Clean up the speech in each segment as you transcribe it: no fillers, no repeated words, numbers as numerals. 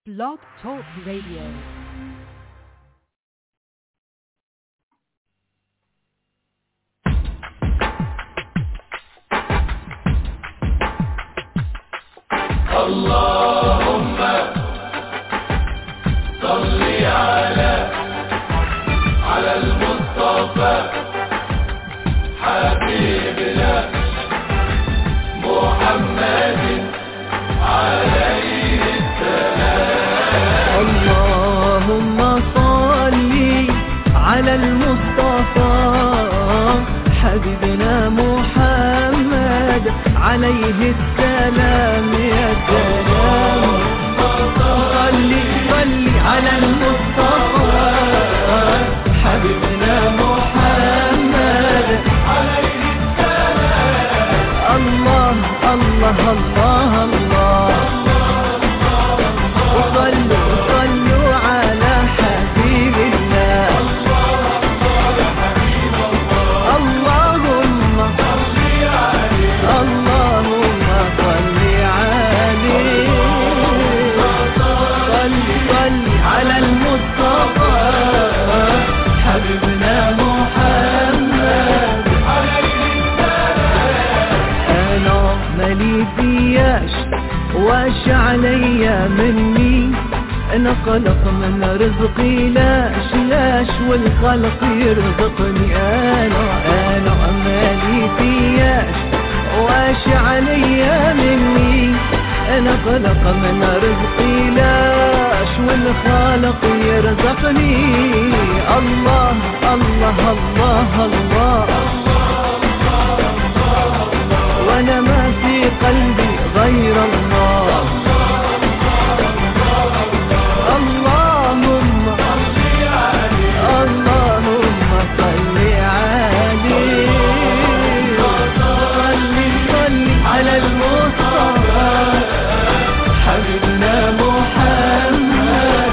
Blog Talk Radio. اللهم صل على المصطفى حبيبنا محمد عليه السلام. اللهم صل على المصطفى حبيبنا محمد عليه السلام. يا سلام صل على المصطفى حبيبنا محمد عليه السلام. الله وصلوا على حبيب الله. اللهم صل عليه صل على المصطفى حبيبنا محمد. انا مالي فياش واش عليا مني، انا خلق من رزقي لاش والخلق يرزقني. انا مالي فياش واش عليا مني، انا خلق من رزقي لاش والخالق يرزقني. الله وانا ما في قلبي غير الله. اللهم صل عليه صل على المصطفى حبيبنا محمد.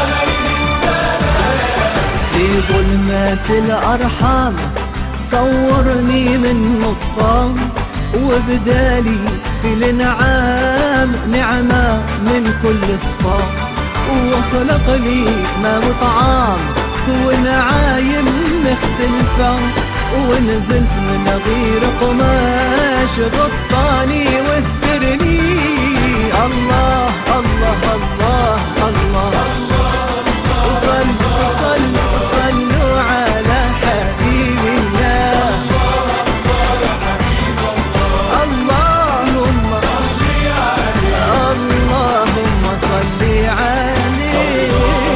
في ظلمات الأرحام صورني من نصام، وبدالي في الانعام نعمة من كل الصام. وخلق لي ما مطعام ونعايم مختلفة، ونزلت من غير قماش غطاني واسترني. الله صلوا على حبيب الله. اللهم صل عليه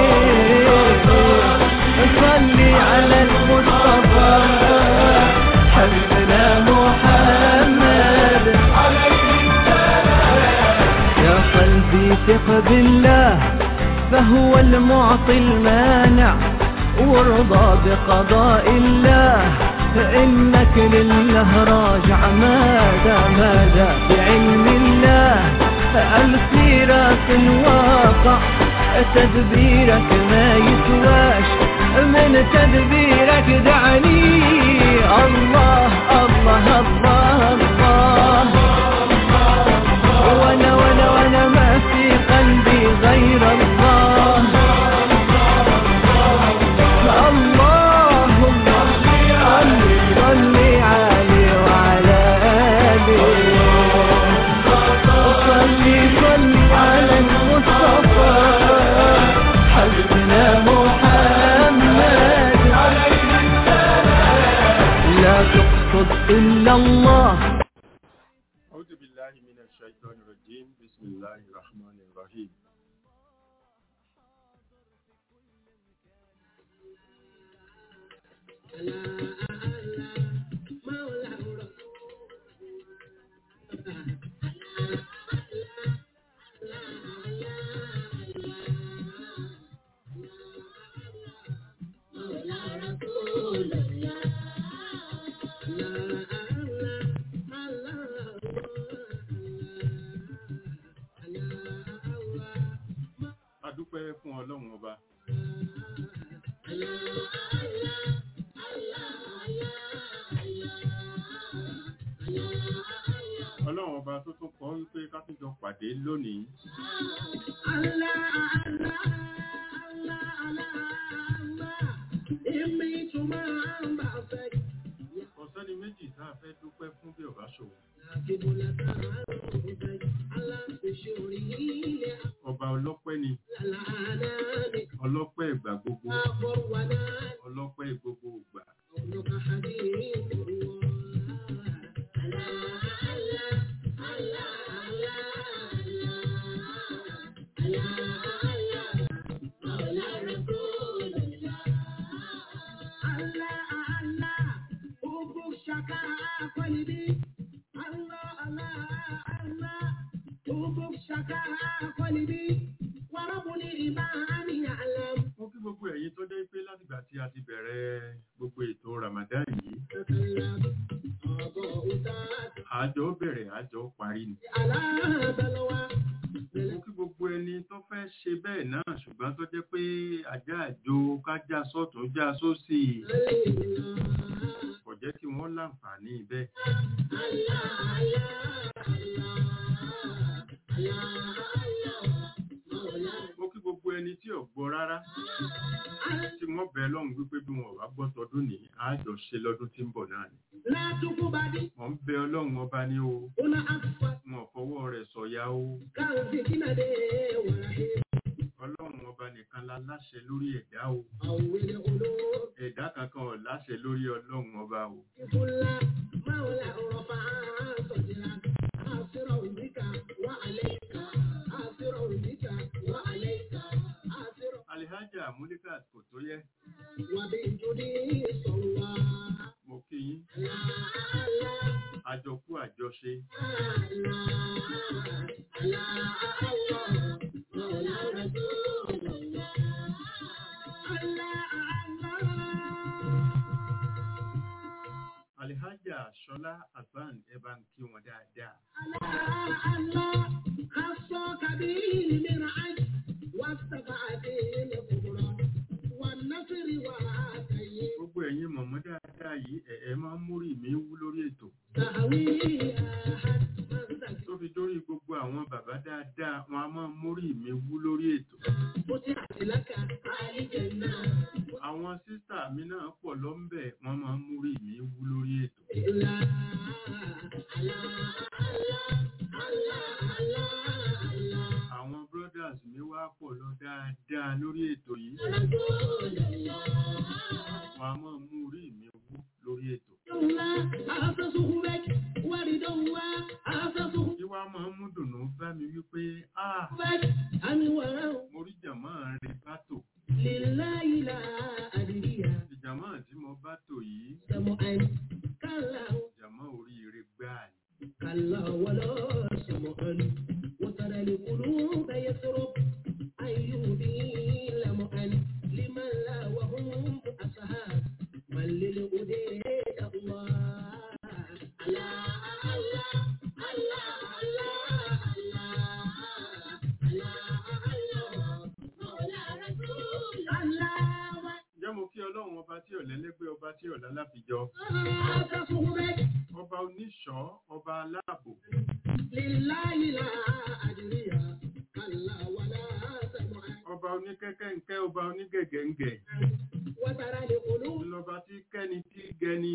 صل على المصطفى حبيبنا محمد. يا قلبي ثق بالله فهو المعطي المانع، وارضى بقضاء الله فإنك لله راجع. ماذا بعلم الله الخيرات الواقع، تدبيرك ما يسواش من تدبيرك دعني. الله وانا ما في قلبي غير الله. اللهم صل عليه وعلى آله صل على المصطفى حبيبنا محمد. لا تقصد إلا الله. أعوذ بالله من الشيطان الرجيم. بسم الله الرحمن الرحيم. Adúpẹ́ fún Ọlọ́run ọba. Ọlọ́run ọba tó tún kọ́ wípé ká tún jọ pàdé lónìí. ọlọ́pẹ́ ni ọlọ́pẹ́ ìgbà gbogbo ọlọ́pẹ́ gbogbo ìgbà. Mo kí gbogbo ẹ̀yin tó dé pé látìgbà tí a ti bẹ̀rẹ̀ gbogbo ètò Ramadan yìí. Àjọ bẹ̀rẹ̀ àjọ parí ni. Mo kí gbogbo ẹni tó fẹ́ ṣe bẹ́ẹ̀ náà ṣùgbọ́n tó jẹ́ pé ajá àjò kájá sọ́tún já sósì kò jẹ́ kí wọ́n láǹfààní bẹ́ẹ̀. Mo kí gbogbo ẹni tí ò gbọ́ rárá tí wọ́n bẹ̀ lọ́hùn wípé bí wọn ò bá gbọ́ tọdún ní àjọ ṣe lọ́dún tí ń bọ̀ náà ni. Wọ́n ń bẹ Ọlọ́run ọba ní o. Wọn fọwọ́ rẹ̀ sọ̀yà o. Ọlọ́run ọba nìkan la láṣẹ lórí ẹ̀dá o. Ẹ̀dá kankan ò láṣẹ lórí Ọlọ́run ọba o. Alihaja Mulikat kò tó yẹ. Mo kí yín. Àjọkú àjọṣe. Alihaja Ṣọlá Aban ẹ̀bá ń kí wọn dáadáa. Gbogbo ẹ̀yin mọ̀mọ́ dáadáa yìí ẹ máa ń múrí mi wú lórí ètò. Tó fi dórí gbogbo àwọn bàbá dáadáa wọn a máa ń múrí mi wú lórí ètò. Àwọn sísà mi náà pọ̀ lọ́mbẹ̀ wọ́n máa ń múrí mi wú lórí ètò. Àwọn brothers mi wá pọ̀ lọ dáadáa lórí ètò yìí. Wọ́n a máa mú orí mi wú lórí ètò. Ìwà máa ń mú dùnú bá mi wípé, mo rí jàmá rẹ̀ bátò. Ìjàmá tí mo bá tò yìí, jàmá oríire gbáà ni. كلا ولا سمعا وترى القلوب يسرب أيوبي لمعا لمن لا وهم أصحاب من للأديد الله الله الله الله Ọlọ́run ọba tí ọ̀lẹ́lẹ́gbẹ́ ọba tí ọ̀lá láfijọ́. Ọba oníṣọ́, ọba aláàbò. Ọba oníkẹ́kẹ́ǹkẹ́, ọba onígẹ̀gẹ̀ǹgẹ̀. Lọ́ba tí kẹ́ni tí gẹni.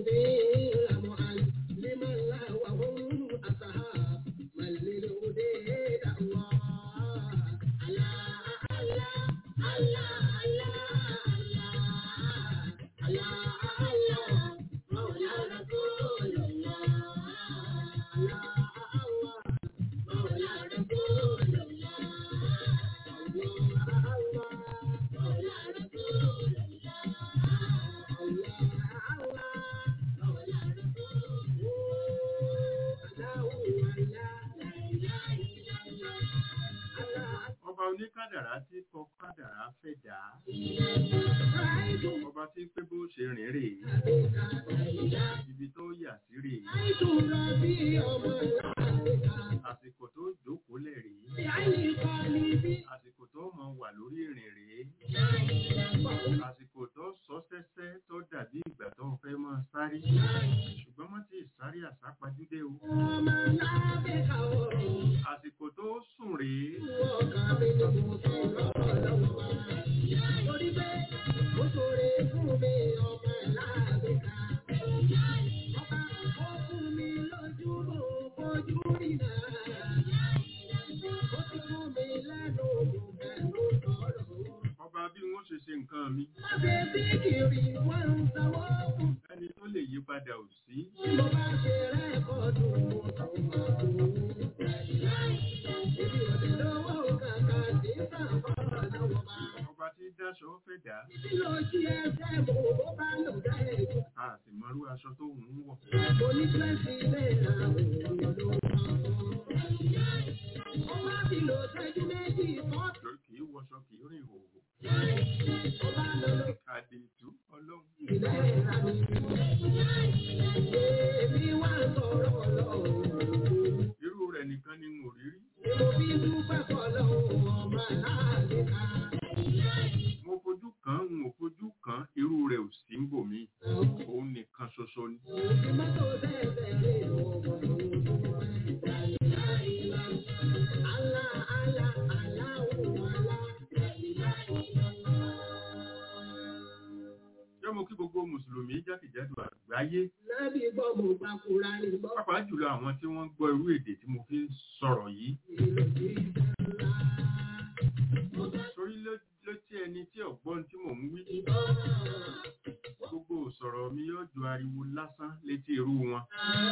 Oníkádàrá tí kọ kádàrá fẹ́ dà á. Ọba tí pé bó ṣe rìn rè é. Ibi tó yà sí rè é. Àsìkò tó jókòó lẹ̀ rè é. Àsìkò tó mọ wà lórí ìrìn rè é. Àsìkò tó sọ sẹ́sẹ́ tó dàbí ìgbà tó fẹ́ mọ́ sáré. Ṣùgbọ́n mọ́ ti sáré àsápajúdé o. Àsìkò tó sùn rè é. Lẹ́nu nǹkan mi. Má ṣe bí kiri wọ́n ń sanwó fún. Ẹni tó lè yí padà ò sí. Bí mo bá ṣe rẹ́kọ̀dù mo tàn máa tó. Èmi ò lè lówó kàkà sí sàbọ̀ lọ́wọ́ bá. Ọba tí dáṣọ fẹ́ dá. Títí lọ sí ẹsẹ̀ mo bó bá lò dá ẹ̀jẹ̀. A sì mọrú aṣọ tó ń wọ̀. Mo ní 20 náírà òun ló máa sọ. Ó wá fi lò ṣẹ́jú méjì kọ́. Lórí kì í wọṣọ kì í rìn ìhòòhò. Ó bá lọ lọ. Àdìtú Ọlọ́run. Náírà mi. Èmi wá sọ̀rọ̀ lọ́wọ́. Irú rẹ̀ nìkan ni n ò rí rí. Mo fi dúpẹ́ fọlọ́wọ́ ọmọ aláàbí ká. Mo fojú kan n ò fojú kan irú rẹ̀ ò sí ń bò mí. Òun nìkan ṣoṣo ni. Mọ́tò tẹ̀sẹ̀ lé ọmọ Jẹ́ mo kí gbogbo Mùsùlùmí jákèjádò àgbáyé. Lábí gbọ́ mo gbà kúra ní gbọ́. Pàápàá jùlọ àwọn tí wọ́n gbọ́ irú èdè tí mo fi ń sọ̀rọ̀ yìí. Torí ló tí ẹni tí ọ̀gbọ́n tí mò ń wí. Gbogbo sọ̀rọ̀ mi yóò ju ariwo lásán létí irú wọn.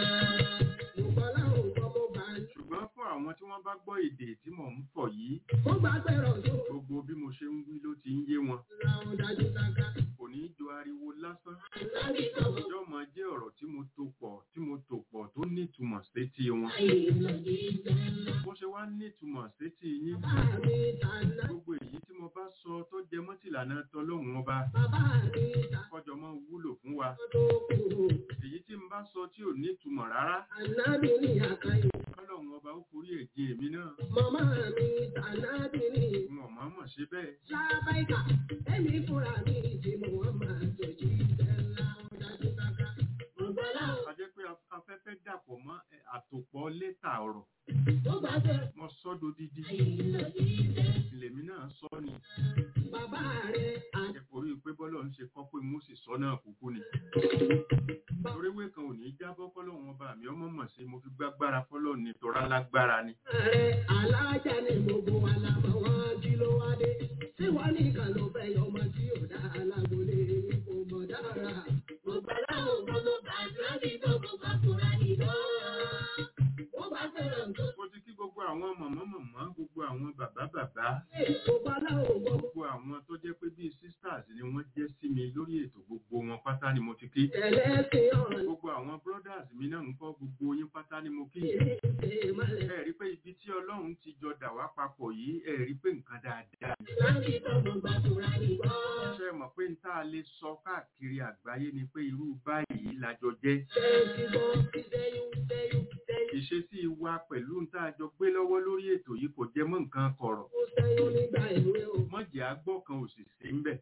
Ṣùgbọ́n fún àwọn tí wọ́n bá gbọ́ èdè tí mò ń fọ̀ yìí, gbogbo bí mo ṣe ń wí ló ti ń yé wọn. Kò ní ju ariwo lásán. Yóò máa jẹ́ ọ̀rọ̀ tí mo tò pọ̀ tó nítumọ̀ sétí wọn. Bó ṣe wá nítumọ̀ sétí yín. Gbogbo èyí tí mo bá sọ tó jẹ mọ́ tìlànà tọlọ́hun ọba. Kọjọ mọ́ wúlò fún wa. Èyí tí n bá sọ tí ò nítumọ̀ rárá. Ọlọ́run ọba ó forí ẹ̀jẹ̀ èmi náà. Màmá mi tànàbí ni. Wọ́n máa mọ̀ ṣe bẹ́ẹ̀. Lábáìkà, èmi fúnra mi tí mo wọ́n máa jẹ̀jú ìtẹ́lá ọ̀dájú káká. A jẹ́ pé afẹ́fẹ́ dàpọ̀ mọ́ àtòpọ̀ lẹ́tà ọ̀rọ̀. Mo sọ dodidi. Ìlèmí náà sọ ni. Bàbá rẹ̀ Ẹ̀kọ́rí pé bọ́lọ̀ ń ṣe kọ́ pé mo sì sọ náà kúkú ni. Toríwé kan ò ní jábọ́ fọ́lọ́run ọba mi ọmọ mọ̀ sí mo fi gbágbára fọ́lọ́run ní tọ́ra lágbára ni. rẹ̀ alájà ni gbogbo wa la mọ̀ wọ́n jí ló wá dé. Tí wọ́n ní kan ló fẹ́ yọ ọmọ tí ò dá alágbólé kò mọ̀ dára. Gbogbo aláwọ̀ gbogbo bàjẹ́ ní gbogbo bàkúrà nìlọ. Wọ́n bá fẹ́ràn tó. Mo ti kí gbogbo àwọn mọ̀mọ́ gbogbo àwọn bàbá. Gbogbo aláwọ̀ gbogbo. Gbogbo àwọn tó jẹ́ pé bíi sisters ni wọ́n jẹ́ sí mi lórí ètò gbogbo wọn pátá ni mo ti kí. Ẹlẹ́sìn ọ̀rọ̀. Gbogbo àwọn brothers mi náà ń kọ́ gbogbo yín pátá ni mo kí. Ẹ rí pé ibi tí Ọlọ́run ti jọ dà wá papọ̀ yìí, ẹ rí pé nǹkan dáadáa ni. Láti gbogbo bàkúrà nìlọ. Ṣé mọ̀ pé n tá a lè sọ káàkiri àgbáyé ni pé irú báyìí lájọ jẹ́. Ìṣesí wa pẹ̀lú n tá a jọ gbé lọ́wọ́ lórí ètò yìí kò jẹ mọ́ nǹkan kọ̀rọ̀. Mọ̀jẹ̀ àgbọ̀ kan ò sì sí ń bẹ̀.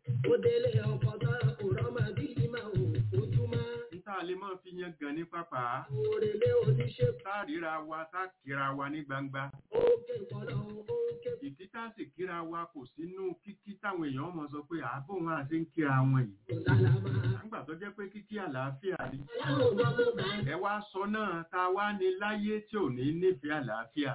N tá a lè máa fi yan gan ní pápá. Tá a ríra wa, tá a kíra wa ní gbangba. Ìkí tá a sì kíra wa kò sínú kíkí táwọn èèyàn mọ̀ sọ pé àbò wọn àti ń kíra wọn yìí. Nígbà tó jẹ́ pé kíkí àlàáfíà ni. Ẹ wá sọ náà ta wá ní láyé tí ò ní nífẹ̀ẹ́ àlàáfíà.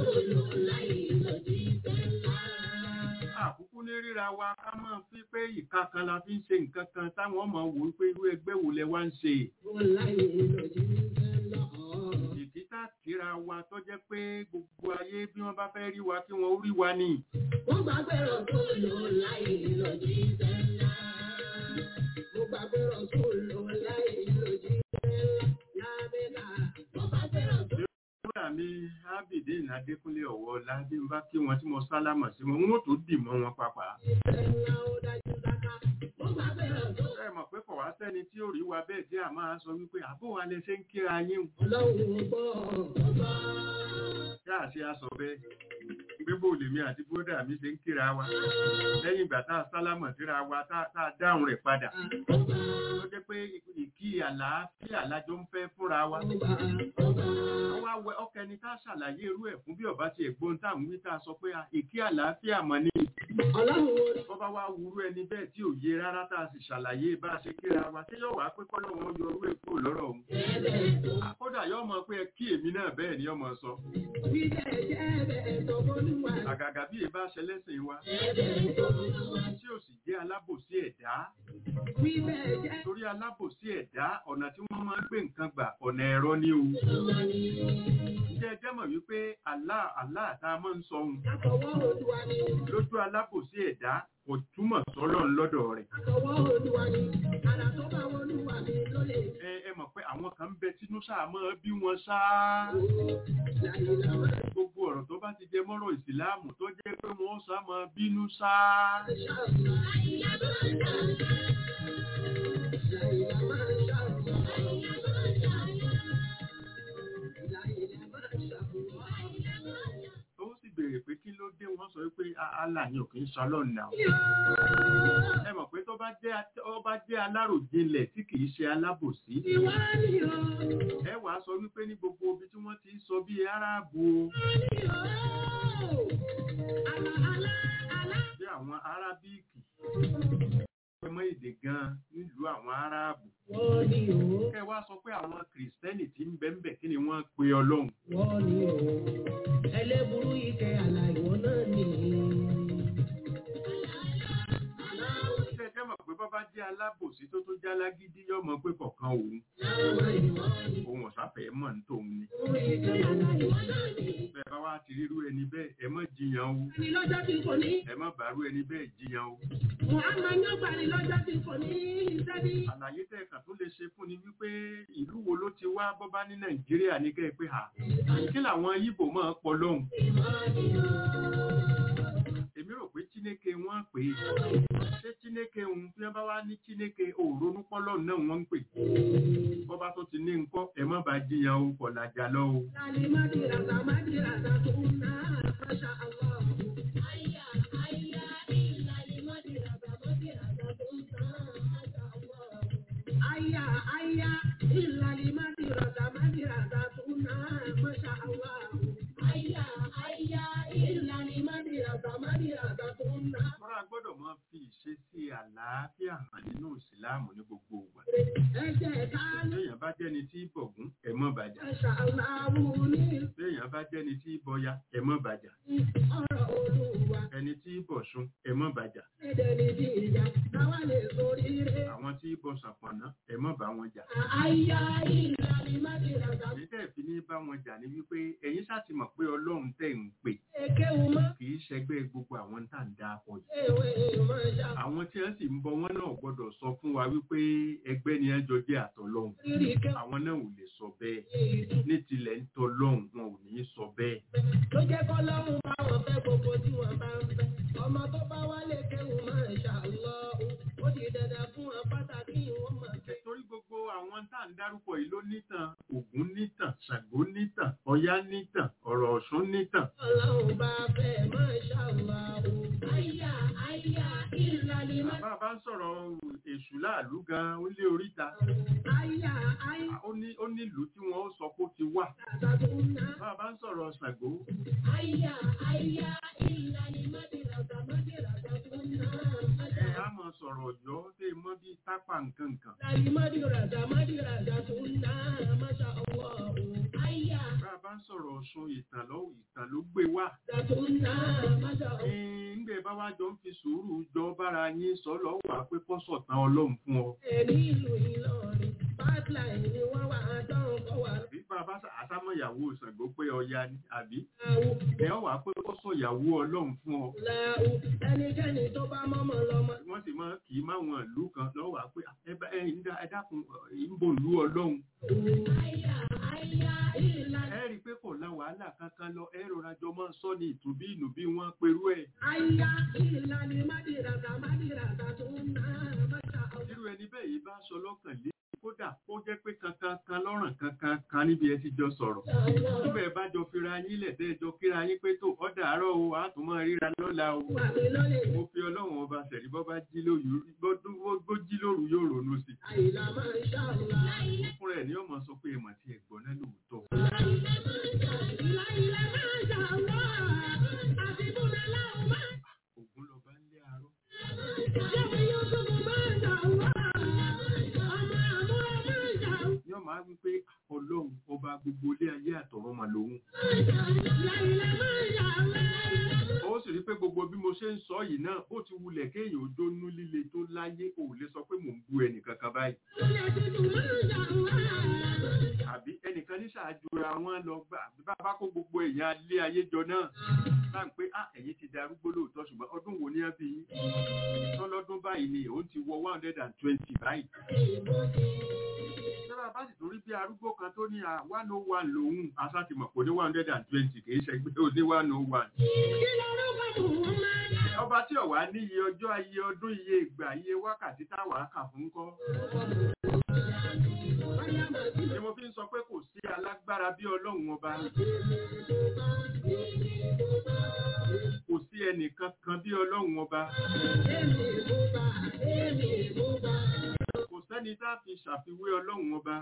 Àkúkú ní ríra wa ká máa fi pé ìka kan la fi ń ṣe nǹkan kan táwọn ọmọ wò pé irú ẹgbẹ́ wo lẹ wá ń ṣe. Ìkítà kíra wa tó jẹ́ pé gbogbo ayé bí wọ́n bá fẹ́ rí wa kí wọ́n rí wa ni. Wọ́n gbàgbẹ́rọ̀ tó lò láyé lọ́jí sẹ́lá. Mo gbàgbẹ́rọ̀ tó lò láyé lọ́jí sẹ́lá. Lábẹ́lá, mo gbàgbẹ́rọ̀ tó. Lọ́dà mi, Ábìdín Adékúnlé Ọ̀wọ́ Ládé ń bá kí wọn tí mo sálámọ̀ sí wọn, wọ́n tó dì mọ́ wọn papà. Ìṣẹ́lá ó dájú sáká. Mo gbàgbẹ́rọ̀ tó. Ẹ mọ̀ pé kò wá sẹ́ni tí ó rí wa bẹ́ẹ̀ tí a máa sọ wípé àbó wa lẹ ṣe ń kíra yín. Ọlọ́run gbọ́. Ṣé àṣẹ aṣọ bẹ́ẹ̀? Gbébò lèmi àti bódà mi ṣe ń kíra wa. Lẹ́yìn ìgbà tá a sálámọ̀ síra wa tá a dáhùn rẹ̀ padà. Ó jẹ́ pé ìkí àlàáfíà lájọ ń fẹ́ fúnra wa. Ọkẹni tá a ṣàlàyé irú ẹ̀ fún bí ọba ti ẹ̀gbọ́n tá à ń wí tá a sọ pé ìkí àlàáfíà mọ̀ ní. Bọ́bá wa wúrú ẹni bẹ́ẹ̀ tí ò yé rárá tá a sì ṣàlàyé bá a ṣe kíra wa tí yóò wá pé kọ́ lọ́wọ́ yọ orú ẹ̀ kúrò lọ́rọ̀ òun. Kódà yóò mọ̀ pé kí èmi náà bẹ́ẹ̀ ni ọmọ sọ. àgàgà bí ìbá ṣẹlẹ́sìn wa tí ò sì jẹ́ alábòsí ẹ̀dá torí alábòsí ẹ̀dá ọ̀nà tí wọ́n máa ń gbé nǹkan gbà ọ̀nà ẹ̀rọ ni o jẹ́ ẹjẹ́ mọ̀ wípé Allah tá a máa ń sọ ohun lójú alábòsí ẹ̀dá kò túmọ̀ sọ́lọ̀ lọ́dọ̀ rẹ̀. Ẹ mọ̀ pé àwọn kan ń bẹ tínú sáà máa bí wọn sáá. Gbogbo ọ̀rọ̀ tó bá ti jẹ mọ́rọ̀ ìsìláàmù tó jẹ́ pé wọ́n sá máa bínú sáá. Béèrè pé kí ló dé wọ́n sọ pé Allah ni ò kí ń ṣọlọ́run náà. Ẹ mọ̀ pé tó bá jẹ́ aláròjinlẹ̀ tí kìí ṣe alábòsí. Ẹ wàá sọ wípé ní gbogbo ibi tí wọ́n ti ń sọ bí Árábù bí àwọn Árábíìkì mọ́ èdè gan nílùú àwọn Árábù. Kẹ wá sọ pé àwọn Kìrìsìtẹ́nì tí ń bẹ́ńbẹ̀ kí ni wọ́n pe Ọlọ́run. Ẹlẹ́burú ike àlàyé náà ni. Ṣé ẹ mọ̀ pé bọ́bá jẹ́ alábòsí tó tó jẹ́ alágídí yóò mọ̀ pé kọ̀ọ̀kan òun. Òun ọ̀sáfẹ́ mọ̀ ní tòun ni. Bẹ́ẹ̀ bá wá ti rírú ẹni bẹ́ẹ̀ ẹ má jiyàn o. Ẹ má bàárú ẹni bẹ́ẹ̀ jiyàn o. Àlàyé tẹ́ẹ̀kà tó lè ṣe fún ni wípé ìlú wo ló ti wá bọ́bá ní Nàìjíríà ní kẹ́ pé ha. Kí làwọn Yíbò máa pọ̀ lóhùn? Èmi rò pé Chineke wọ́n pè é. Ṣé Chineke òun tí wọ́n bá wá ní Chineke òrónú pọ́lọ́ náà wọ́n ń pè. Bọ́bá tó ti ní nǹkan ẹ má bá jiyàn o kọ̀ làjà lọ o. Mọ́ra gbọ́dọ̀ máa fi ìṣesí àlàáfíà hàn nínú ìsìláàmù ní gbogbo ìgbà. Béèyàn bá jẹ́ni tí bọ̀gún ẹ má bàjà. Béèyàn bá jẹ́ni tí bọya ẹ má bàjà. Ẹni tí bọ̀ṣun ẹ má bàjà. Àwọn tí bọ ṣàpọ̀nà ẹ má bá wọn jà. Èyí tẹ́ fi ní bá wọn jà ní wípé ẹ̀yin ṣáà ti mọ̀ pé Ọlọ́run tẹ̀ ń pè. Kì í ṣẹgbẹ́ gbogbo àwọn tá à ń dá pọ̀ yìí. Àwọn tí wọ́n sì ń bọ wọn náà gbọ́dọ̀ sọ fún wa wípé ẹgbẹ́ ni ẹjọ́ jẹ́ àtọlọ́hun. Àwọn náà ò lè sọ bẹ́ẹ̀. Ní tilẹ̀ ń tọlọ́hun wọn ò ní sọ bẹ́ẹ̀. Ló jẹ́ kọ́ lọ́run bá wọn fẹ́ gbogbo tí wọ́n bá ń fẹ́. Ọmọ tó bá wálé kéwù máa ń ṣàlọ́. Ó di dandan fún wọn pàtàkì wọn máa fẹ́. Torí gbogbo àwọn tá à ń dárúkọ yìí ló nítàn. Ògún nítàn, Ṣàngó nítàn, Ọya nítàn, Ọ̀rọ̀ Ọ̀ṣun nítàn. Ọlọ́run bá fẹ́ máa ṣàlọ́. Bàbá bá ń sọ̀rọ̀ èṣù láàlú gan-an ó lé oríta. Ó nílùú tí wọ́n ó sọ kó ti wà. Bàbá bá ń sọ̀rọ̀ Ṣàngó. Á mọ̀ sọ̀rọ̀ Ọ̀yọ́ tẹ́ mọ́ bí tápà nǹkan nǹkan. Bàbá bá ń sọ̀rọ̀ Ọ̀ṣun ìtàn ló gbé wá. Ńgbẹ́ bá wá jọ ń fi sùúrù jọ bára yín sọ lọ́wọ́ wá pé kọ́sọ̀ tán Ọlọ́run fún ọ. Ẹ̀rí ìlú Ìlọrin, pipeline ni wọ́n wà á dán ọkọ̀ wà. Bí bàbá àsámọ̀ ìyàwó Ṣàngó pé Ọya ni àbí? Ẹ wà pé kọ́sọ̀ ìyàwó Ọlọ́run fún ọ. Ẹnikẹ́ni tó bá mọ́mọ́ lọ́mọ. Wọ́n sì máa kì í máwọn ìlú kan lọ́wọ́ wá pé ẹ dákun ìbò ìlú Ọlọ́run. Ẹ rí i pé kò lá wàhálà kankan lọ ẹ rọra jọ máa sọ ní ìtúbí ìnù bí wọ́n perú ẹ̀. Irú ẹni bẹ́ẹ̀ yìí bá sọ lọ́kàn lé kódà ó jẹ́ pé kankan lọ́rùn kankan níbi ẹ ti jọ sọ̀rọ̀. Níbẹ̀ bá jọ fira yín lẹ̀ tẹ́ jọ kíra yín pé tó ọ̀dà àárọ̀ o a tún máa ríra lọ́la o. Mo fi Ọlọ́run ọba ṣẹ̀rí bọ́ bá jí lóru yóò ronú sí. Fúnra ẹ̀ ní ọmọ sọ pé èèmọ̀ tí ẹ̀gbọ́n náà lóòótọ́. Ògún lọ bá ń lé arọ́. Yọ́ máa wí pé Ọlọ́run ọba gbogbo ilé ayé àtọ̀run mà lòun. pé gbogbo bí mo ṣe ń sọ yìí náà ó ti wulẹ̀ kéèyàn ó jónú líle tó láyé ò lè sọ pé mò ń bú ẹnìkankan báyìí. Àbí ẹnìkan ní ṣáájú ra wọn lọ gbà bí bá kó gbogbo èèyàn alé ayé jọ náà láà ń pé ẹ̀yin ti darúgbó lóòótọ́ ṣùgbọ́n ọdún wo ni ẹ bí yín tọ́lọ́dún báyìí ni òun ti wọ 120 báyìí. Ṣọ́ra bá sì torí bí arúgbó kan tó ní 101 lòun aṣáàtìmọ̀ kò ní 120 kì í ṣe gbé ó ní 101. Ọba tí ọ̀wá ní iye ọjọ́ iye ọdún iye ìgbà iye wákàtí táwa kà fún kọ́. Ni mo fi ń sọ pé kò sí alágbára bí Ọlọ́run ọba. Kò sí ẹnìkan kan bí Ọlọ́run ọba. Kò sẹ́ni tá fi ṣàfiwé Ọlọ́run ọba.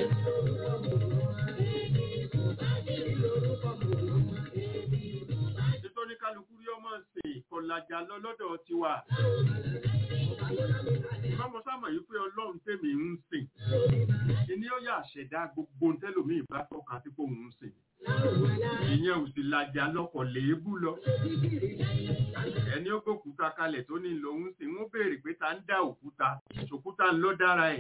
Nítorí kálukú rí ọmọ sìn kọ̀làjà lọ lọ́dọ̀ tiwa. Mọ́mọ́ sámọ̀ yìí pé Ọlọ́run tèmi ń sìn. Ìní ó yà ṣẹ̀dá gbogbo tẹ́lòmíì bá tọ́ka sí pé òun ń sìn. Ìyẹn ò sì làjà lọ́kọ̀ léébù lọ. Ẹni ó gbókúta kalẹ̀ tó ní lòun sìn wọ́n béèrè pé ta ń dá òkúta. Òkúta ń lọ dára ẹ̀.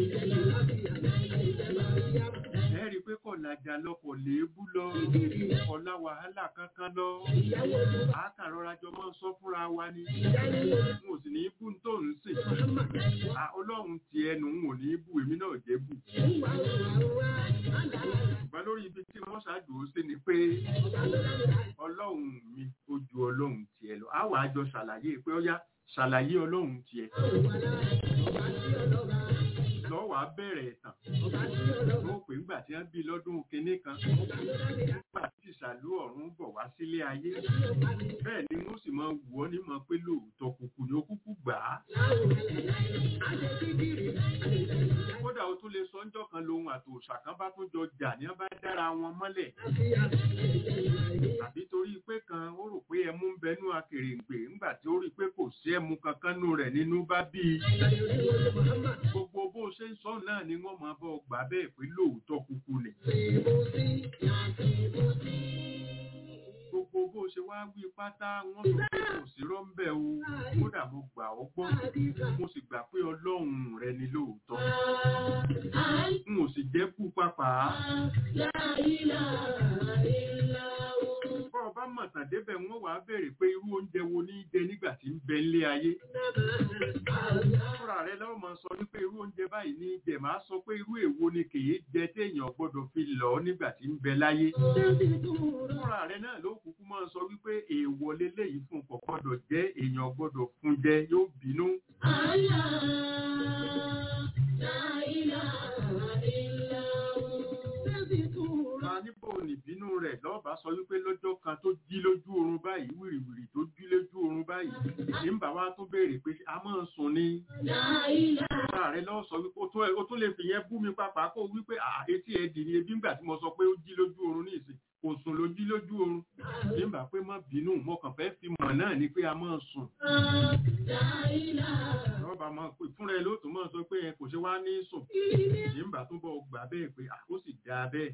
Ẹ rí i pé kọ̀ làjà lọ́kọ̀ léébù lọ. Ọ̀la wàhálà kankan lọ. Àákàrọ̀ra jọ máa ń sọ fúnra wa ni. N ò sì ní bú tó ń sìn. Ọlọ́run ti ẹnu n ò ní bú èmi náà jẹ́ bù. Ṣùgbọ́n lórí ibi tí wọ́n ṣáàdùn ó sí ni pé Ọlọ́run mi ó ju Ọlọ́run tiẹ̀ lọ. Àwa àjọ ṣàlàyé pé ó yá ṣàlàyé Ọlọ́run tiẹ̀. Lọ́wọ́ á bẹ̀rẹ̀ ẹ̀tàn. Ó pè ńgbà tí wọ́n bí lọ́dún kinní kan. Nígbà tí ìṣàlú ọ̀run bọ̀ wá sílé ayé. Bẹ́ẹ̀ ni wọ́n sì máa wù ọ́ nímọ̀ pé lóòótọ́ kùkù ni ó kúkú gbà á. Kódà ó tún lè sọ ńjọ́ kan lohun àtòòṣà kan bá tún jọ jà ní wọ́n bá dára wọn mọ́lẹ̀. Àbí torí pé kan ó rò pé ẹmu ń bẹnú akèrèǹgbè ńgbà tí ó rí pé kò sí ẹmu kankan nù rẹ̀ nínú bá bí i. Gbogbo bó ṣe ń sọ náà ni wọ́n máa bọ́ gbà bẹ́ẹ̀ pé lóòótọ́ kúkú ni. Gbogbo bó ṣe wá wí pátá wọ́n sọ pé kò sí rọ́ńbẹ́ o. Kódà mo gbà ọ́ gbọ́. Mo sì gbà pé Ọlọ́run rẹ ni lóòótọ́. N ò sì jẹ́ kú pápá. Bọ́ ọba mọ̀tàn débẹ̀ wọ́n wàá béèrè pé irú oúnjẹ wo ní jẹ nígbà tí ń bẹ nílé ayé. Fúnra rẹ̀ lọ́wọ́ máa sọ wípé irú oúnjẹ báyìí ní jẹ máa sọ pé irú èwo ni kèé jẹ téèyàn gbọ́dọ̀ fi lọ nígbà tí ń bẹ láyé. Fúnra rẹ̀ náà ló kúkú máa sọ wípé èèwọ̀ leléyìí fún kò gbọ́dọ̀ jẹ́ èèyàn gbọ́dọ̀ fún jẹ yóò bínú. Níbo nìbínú rẹ̀ lọ́ọ̀bá sọ wípé lọ́jọ́ kan tó jí lójú oorun báyìí wìrìwìrì tó jí lójú oorun báyìí nígbà wá tó béèrè pé a máa ń sùn ní. Ọ̀rọ̀ rẹ̀ lọ́ọ̀ sọ wípé ó tún lè fi yẹn bú mi pàpà kó wípé etí ẹ̀ dì ní ebi ńgbà tí mo sọ pé ó jí lójú oorun ní ìsìn kò sùn ló jí lójú oorun. Nígbà pé má bínú mo kàn fẹ́ fi mọ̀ náà ni pé a máa sùn. Ọba máa pè fúnra ẹ lóòótọ́ máa sọ pé kò ṣe wá ní sùn. Nígbà tó bọ̀ gbà bẹ́ẹ̀ pé ó sì dáa bẹ́ẹ̀.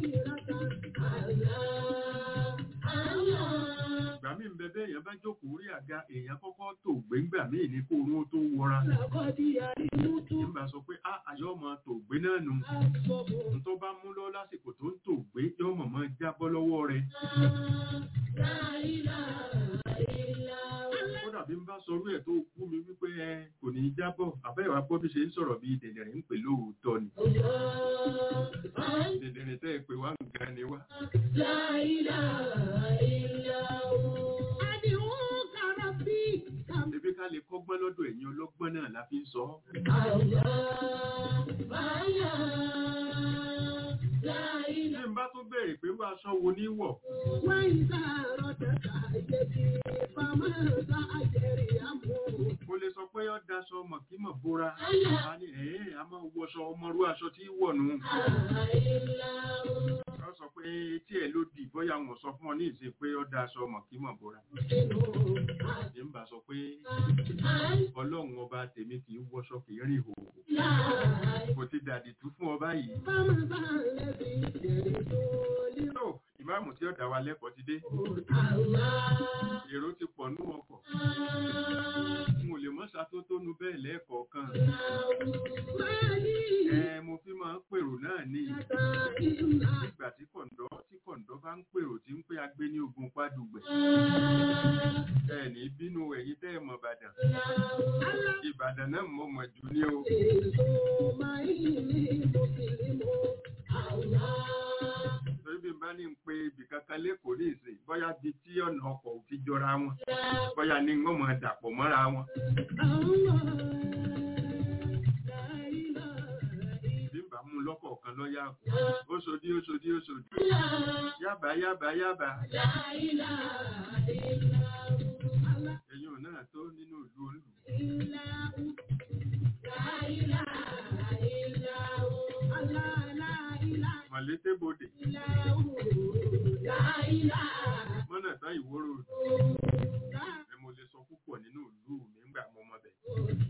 Ìgbà míì ń bẹ bẹ́ẹ̀ èèyàn bá jókòó rí àga èèyàn kọ́kọ́ tó gbéǹgbà míì ní kó oorun tó wọra. Nígbà sọ pé àyọ̀ máa tó gbé náà nù. Tó bá mú lọ lásìkò tó ń tó gbé yóò mọ̀ máa jábọ́ lọ́wọ́ rẹ̀. Kódà bí n bá sọ orí ẹ̀ tó kú mi wípé kò ní jábọ̀ àbẹ́wà gbọ́ bí ṣe ń sọ̀rọ̀ bí dẹ̀dẹ̀rẹ̀ ń pè lóòótọ́ ni. Dẹ̀dẹ̀rẹ̀ tẹ́ ẹ pé wá nǹkan ni wá. Ebi ká lè kọ́gbọ́n lọ́dọ̀ ẹ̀yin ọlọ́gbọ́n náà la fi ń sọ. Ṣé n bá tún béèrè pé irú aṣọ wo ní wọ̀? Mo lè sọ pé ó daṣọ mọ̀kímọ̀ bóra. A ní a máa wọṣọ ọmọrú aṣọ tí wọ̀ nù. Ó sọ pé etí ẹ̀ ló dì bóyá wọn sọ fún ọ ní ìsìn pé ó daṣọ mọ̀kímọ̀ bóra. Ṣé n bá sọ pé Ọlọ́run ọba tèmi kì í wọṣọ kì í rìn ìhòòhò. Kò ti dàdí tú fún ọba yìí. ìmáàmù tí ó dá wa lẹ́kọ̀ọ́ ti dé. Èrò ti pọ̀ ní ọkọ̀. Mo lè mọ́ ṣàtótónu bẹ́ẹ̀ lẹ́ẹ̀kọ̀ọ̀kan. Mo fi máa ń pèrò náà ní ìgbà tí kọ̀ǹdọ́ bá ń pèrò tí ń pé agbé ní ogun Pádùgbẹ̀. Ní bínú ẹ̀yin tẹ́ ẹ̀ mọ̀ Ìbàdàn. Ìbàdàn náà mọ̀ mọ̀ jù ní o. Torí bí n bá ní ń pe ibì kankan lẹ́kọ̀ọ́ ní ìsìn, bóyá di tí ọ̀nà ọkọ̀ ò fi jọra wọn, bóyá ní wọ́n mọ̀ dàpọ̀ mọ́ra wọn. Bí n bá mú lọ́kọ̀ọ̀kan lọ́yà ó ṣòdí. Yábà. Ẹ̀yin ò náà tó nínú ìlú olú. Màlété bodè. Mọ́nà tán ìwóró. Mo lè sọ púpọ̀ nínú ìlú mi nígbà mo mọ̀ bẹ̀.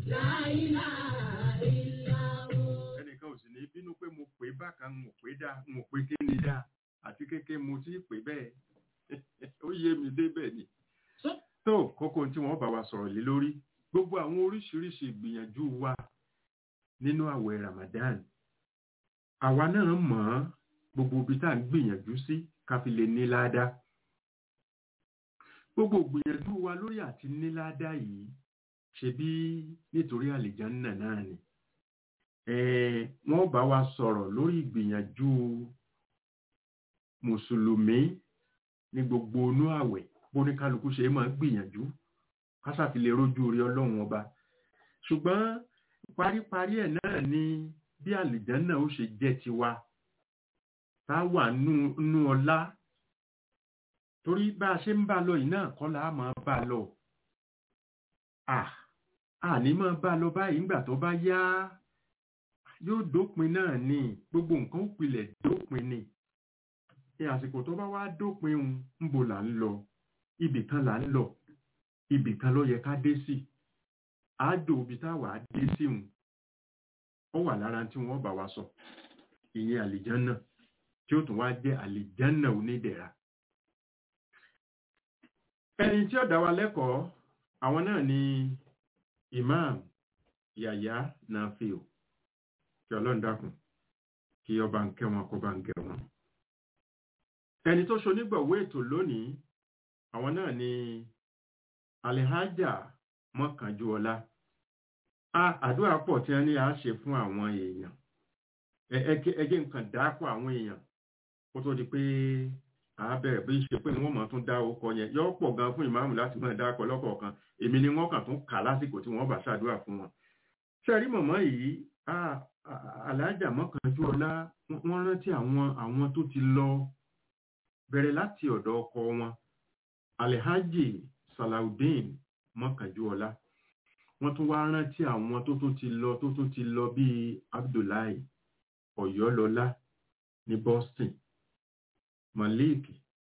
Ẹnìkan ò sì ní bínú pé mo pè bákan, mo pè kí ni dá, àti kékeré mo ti pè bẹ́ẹ̀. Ó yé mi débẹ̀ ni. Tó kókó tí wọ́n bá wa sọ̀rọ̀ lé lórí, gbogbo àwọn oríṣiríṣi ìgbìyànjú wa nínú àwẹ̀ Ramadan. Àwa náà mọ̀ gbogbo ibi tá à ń gbìyànjú sí ká fi lè ní ládá. Gbogbo ìgbìyànjú wa lórí àti ní ládá yìí ṣe bí nítorí àlìjánà náà ni. Wọ́n bá wa sọ̀rọ̀ lórí ìgbìyànjú Mùsùlùmí ní gbogbo inú àwẹ̀ bóníkálukú ṣe máa gbìyànjú kásà fi lè rójú rí Ọlọ́run ọba. Ṣùgbọ́n paríparí ẹ̀ náà ni bí àlìjánà ó ṣe jẹ́ tiwa tá wà nú ọlá. Torí bá a ṣe ń bá lọ yìí náà kọ́ la máa bá lọ. Ní máa bá lọ báyìí nígbà tó bá yá yóò dópin náà ni, gbogbo nǹkan ó pilẹ̀ dópin ni. Àsìkò tó bá wá dópin ń bo là ń lọ, ibì kan là ń lọ, ibì kan ló yẹ ká dé sí. Àádó ibi táwa dé sí ó wà lára tí wọ́n bá wa sọ. Ìyẹn àlìjánà tí ó tún wá jẹ́ àlìjánà onídẹ̀ra. Ẹni tí ó dá wa lẹ́kọ̀ọ́ àwọn náà ni Imam Yahya Nafiu, kí Ọlọ́run dákun kí ọba ń kẹ́ wọn kó bá ń gẹ̀ wọn. Ẹni tó ṣonígbọ̀wọ́ ètò lónìí àwọn náà ni Alhaja Mọ́kànjúọlá. Àdúrà pọ̀ tí wọ́n ní a ṣe fún àwọn èèyàn. Ẹgẹ́ nǹkan dápọ̀ àwọn èèyàn kó tó di pé a bẹ̀rẹ̀ bí ṣe pé wọ́n mọ̀ tún dá ọkọ yẹn yọ́ pọ̀ gan fún ìmáàmù láti máa dápọ̀ lọ́kọ̀ọ̀kan. Èmi ni wọ́n kàn tún kà lásìkò tí wọ́n bá ṣàdúrà fún wọn. Ṣé rí mọ̀mọ́ yìí Alhaja Mọ́kànjúọlá wọ́n rántí àwọn tó ti lọ bẹ̀rẹ̀ láti ọ̀dọ̀ ọkọ wọn Alhaji Salaudeen Mọ́kànjúọlá. Wọ́n tún wá rántí àwọn tó tún ti lọ bíi Abdullahi Ọ̀yọ́lọ́lá ní Boston, Malik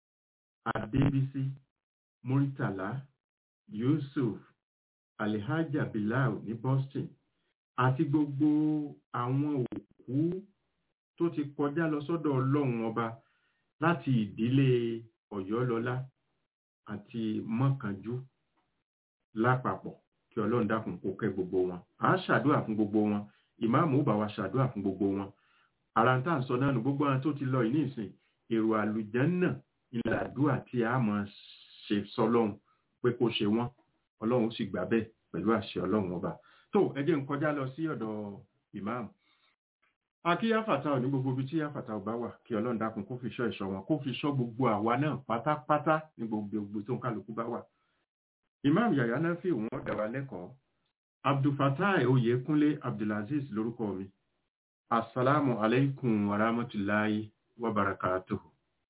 Adébísí Muritala Yusuf Alhaja Bilal ní Boston, àti gbogbo àwọn òkú tó ti kọjá lọ sọ́dọ̀ Ọlọ́run ọba láti ìdílé Ọ̀yọ́lọ́lá àti Mọ́kànjú lápapọ̀. Kí Ọlọ́run dákun kó kẹ́ gbogbo wọn. A ṣàdúrà fún gbogbo wọn. Ìmáàmù ó bá wa ṣàdúrà fún gbogbo wọn. Ara ń tà ń sọ náà nù gbogbo àwọn tó ti lọ ní ìsìn èrò àlùjánnà ìlàdúà tí a máa ṣe sọ́lọ́run pé kó ṣe wọ́n. Ọlọ́run sì gbà bẹ́ẹ̀ pẹ̀lú àṣẹ Ọlọ́run ọba. Tó ẹ jẹ́ n kọjá lọ sí ọ̀dọ̀ ìmáàmù. Akí Yáfàtà ní gbogbo ibi tí Yáfàtà ọba wà kí Ọlọ́run dákun kó fi ṣọ́ ẹ̀ṣọ́ wọn, kó fi ṣọ́ gbogbo àwa náà pátápátá ní gbogbo tó ń kálukú bá wà. Imam Yahya Nafiu wọ́n dá wa lẹ́kọ̀ọ́. Abdulfatai Oyèkúnlé Abdulaziz lórúkọ mi. Assalamu alaikum wa rahmatullahi wa barakatuh.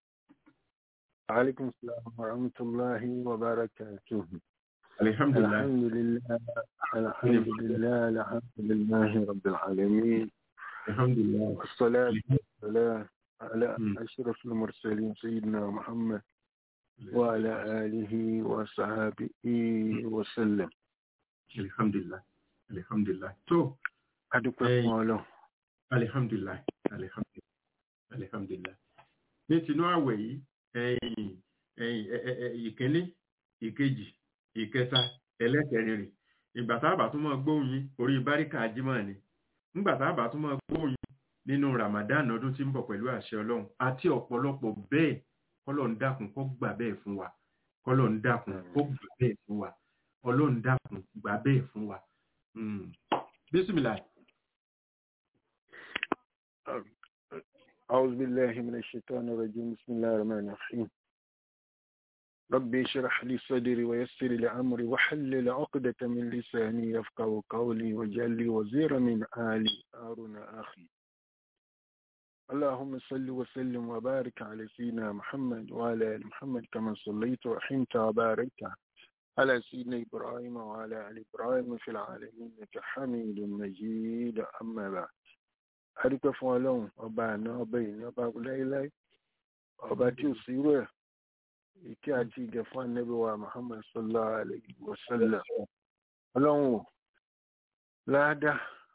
Alaikum salam wa rahmatullahi wa barakatuh. Alhamdulillah. Alhamdulillah rabbil alamin. Alhamdulillah. Wassalatu wassalamu ala ashrafil mursalin sayyidina Muhammad وعلى آله وصحبه وسلم. Alhamdulillah. Alhamdulillah. So, adúpẹ́ fún Ọlọ́run. Alhamdulillah. Alhamdulillah. Ní tinú àwẹ̀ yìí, ìkíní ìkejì ìkẹta ẹlẹ́kẹrin rẹ̀ ìgbà tá a bá tún máa gbóhùn yín orí báríkà ajímọ̀ ni nígbà tá a bá tún máa gbóhùn yín nínú Ramadan ọdún tí ń bọ̀ pẹ̀lú àṣẹ Ọlọ́run àti ọ̀pọ̀lọpọ̀ bẹ́ẹ̀ k'Ọlọ́run dákun kó gbà bẹ́ẹ̀ fún wa k'Ọlọ́run dákun kó gbà bẹ́ẹ̀ fún wa Ọlọ́run dákun gbà bẹ́ẹ̀ fún wa. Bismillah. أعوذ بالله من الشيطان الرجيم بسم الله الرحمن الرحيم ربي اشرح لي صدري ويسر لي أمري وحلل عقدة من لساني يفقهوا قولي واجعل لي وزيرا من آلي هارون أخي اللهم صل وسلم وبارك على سيدنا محمد وعلى آل محمد كما صليت ورحمت وباركت على سيدنا إبراهيم وعلى آل إبراهيم في العالمين إنك حميد مجيد أما بعد adúpẹ́ fún Ọlọ́run ọba àná ọba ìní ọba láíláí ọba tí ò sí rẹ̀ ìkẹ́ àti ìgẹ̀ fún Ànábì wa Muhammad sallallahu alayhi wa sallam Ọlọ́run ò láàdá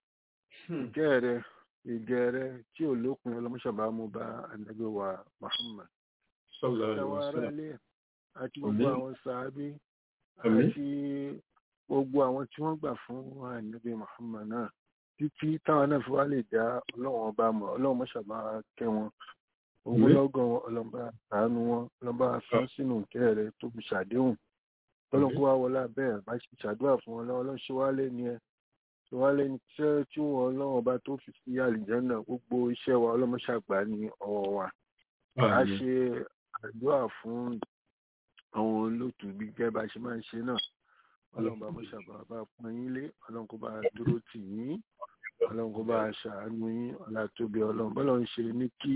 ìgẹ̀ rẹ̀ tí ò lópin ọlọ́mọṣàbá mú bá Ànábì wa Muhammad sallallahu alayhi wa sallam àti gbogbo àwọn sàábí àti gbogbo àwọn tí wọ́n gbà fún Ànábì Muhammad náà títí táwọn náà fi wá lè dá Ọlọ́run ọba mọ̀ Ọlọ́run mọ́ṣàbá kẹ́ wọn ogunlọ́gọ̀ ọlọ́mọba àánú wọn ọlọ́mọba sàn sínú ìkẹ́ rẹ̀ tó fi ṣàdéhùn Ọlọ́run kó wá wọlé abẹ́ bá ṣe ṣàdúrà fún wọn Ọlọ́run ṣe wálé ni ẹ ṣe wálé ní iṣẹ́ tí wọn Ọlọ́run ọba tó fi sí àlìjẹ́nà gbogbo iṣẹ́ wa Ọlọ́run ṣàgbà ní ọwọ́ wa a ṣe àdúrà fún àwọn olóòtú bí gẹ́gẹ́ bá ṣe máa ń ṣe náà Ọlọ́run bá mọ́ṣàbá bá pọ́n yín lé Ọlọ́run kó bá dúró tì yín Ọlọ́run kó bá ṣàánú yín ọlátòbí Ọlọ́run bọ́lá ń ṣe ní kí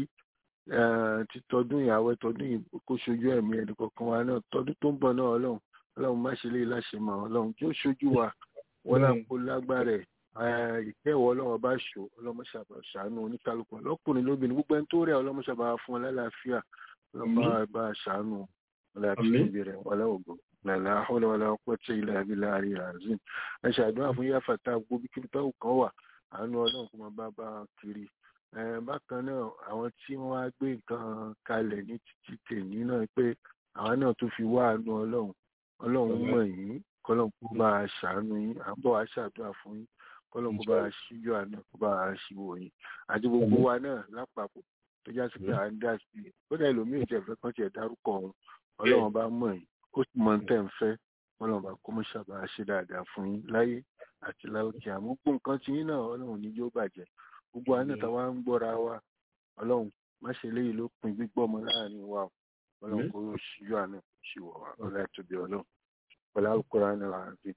títọ́dún ìyàwó tọdún yìí kó ṣojú ẹ̀mí ẹnì kọ̀ọ̀kan wa náà tọdún tó ń bọ̀ náà Ọlọ́run má ṣe lè láṣẹ mọ́ Ọlọ́run tí ó ṣojú wa wọ́n lápò lágbára ìkẹ́wọ̀ Ọlọ́run bá ṣò Ọlọ́run ṣàánú oníkálukú lọ́kùnrin lóbìnrin gbogbo ẹni tó rẹ̀ Ọlọ́run ṣàbá fún ọ lálàáfíà Ọlọ́run bá ṣàánú ọlátòbí rẹ̀ wọlé ògo la hawla wala quwwata illa billahi al-azim ẹ ṣàdúrà fún yáfàtà gbogbo bí kíbi tó kàn wà àánú Ọlọ́run kó máa bá kiri bákan náà àwọn tí wọ́n wá gbé nǹkan kalẹ̀ ní títí tèmi náà pé àwọn náà tó fi wá àánú Ọlọ́run mọ̀ yín kọ́lọ́n kó bá a ṣàánú yín à ń bọ̀ wá ṣàdúrà fún yín kọ́lọ́n kó bá a ṣíjú àná kó bá a ṣíwò yín àti gbogbo wa náà lápapọ̀ tó já sí pé à ń dá sí i ó dẹ̀ lómi ìjẹ́ ìfẹ́ kan tiẹ̀ dárúkọ òun Ọlọ́run bá mọ̀ yín ó sì mọ̀ tẹ́ ń fẹ́ Ọlọ́run bá kó mọ́ ṣàbà ṣe dáadáa fún yín láyé àti láòkè àmọ́ gbogbo nǹkan tí yín náà Ọlọ́run ní yóò bàjẹ́ gbogbo àná táwa ń gbọ́ra wa Ọlọ́run má ṣe léyìí ló pin gbígbọ́ ọmọ láàrin wa Ọlọ́run kó ṣíjú àná ṣì wọ̀ wá ọlá ìtòbí Ọlọ́run pẹ̀lú Al-Qur'an al-Azim.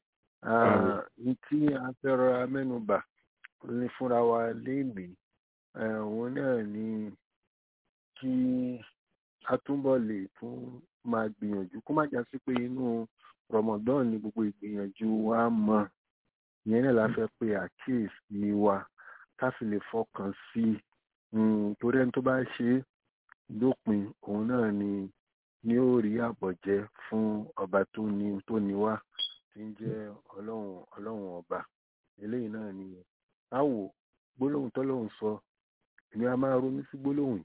Ní tí a fẹ́ rọra mẹ́nubà ní fúnra wa léèmí òun náà ni kí a túbọ̀ lè tún máa gbìyànjú kó má já sí pé inú Ramadan ni gbogbo ìgbìyànjú wa mọ́ ìyẹn náà la fẹ́ pe àkíyèsí wa ká fi lè fọkàn sí torí ẹni tó bá ṣe é dópin òun náà ni ó rí àbọ̀jẹ́ fún ọba tó ní wá tí ń jẹ́ ọlọ́run ọba eléyìí náà ni àwò gbólóhùn tọ́lọ́hùn sọ èmi a máa ronú sí gbólóhùn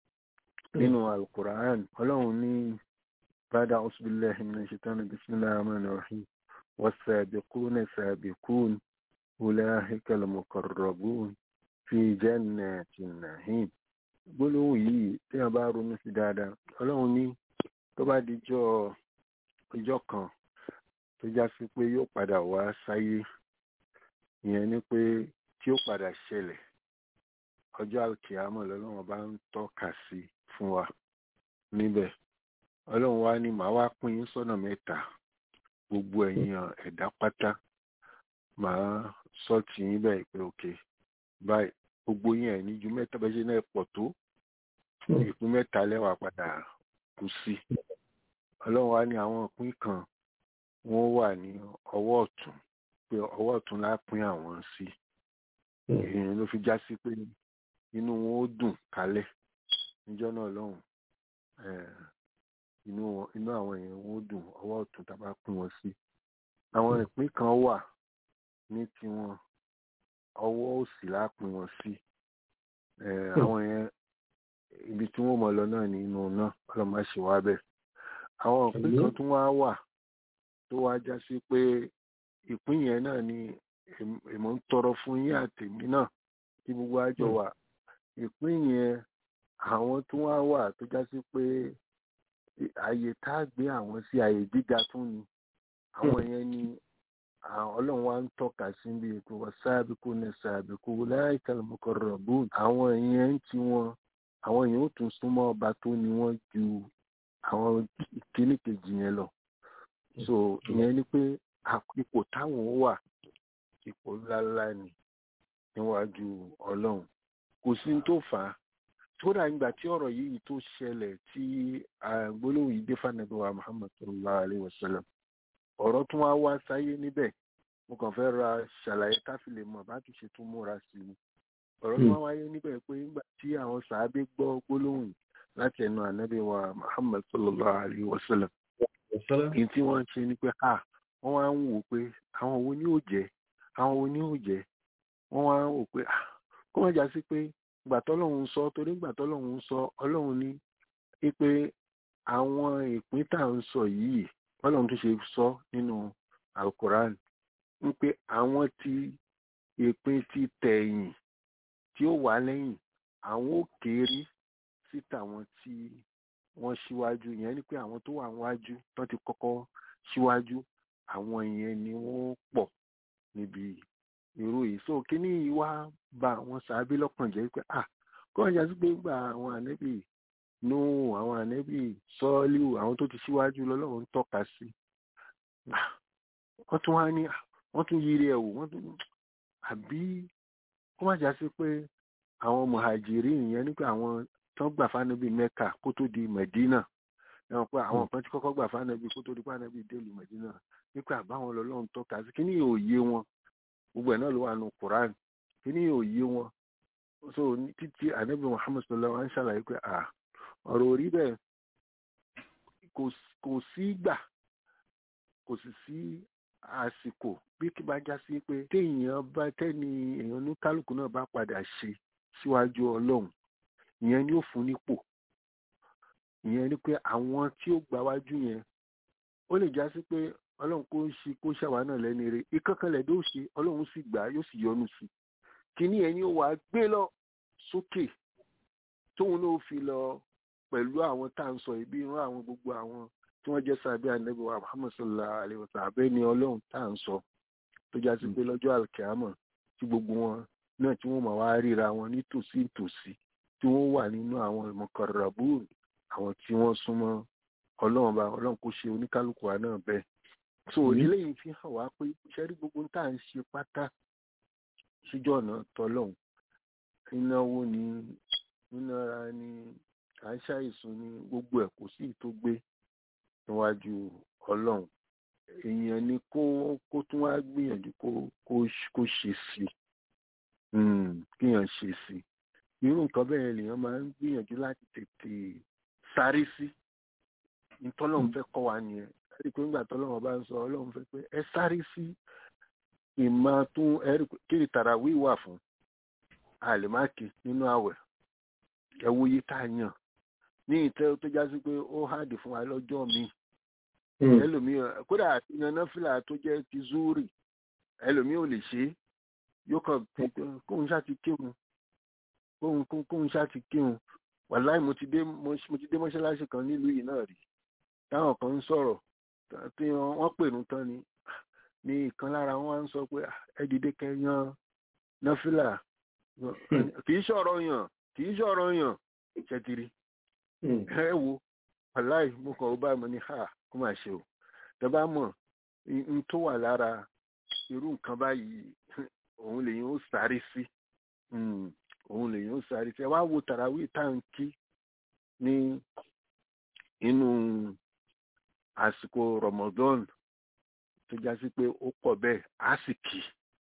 nínú Al-Qur'an ọlọ́run ní bàdà ọ̀sùnbílẹ̀ ìmìnà ṣètọ́nà bismillahir rahmanir rahim was-sabiquna as-sabiqun ulaika al-muqarrabun fi jannatin na'im gbólóhùn yìí tí a bá ronú sí dáadáa ọlọ́run ní tó bá di ọjọ́ kan tó já sí pé yóò padà wá sáyé ìyẹn ni pé tí ó padà ṣẹlẹ̀ ọjọ́ àkíyàmọ̀ lọ́lọ́run bá ń tọ́ka sí fún wa níbẹ̀ ọlọ́run wá ní màá wá pín yín sọ́nà mẹ́ta gbogbo ẹ̀yin ẹ̀dá pátá màá sọ́ọ̀tì yín bẹ́ẹ̀ pé òkè báyìí gbogbo yín ẹ̀ ní ju mẹ́ta bẹ́ẹ̀ ṣe náà pọ̀ tó ìpín mẹ́ta lẹ́wà padà kù sí ọlọ́run wá ní àwọn ìpín kan wọ́n wà ní ọwọ́ ọ̀tún pé ọwọ́ ọ̀tún la pín àwọn sí èèyàn ló fi já sí pé inú wọn ó dùn kálẹ̀ níjọ́ náà lọ́hùn inú àwọn èèyàn wọn ó dùn ọwọ́ ọ̀tún tá a bá pín wọn sí àwọn ìpín kan wà ní tiwọn ọwọ́ òsì la pín wọn sí àwọn yẹn ibi tí wọ́n mọ̀ lọ náà nínú náà ọlọ́mọ ṣe wá bẹ́ẹ̀. Àwọn ìpín kan tún wá wà tó wá já sí pé ìpín yẹn náà ni èmọ̀ ń tọrọ fún yín àtèmi náà tí gbogbo àjọ wà. Ìpín yẹn àwọn tó wá wà tó já sí pé àyè tá a gbé àwọn sí àyè gíga tún ni. Àwọn yẹn ni ọlọ́run wa ń tọ́ka sí bí ètò wasabiquna sabiqun ulaikal muqarrabun. Àwọn yẹn ń ti wọn àwọn yẹn ó tún súnmọ́ ọba tó ni wọ́n ju àwọn kíní kejì yẹn lọ. So ìyẹn ni pé ipò táwọn wà ipò ńláńlá ni níwájú ọlọ́run. Kò sí ní tó fà á kódà nígbà tí ọ̀rọ̀ yìí tó ṣẹlẹ̀ tí gbólóhùn yìí dé fànàbí wa Muhammad sallallahu alayhi wa sallam, ọ̀rọ̀ tún wá wá sáyé níbẹ̀. Mo kàn fẹ́ ra ṣàlàyé káfí lè mọ̀ bá tún ṣe tún múra sí i. Ọ̀rọ̀ tún wá wáyé níbẹ̀ pé nígbà tí àwọn sàábé gbọ́ gbólóhùn láti ẹnu ànábì wa Muhammad sallallahu alayhi wa sallam, èyí tí wọ́n ń ṣe ni pé wọ́n wá ń wò pé àwọn wo ni ó jẹ́ wọ́n wá ń wò pé kó wọ́n já sí pé gbàtọ́lọ́hún sọ torí gbàtọ́lọ́hún sọ ọlọ́run ní pé àwọn ìpín tá à ń sọ yìí ọlọ́run tó ṣe sọ nínú alukoran ń pé àwọn tí ìpín ti tẹ̀yìn tí ó wà lẹ́yìn àwọn ó kéré sí tàwọn tí wọ́n ṣíwájú yẹn ni pé àwọn tó wà wájú tó ti kọ́kọ́ ṣíwájú àwọn yẹn ni wọ́n pọ̀ níbi irú yìí. So kíní yìí wá ba àwọn sàábé lọ́kàn jẹ́ pé kó wọ́n jásí pé gba àwọn ànẹ́bì Nóò àwọn ànẹ́bì Sọ́ọ́líù àwọn tó ti síwájú lọ́lọ́run ń tọ́ka sí. Wọ́n tún wá ní wọ́n tún yiri ẹ̀wò wọ́n tún àbí kó má jásí pé àwọn mùhàjírì ìyẹn nípa àwọn tó gbà fánàbì Mẹ́kà kó tó di Mẹ̀dínà ẹ̀wọ̀n pé àwọn kan tí kọ́kọ́ gbà fánàbì kó tó di fánàbì délùú Mẹ̀dínà nípa àbáwọn lọ́lọ́run tọ́ka sí kíní òye wọn gbogbo ẹ̀ náà ló wà nù Quran kíní òye wọn. So títí ànábì Muhammad sallallahu alaihi wasallam ń ṣàlàyé pé ọ̀rọ̀ orí bẹ́ẹ̀ kò sí gbà kò sì sí àsìkò bí kí bá já sí pé tẹ́ni èèyàn ní kálukú náà bá padà ṣe síwájú ọlọ́run ìyẹn ni ó fún nípò. Ìyẹn ni pé àwọn tí ó gbà wájú yẹn ó lè já sí pé ọlọ́run kó ṣàwá náà lẹ́ni rẹ̀ ìkankanlẹ̀ ló ṣe ọlọ́run sì gbà yóò sì yọ́nú sí kíní ẹni ó wàá gbé lọ sókè tóun náà fi lọ pẹ̀lú àwọn tá à ń sọ ìbí irun àwọn gbogbo àwọn tí wọ́n jẹ́ sábẹ́ ànábì wa Muhammad sallallahu alaihi wa sallam abẹ́ ni ọlọ́run tá à ń sọ tó já sí pé lọ́jọ́ alkiyama tí gbogbo wọn náà tí wọ́n máa wá ríra wọn nítòsí tí wọ́n wà nínú àwọn muqarrabun àwọn tí wọ́n súnmọ́ ọlọ́run kó ṣe oníkálukú wa náà bẹ́ẹ̀. So eléyìí fi hàn wá pé ṣẹ́rí gbogbo tá à ń ṣe pátá síjú ọ̀nà tọ́lọ́hún ìnáwó ni nínára ni à ń ṣàìsùn ní gbogbo ẹ̀ kò sí tó gbé níwájú ọlọ́run. Èèyàn ni kó tún wá gbìyànjú kó ṣe sí kíyàn ṣe sí irú nǹkan bẹ́ẹ̀ lèèyàn máa ń gbìyànjú láti tètè sáré sí ìtọ́lọ́run fẹ́ kọ́ wa nìyẹn. Ẹ̀rí pé nígbà tọ́lọ́run bá ń sọ ọlọ́run fẹ́ pé ẹ sáré sí ìmọ̀ tún ẹ̀rí kí ìtàràwí wà fún àlèmáàkì nínú àwẹ̀ ẹ̀wòye tá a yàn ní ìtẹ́ tó já sí pé ó hàdì fún wa lọ́jọ́ mi. Ẹlòmíì kódà àti yan náfìlà tó jẹ́ ti zúrì ẹlòmíì ò lè ṣe é yóò kàn kóun ṣáà ti kírun kóun ṣáà ti kírun. Wàláì mo ti dé mọ́ṣáláṣí kan nílùú yìí náà rí táwọn kan ń sọ̀rọ̀ tí wọ́n pèrún tán ní ìkan lára wọn wá ń sọ pé ẹ dìde kẹyàn náfìlà kì í ṣọ̀rọ̀ yàn ṣẹtiri ẹ wo wàláì mo kàn ó bá mi ní kó máa ṣe o tẹ bá mọ̀ n tó wà lára irú nǹkan báyìí òun lèyìn ó sáré sí ẹ wá wo tàràwí táǹkì ní inú àsìkò Ramadan tó já sí pé ó pọ̀ bẹ́ẹ̀ àsìkì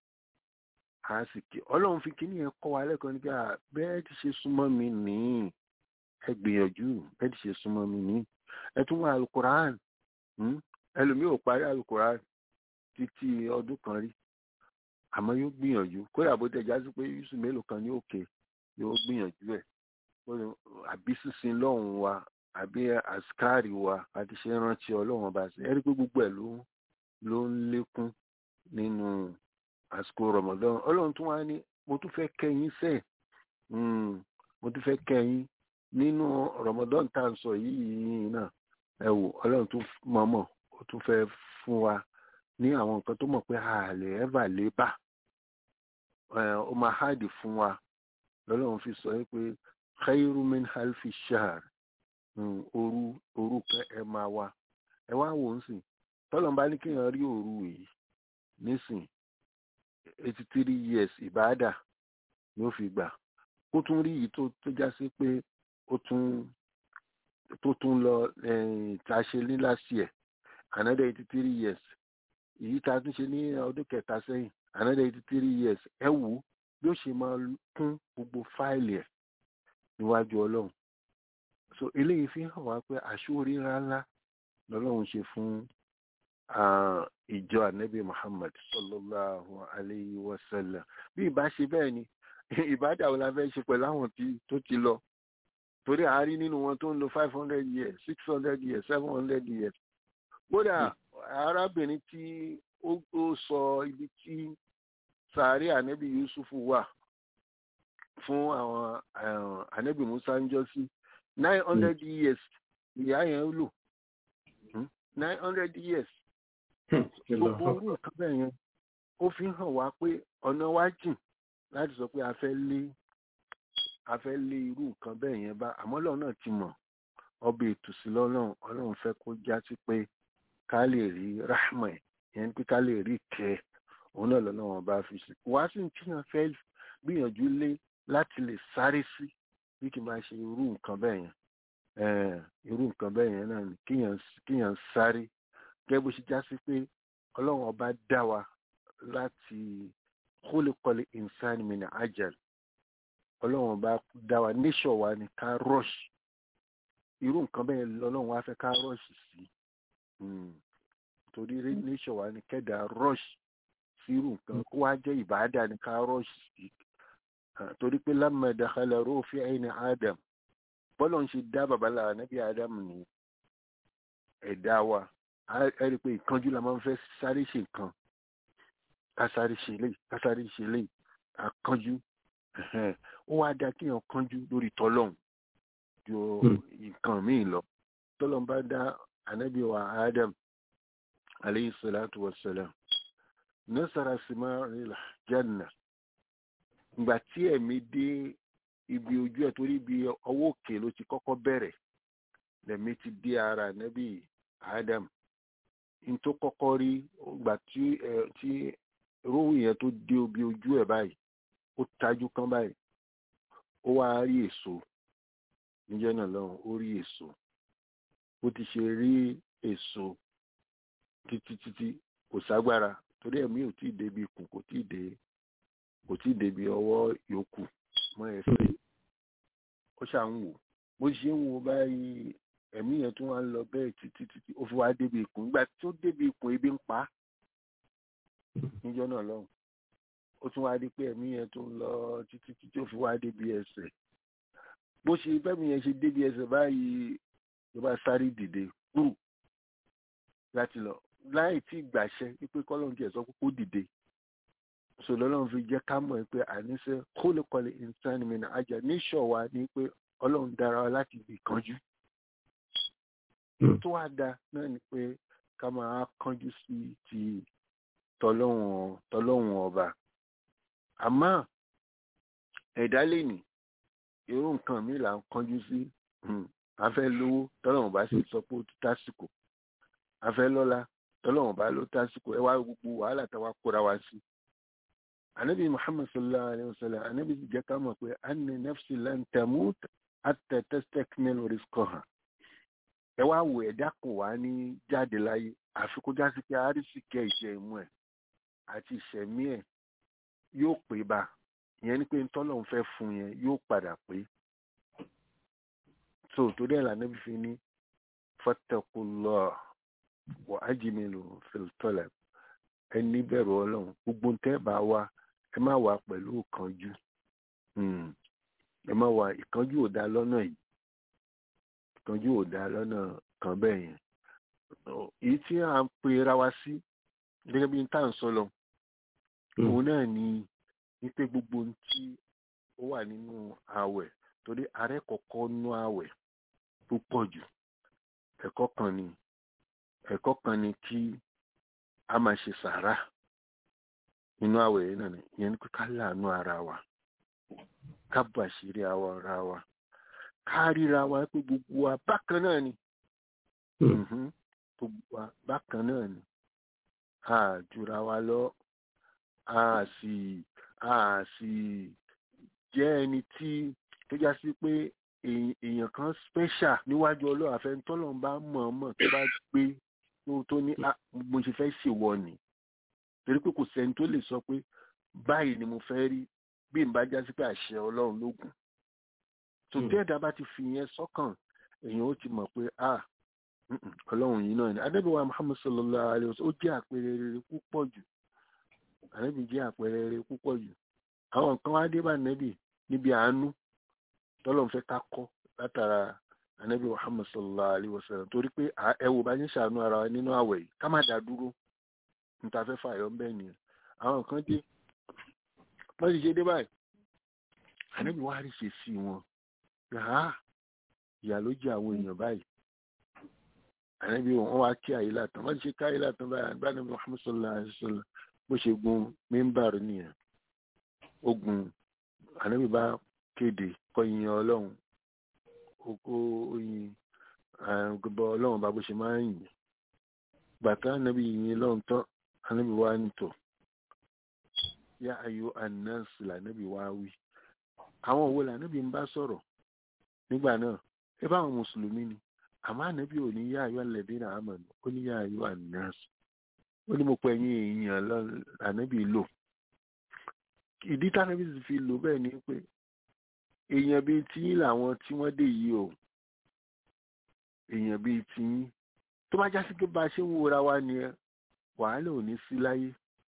ọlọ́run fi kíní yẹn kọ́ wa lẹ́kọ̀ọ́ ní pé bẹ́ẹ̀ ti ṣe súnmọ́ mi nìyí ẹ gbìyànjú bẹ́ẹ̀ ti ṣe súnmọ́ mi nìyí ẹ tún wá alukoran ẹlòmíì ò parí alukoran títí ọdún kan rí àmọ́ yóò gbìyànjú kódà bó tẹ̀ já sí pé yusuf mélòó kan ní òkè yóò gbìyànjú ẹ̀ àbí sísin lọ́hùn wa àbí àsìkáàrì wa àti ṣe rántí ọlọ́run ọba sí ẹ̀rí pé gbogbo ẹ̀ ló ń lékún nínú àsìkò Ramadan. Ọlọ́run tún wá ní mo tún fẹ́ kẹ́yìn sẹ́ẹ̀ mo tún fẹ́ kẹ́yìn nínú Ramadan tá à ń sọ yìí náà ẹ wò Ọlọ́run tún mọ̀ọ́mọ̀ ó tún fẹ́ fún wa ní àwọn nǹkan tó mọ̀ pé àlè ẹ̀fà lè bà ó máa háàdì fún wa lọ́lọ́run fi sọ pé khairu min halfi shahr òru kan ẹ máa wá ẹ wá wò ó sìn tọ́lọ́n bá ní kéèyàn rí òru yìí nísìn 83 years ìbáàdà ni ó fi gbà ó tún rí yìí tó já sí pé tó tún lọ tá a ṣe ní last year another 83 years èyí tá a tún ṣe ní ọdún kẹta sẹ́yìn another 83 years ẹ wò ó bí ó ṣe máa kún gbogbo fáìlì ẹ̀ níwájú Ọlọ́run. So eléyìí fi hàn wá pé àṣórí ńláńlá lọ́lọ́run ṣe fún ìjọ ànábì Muhammad sallallahu alayhi wa sallam. Bí ìbá ṣe bẹ́ẹ̀ ni ìbádà wo la fẹ́ ṣe pẹ̀lú àwọn tó ti lọ torí àárín nínú wọn tó ń lo 500 years 600 years 700 years. Kódà arábìnrin tí ó sọ ibi tí sàárè ànábì Yusuf wà fún àwọn ànábì Musa ń jọ sí 900 years ìyá yẹn lò 900 years gbogbo orú nǹkan bẹ́ẹ̀ yẹn ó fi hàn wá pé ọ̀nà wa jìn láti sọ pé a fẹ́ lé irú nǹkan bẹ́ẹ̀ yẹn bá àmọ́ Ọlọ́run náà ti mọ̀ ọbẹ̀ ìtùsí Ọlọ́run fẹ́ kó já sí pé ká lè rí rahma yẹn pé ká lè rí kẹ́ òun náà lọ́lọ́run bá fi sí wá sí tí wọ́n fẹ́ gbìyànjú lé láti lè sáré sí bí kì í máa ṣe irú nǹkan bẹ́ẹ̀ yẹn náà ni kíyàn sáré gẹ́gẹ́ bó ṣe já sí pé Ọlọ́run ọba dá wa láti khuliqal insani min ajal Ọlọ́run ọba dá wa níṣọ̀ wa ni ká rush irú nǹkan bẹ́ẹ̀ lọ́lọ́run wá fẹ́ ká rush sí torí níṣọ̀ wa ni kẹ́dà rush sí irú nǹkan kó wá jẹ́ ìbáàdà ni ká rush sí torí pé lamma dakhala ruhu fi ayni Adam bọ́lọ̀ ń ṣe dá babalá nábì Adam ní ẹ̀dá wa ẹ rí i pé ìkánjú la máa ń fẹ́ sáré ṣe nǹkan ká sáré ṣe léyìí àkánjú ó wá dá kéèyàn kánjú lórí tọ́lọ́hún ju nǹkan míì lọ tọ́lọ́hún bá dá ànábì wa Adam alayhi salatu wassalam nasara simaril janna ìgbà tí ẹ̀mí dé ibi ojú ẹ̀ torí ibi ọwọ́ òkè ló ti kọ́kọ́ bẹ̀rẹ̀ lẹ̀mí ti dé ara ànábì Adam n tó kọ́kọ́ rí ìgbà tí róòwù yẹn tó dé ibi ojú ẹ̀ báyìí ó tajú kán báyìí ó wá rí èso níjọ́ náà lọ́hùn ó rí èso ó ti ṣe rí èso títí kò ságbára torí ẹ̀mí ò tí ì débi ikùn kò tí ì débi ọwọ́ yòókù mọ́ ẹsẹ̀ ó ṣà ń wò bó ṣe ń wo báyìí ẹ̀mí yẹn tún wá ń lọ bẹ́ẹ̀ títí ó fi wá débi ikùn nígbà tó débi ikùn ebi ń pa á níjọ́ náà lọ́hùn ó tún wá di pé ẹ̀mí yẹn tún lọ títí ó fi wá débi ẹsẹ̀ bó ṣe bẹ́ẹ̀mí yẹn ṣe débi ẹsẹ̀ báyìí ló bá sáré dìde kúrò láti lọ láì tí gbàṣẹ wípé kọ́lọ́n tiẹ̀ sọ pé kó dìde sọlọ́lọ́run fi jẹ́ ká mọ̀ pé àníṣe khuliqal insani min ajal níṣọ̀ wa ni pé Ọlọ́run dára wa láti fi kánjú tó wá da náà ni pé ká máa kánjú sí ti tọlọ́hun ọba àmọ́ ẹ̀dá lè ní irú nǹkan mi là ń kánjú sí a fẹ́ lówó tọ́lọ́hun bá sì sọ pé ó ti tásìkò a fẹ́ lọ́lá tọ́lọ́hun bá ló tásìkò ẹ wá gbogbo wàhálà táwa kóra wá sí. Ànábì Muhammad sallallahu alayhi wa sallam ànábì sì jẹ́ ká mọ̀ pé anna nafsi lan tamut hatta tastakmila rizqaha ẹ wá wo ẹ̀dá kò wá ní jáde láyé àfi kó já sí pé àrísìkẹ́ ìṣẹ́ ìmú ẹ̀ àti ìṣẹ̀mí ẹ̀ yóò pé bá ìyẹn ni pé tọ́lọ́hun fẹ́ fún yẹn yóò padà pé so torí ẹ̀ lànà bí fi ní fattaqullah wa ajmilu fil talab ẹni bẹ̀rù Ọlọ́run gbogbo ń tẹ́ bá wá ẹ má wá pẹ̀lú ìkánjú ẹ má wà ìkánjú ò dá lọ́nà yìí, ìkánjú ò dá lọ́nà kan bẹ́ẹ̀ yẹn. Èyí tí à ń pe ra wa sí gẹ́gẹ́ bí n tá à ń sọ lọ òun náà ni wípé gbogbo ohun tí ó wà nínú ààwẹ̀, torí ààrẹ kọ̀ọ̀kan nú ààwẹ̀ púpọ̀ jù. ẹ̀kọ́ kan ni kí a máa ṣe sàárà nínú ààwẹ̀ yìí náà ni, ìyẹn ni pé ká láàánú ara wa, ká bàṣírí ara wa, ká ríra wa pé gbogbo wa bákan náà ni. Gbogbo wa bákan náà ni, a jura wa lọ, a sì jẹ́ ẹni tí tó já sí pé èèyàn kan special níwájú Ọlọ́run àfẹnutọ́lọ́run bá mọ̀ọ́mọ̀ tó bá gbé tó ní mo ṣe fẹ́ ṣèwọ ni, torí pé kò sẹ́ni tó lè sọ pé báyìí ni mo fẹ́ rí bí n bá já sí pé àṣẹ Ọlọ́run lógún. tó tí ẹ̀dá bá ti fi yẹn sọ́kàn, èèyàn ó ti mọ̀ pé Ọlọ́run yìí náà ni. Ànábì wa Muhammad sallallahu alaihi wasallam ó jẹ́ àpẹẹrẹ rere púpọ̀ jù. Ànábì jẹ́ àpẹẹrẹ rere púpọ̀ jù. Àwọn nǹkan wá dé bá Ànábì níbi àánú tọ́lọ́run fẹ́ ká kọ́ látara Ànábì Muhammad sallallahu alaihi wasallam, torí pé ẹ wò bá ní ṣàánú ara wa nínú àwẹ̀ yìí, ká má dá dúró níta fẹ́ fàyọ̀ ń bẹ̀ nìyẹn. Àwọn kan dé wọ́n ti ṣe dé báyìí, Ànábì wá rí ṣe sí wọn pé ìyà ló jẹ àwọn èèyàn báyìí. Ànábì wọn wá kí àyílà tán, wọ́n ti ṣe ká àyílà tán báyìí, Ànábì Muhammad sallallahu alaihi wasallam bó ṣe gun mímbàrú nìyẹn. Ó gun, Ànábì bá kéde kọyìn Ọlọ́run, oko oyin gbogbo Ọlọ́run bá bó ṣe máa ń yìn. Bàtà Ànábì yìn Ọlọ́run tán, Ànábì wá nítọ̀ yá ayò ànánsì lànábì wá wí. Àwọn òwe lànábì ń bá sọ̀rọ̀ nígbà náà, ẹ bá àwọn mùsùlùmí ni, àmọ́ Ànábì ò ní yá ayò alladhina amanu, ó ní yá ayò ànánsì. Ó ní mo pẹ̀ yín èèyàn lànábì lò. Ìdí tànábì sì fi lò bẹ́ẹ̀ ni pé èèyàn bíi tiyín làwọn tí wọ́n dé yìí o, èèyàn bíi tiyín. Tó bá jásí pé bá a ṣe ń wòra wa ni wàhálà ò ní sí láyé,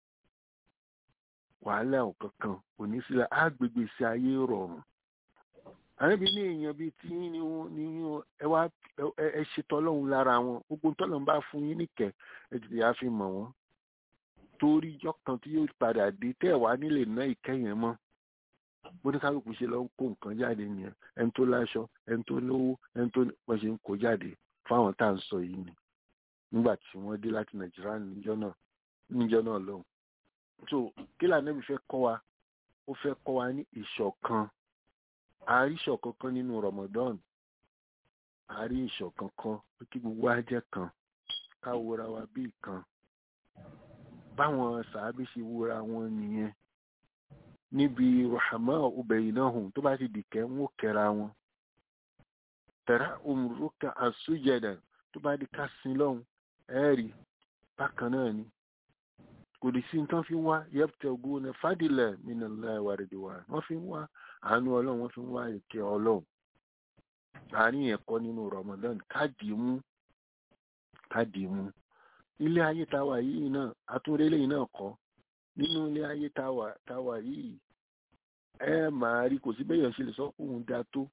wàhálà kankan ò ní sí láyé, àgbègbè sí ayé rọrùn. Ànábì ní èèyàn bíi tiyín ni ẹ ṣe tọ́lọ́hun lára wọn, gbogbo tọ́lọ́hun bá fún yín níkẹ́ ẹ tètè á fi mọ̀ wọ́n, torí ìjọ kan tí yóò padà dé tẹ́ ẹ̀ wá nílé ná ìkẹyìn mọ́. Bó ní kálukú ṣe lọ ń kó nǹkan jáde nìyẹn, ẹni tó láṣọ, ẹni tó lówó, ẹni tó wọ́n ṣe ń kó jáde fáwọn tá à ń sọ yìí ni nígbà tí wọ́n dé láti Nàìjíríà níjọ́ náà lọ́hùn. So kí l'Ànábì fẹ́ kọ́ wa? Ó fẹ́ kọ́ wa ní ìṣọ̀kan. A rí ìṣọ̀kan kan nínú Ramadan, a rí ìṣọ̀kan kan pé kí gbogbo wa jẹ́ kan, ká wòra wa bí kan. Báwọn sàábí ṣe wòra wọn nìyẹn. Níbi rahama baynahum tó bá ti dìkẹ́ ń wò kẹ́ra wọn. Tẹ̀rá òmùrúkà àsújẹ̀dà tó bá di ká sin lọ́hùn ẹ̀rí bákan náà ni. Kò dì sí nǹkan fi ń wá yabtaguna fadlan minallahi wa ridwan. Wọ́n fi ń wá àánú Ọlọ́run, wọ́n fi ń wá ìkẹ́ Ọlọ́run. Àárín ẹ̀kọ́ nínú Ramadan ká dì mú. Ilé ayé táwa yìí náà, àtúndélé yìí náà kọ́. Nínú ilé ayé táwa yìí, ẹ máa rí kò sí bẹ́yàn ṣe lè sọ pé òun dá tó.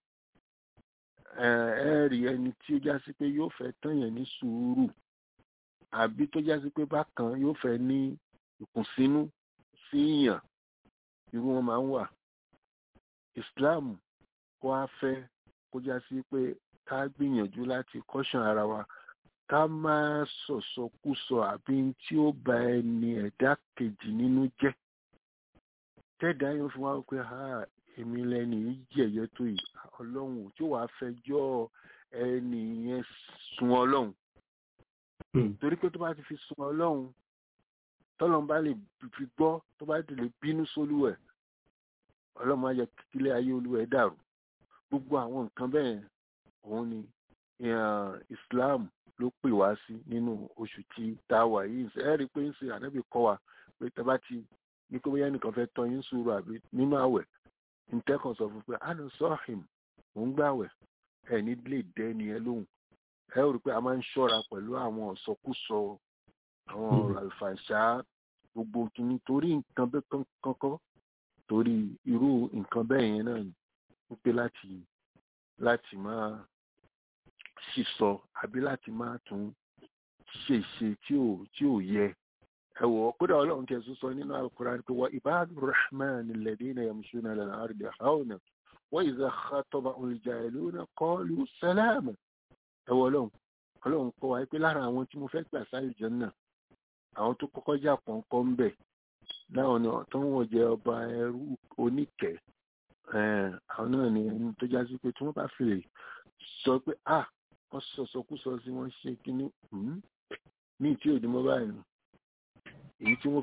Ẹ rí ẹni tí ó já sí pé yóò fẹ́ tán yẹn ní sùúrù, àbí tó já sí pé bákan yóò fẹ́ ní ìkùnsínú sí yàn, irú wọn máa ń wà. Islam kó á fẹ́ kó já sí pé ká gbìyànjú láti caution ara wa, ká má sọ̀sọkúsọ àbí tí ó ba ẹni ẹ̀dá kejì nínú jẹ́. Tẹ́ẹ̀dá yóò fi wá pé èmi lẹ́ni yìí jẹ̀yẹ́ tó yìí, Ọlọ́run tí ó wàá fẹjọ́ ẹni yẹn sun Ọlọ́run. Torí pé tó bá ti fi sun Ọlọ́run, tọ́lọ́run bá lè fi gbọ́, tó bá ti lè bínú sólúwẹ̀, Ọlọ́run á yẹ kílé ayé olúwẹ̀ dàrú. Gbogbo àwọn nǹkan bẹ́ẹ̀ òun ni Islam ló pè wá sí nínú oṣù tí tá a wà yìí. Ẹ rí i pé ń ṣe Ànábì kọ́ wa pé tẹ́ bá ti ní pé bóyá nìkan fẹ́ tọ́ yín sùúrù àbí nínú àwẹ̀, ntẹ́kàn sọ fún pé àná sọ́ọ̀hìm òun gbàwẹ̀, ẹ̀ ní lè dẹ́ ni ẹ lóhùn. Ẹ rí i pé a máa ń ṣọ́ra pẹ̀lú àwọn ọ̀sọ́kúsọ, àwọn ọ̀rọ̀ àlùfàǹṣá, gbogbo kìíní torí nǹkan bẹ́ẹ̀ kankan, torí irú nǹkan bẹ́ẹ̀ yẹn náà ni. wípé láti máa sísọ àbí láti máa tún ṣe tí ò yẹ. ẹ̀wọ̀ kódà ọlọ́run tẹ̀sùn sọ nínú Al-Qur'an pé wa ibadur rahman alladhina yamshuna ala al-ardi hawna wa idha khatabahum al-jahiluna qalu salama. ẹ̀wọ̀ ọlọ́run kọ́ wa pé lára àwọn tí mo fẹ́ gbà sáyé Jánnà àwọn tó kọ́kọ́ jà pọ̀npọ̀ ń bẹ̀ láwọn ni tó wọ́n jẹ ọba ẹrú oníkẹ́ àwọn náà ni ẹni tó já sí pé tí wọ́n bá fi lè sọ pé wọ́n sọ̀sọ̀kúsọ sí wọ́n ṣe kíní ní tí ò ní mọ́ báyìí nù èyí tí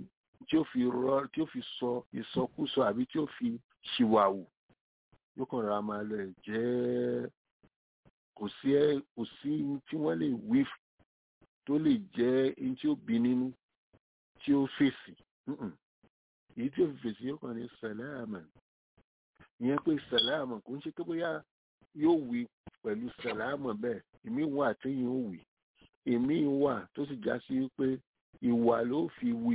ó fi sọ ìsọkúsọ àbí tí ó fi ṣìwàwù yóò kàn ra máa lọ jẹ́ kò sí tí wọ́n lè wí tó lè jẹ́ èyí tí ó bí nínú tí ó fèsì èyí tí ó fi fèsì yóò kàn ní sàlámà ìyẹn pé sàlámà kò ń ṣe pé bóyá yóò wí pẹ̀lú sàlámà bẹ́ẹ̀ èmi wà téyìn ó wí èmi wà tó sì já sí pé ìwà ló fi wí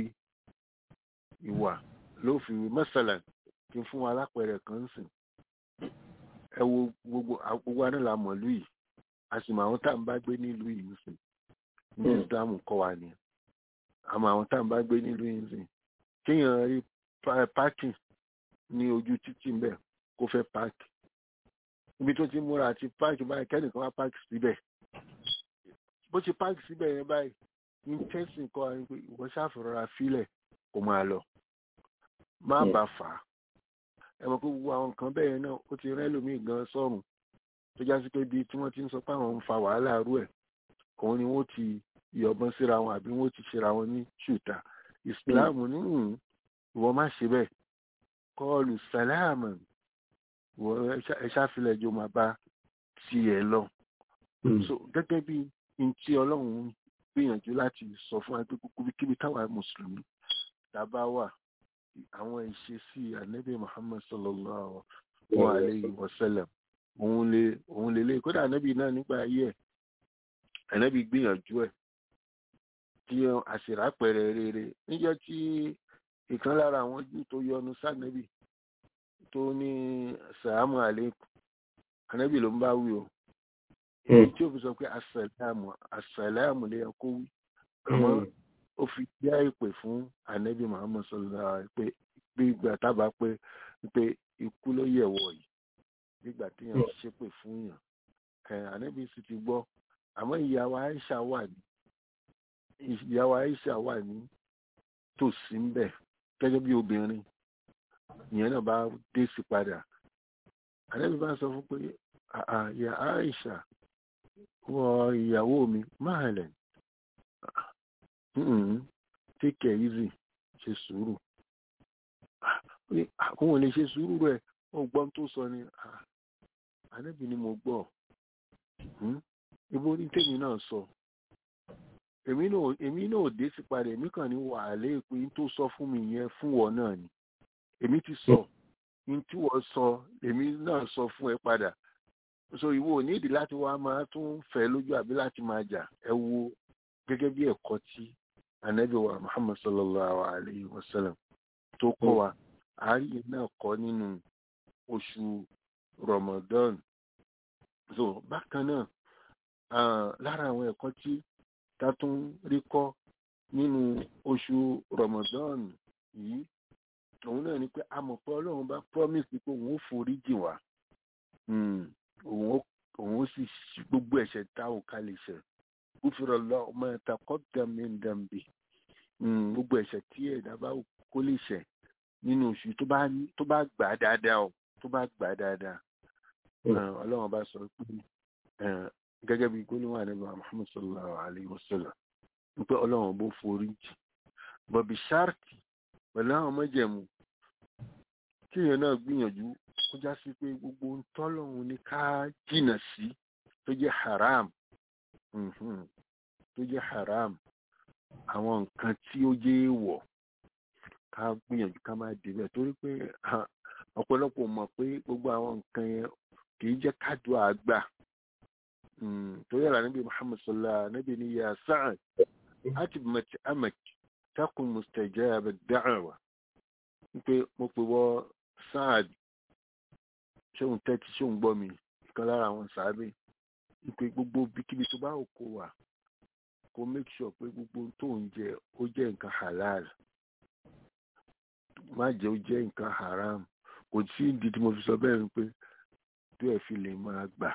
mọ́sálà kí n fún wa lápẹẹrẹ kan sìn ẹ wo gbogbo anáàlá mọ̀lú yìí a sì mọ àwọn tá à ń bá gbé nílùú yìí sìn ní Islam kọ́ wa ni àmọ́ àwọn tá à ń bá gbé nílùú yìí sìn kéèyàn rí páàkì ní ojú títì ń bẹ̀ kó fẹ́ páàkì ibi tó ti múra àti páàkì báyìí kẹ́nìkan wá páàkì síbẹ̀ bó ti páàkì síbẹ̀ yẹn báyìí ní tẹ́sìn kọ́ ẹni pé ìwọ ṣàfihàn fílẹ̀ kó máa lọ má bà fà á ẹ mọ̀ pé gbogbo àwọn nǹkan bẹ́ẹ̀ náà ó ti rẹ́ lómi gan sọ́run tó já sí pé bíi tí wọ́n ti ń sọ pé àwọn ń fa wàhálà rú ẹ̀ òun ni wọ́n ti yọ̀bọ̀n síra wọn àbí wọ́n ti ṣera wọn ní ṣùtà ìsìláàmù ní ìwọ má ṣe bẹ́ẹ̀ kọ́ọ̀lù sàlámù ìwọ ẹ ṣàfilẹ̀ jọ máa bá tiẹ̀ lọ. so gẹ́gẹ́ bí n tí ọlọ́run gbìyànjú láti sọ fún wa pé kíbi táwa mùsùlùmí tàbá wà àwọn ìṣesí ànábì Muhammad sallallahu alayhi wa sallam òun lè lè kódà ànábì náà nígbà ayé ẹ̀ ànábì gbìyànjú ẹ̀ tí àṣìrápẹrẹ rere níjọ́ tí ìkan lára àwọn jù tó yọnu sànábì tó ní sàámù àlékún ànábì ló ń bá wí o tí ó fi sọ pé àsàlámù lè yẹ kó wí àmọ́ ó fi jẹ́ ìpè fún ànábì Muhammad sallallahu alaihi pé gbígbà tábà pé ikú ló yẹ̀wọ̀ yìí nígbà tí yàn ṣépè fún yàn ànábì sì ti gbọ́ àmọ́ ìyàwó Aisha wà ní tòsí ń bẹ̀ gẹ́gẹ́ bí obìnrin ìyẹn náà bá dé sí padà ànábì bá sọ fún pé ìyá Aisha wọ ìyàwó mi máa lẹ̀ take it easy ṣe sùúrù àwọn ò lè ṣe sùúrù rẹ̀ ọgbọ́n tó sọ ni ànábì ni mo gbọ́ ibo ní tèmi náà sọ èmi náà ò dé sí padà èmi kàn ní wàhálà ìpín tó sọ fún mi yẹn fún wọn náà ni èmi ti sọ ní tí wọ́n sọ èmi náà sọ fún ẹ padà so ìwọ ò nídìí láti wá máa tún fẹ́ lójú àbí láti máa jà ẹ wo gẹ́gẹ́ bí ẹ̀kọ́ tí ànábì wa Muhammad sallallahu alayhi wa sallam tó kọ́ wa àárín náà kọ́ nínú oṣù Ramadan so bákan náà lára àwọn ẹ̀kọ́ tí ta tún rí kọ́ nínú oṣù Ramadan yìí òun náà ni pé a mọ̀ pé Ọlọ́run bá promise pé òun ó forí jìn wá òun ó sì gbogbo ẹ̀ṣẹ̀ tá ò ká lè ṣẹ̀ gúfúrọ̀ lọ ọmọ ẹ̀ta kọ́tà mẹ́ndàmbì gbogbo ẹ̀ṣẹ̀ tí ẹ̀dá bá kó lè ṣẹ̀ nínú oṣù tó bá gbà dáadáa o tó bá gbà dáadáa Ọlọ́run bá sọ pé gẹ́gẹ́ bí gbólóhùn ànábì Muhammad sallallahu alayhi wa sallam pé Ọlọ́run bó forí jì bọ̀bí ṣáàtì pẹ̀lú àwọn májẹ̀mú tí èèyàn náà gbìyànjú ó já sí pé gbogbo ń tọ́lọ́run ní ká jìnà sí tó jẹ́ haram àwọn nǹkan tí ó jẹ́ èèwọ̀ ká gbìyànjú ká má débẹ̀ torí pé ọ̀pọ̀lọpọ̀ mọ̀ pé gbogbo àwọn nǹkan yẹn kì í jẹ́ kádùá àgbà torí àlà níbi Muhammad sallallahu níbi ní ya Sa'ad àti mẹ̀tì amẹ̀kì takun mustajab ad-da'wa pé mo pè wọ́ Sa'ad ṣóun tẹ́tí ṣóun gbọ́ mi ìkan lára àwọn sàábé ìpè gbogbo bíkíbi tó bá òkò wà kó make sure pé gbogbo tó ń jẹ ó jẹ́ nǹkan halal má jẹ́ ó jẹ́ nǹkan haram kò sí ìdí tí mo fi sọ bẹ́ẹ̀ ni pé tó ẹ̀ fi lè máa gbà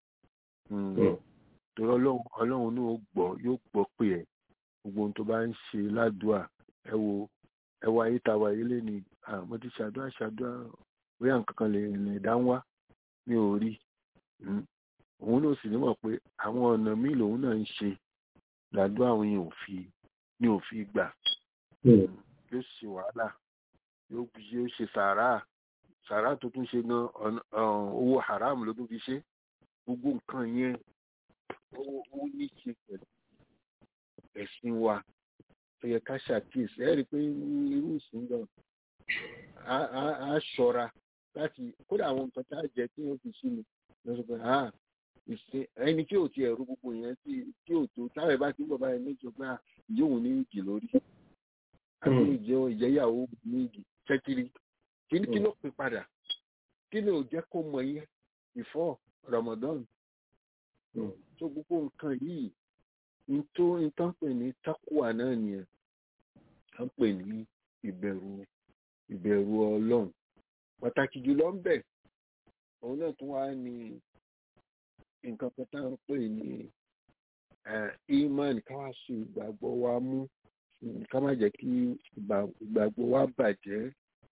torí ọlọ́run náà yóò gbọ́ pé ẹ̀ gbogbo ohun tó bá ń ṣe ládùúà ẹ wo ayé ta wáyé lé ní mo ti ṣàdúrà bóyá nǹkan kan lè dá ń wá mi ò rí òun náà sì nímọ̀ pé àwọn ọ̀nà míì lòun náà ń ṣe ládùúà àwọn yẹn ní ò fi gbà yóò ṣe wàhálà yóò ṣe sàárà tó tún ṣe gan owó haram ló tún fi ṣe gbogbo nǹkan yẹn ó ní ṣe pẹ̀lú ẹ̀sìn wa tó yẹ ká ṣàkíyèsí ẹ rí i pé irú ìsìn gan á ṣọ́ra láti kódà àwọn nǹkan tá a jẹ kí wọ́n fi sí mi lọ́sọ̀ pé ìsìn ẹni tí ò ti ẹ̀rú gbogbo yẹn tí ò tó táwọn ẹ̀ bá ti ń bọ̀ báyìí méjì pé ìyóhùn ní ìdì lórí àbí ìjẹyàwó ní ìdì tẹ́tìrì kí ló pè padà kí ló jẹ́ kó mọ yẹn before Ramadan tó gbogbo nǹkan yìí nǹkan pè ní takuwa náà nìyẹn wọ́n pè ní ìbẹ̀rù Ọlọ́run pàtàkì jùlọ ń bẹ òun náà tún wá ní nǹkan kan tá à ń pè ní iman ká wá sí ìgbàgbọ́ wa mú ká má jẹ́ kí ìgbàgbọ́ wa bàjẹ́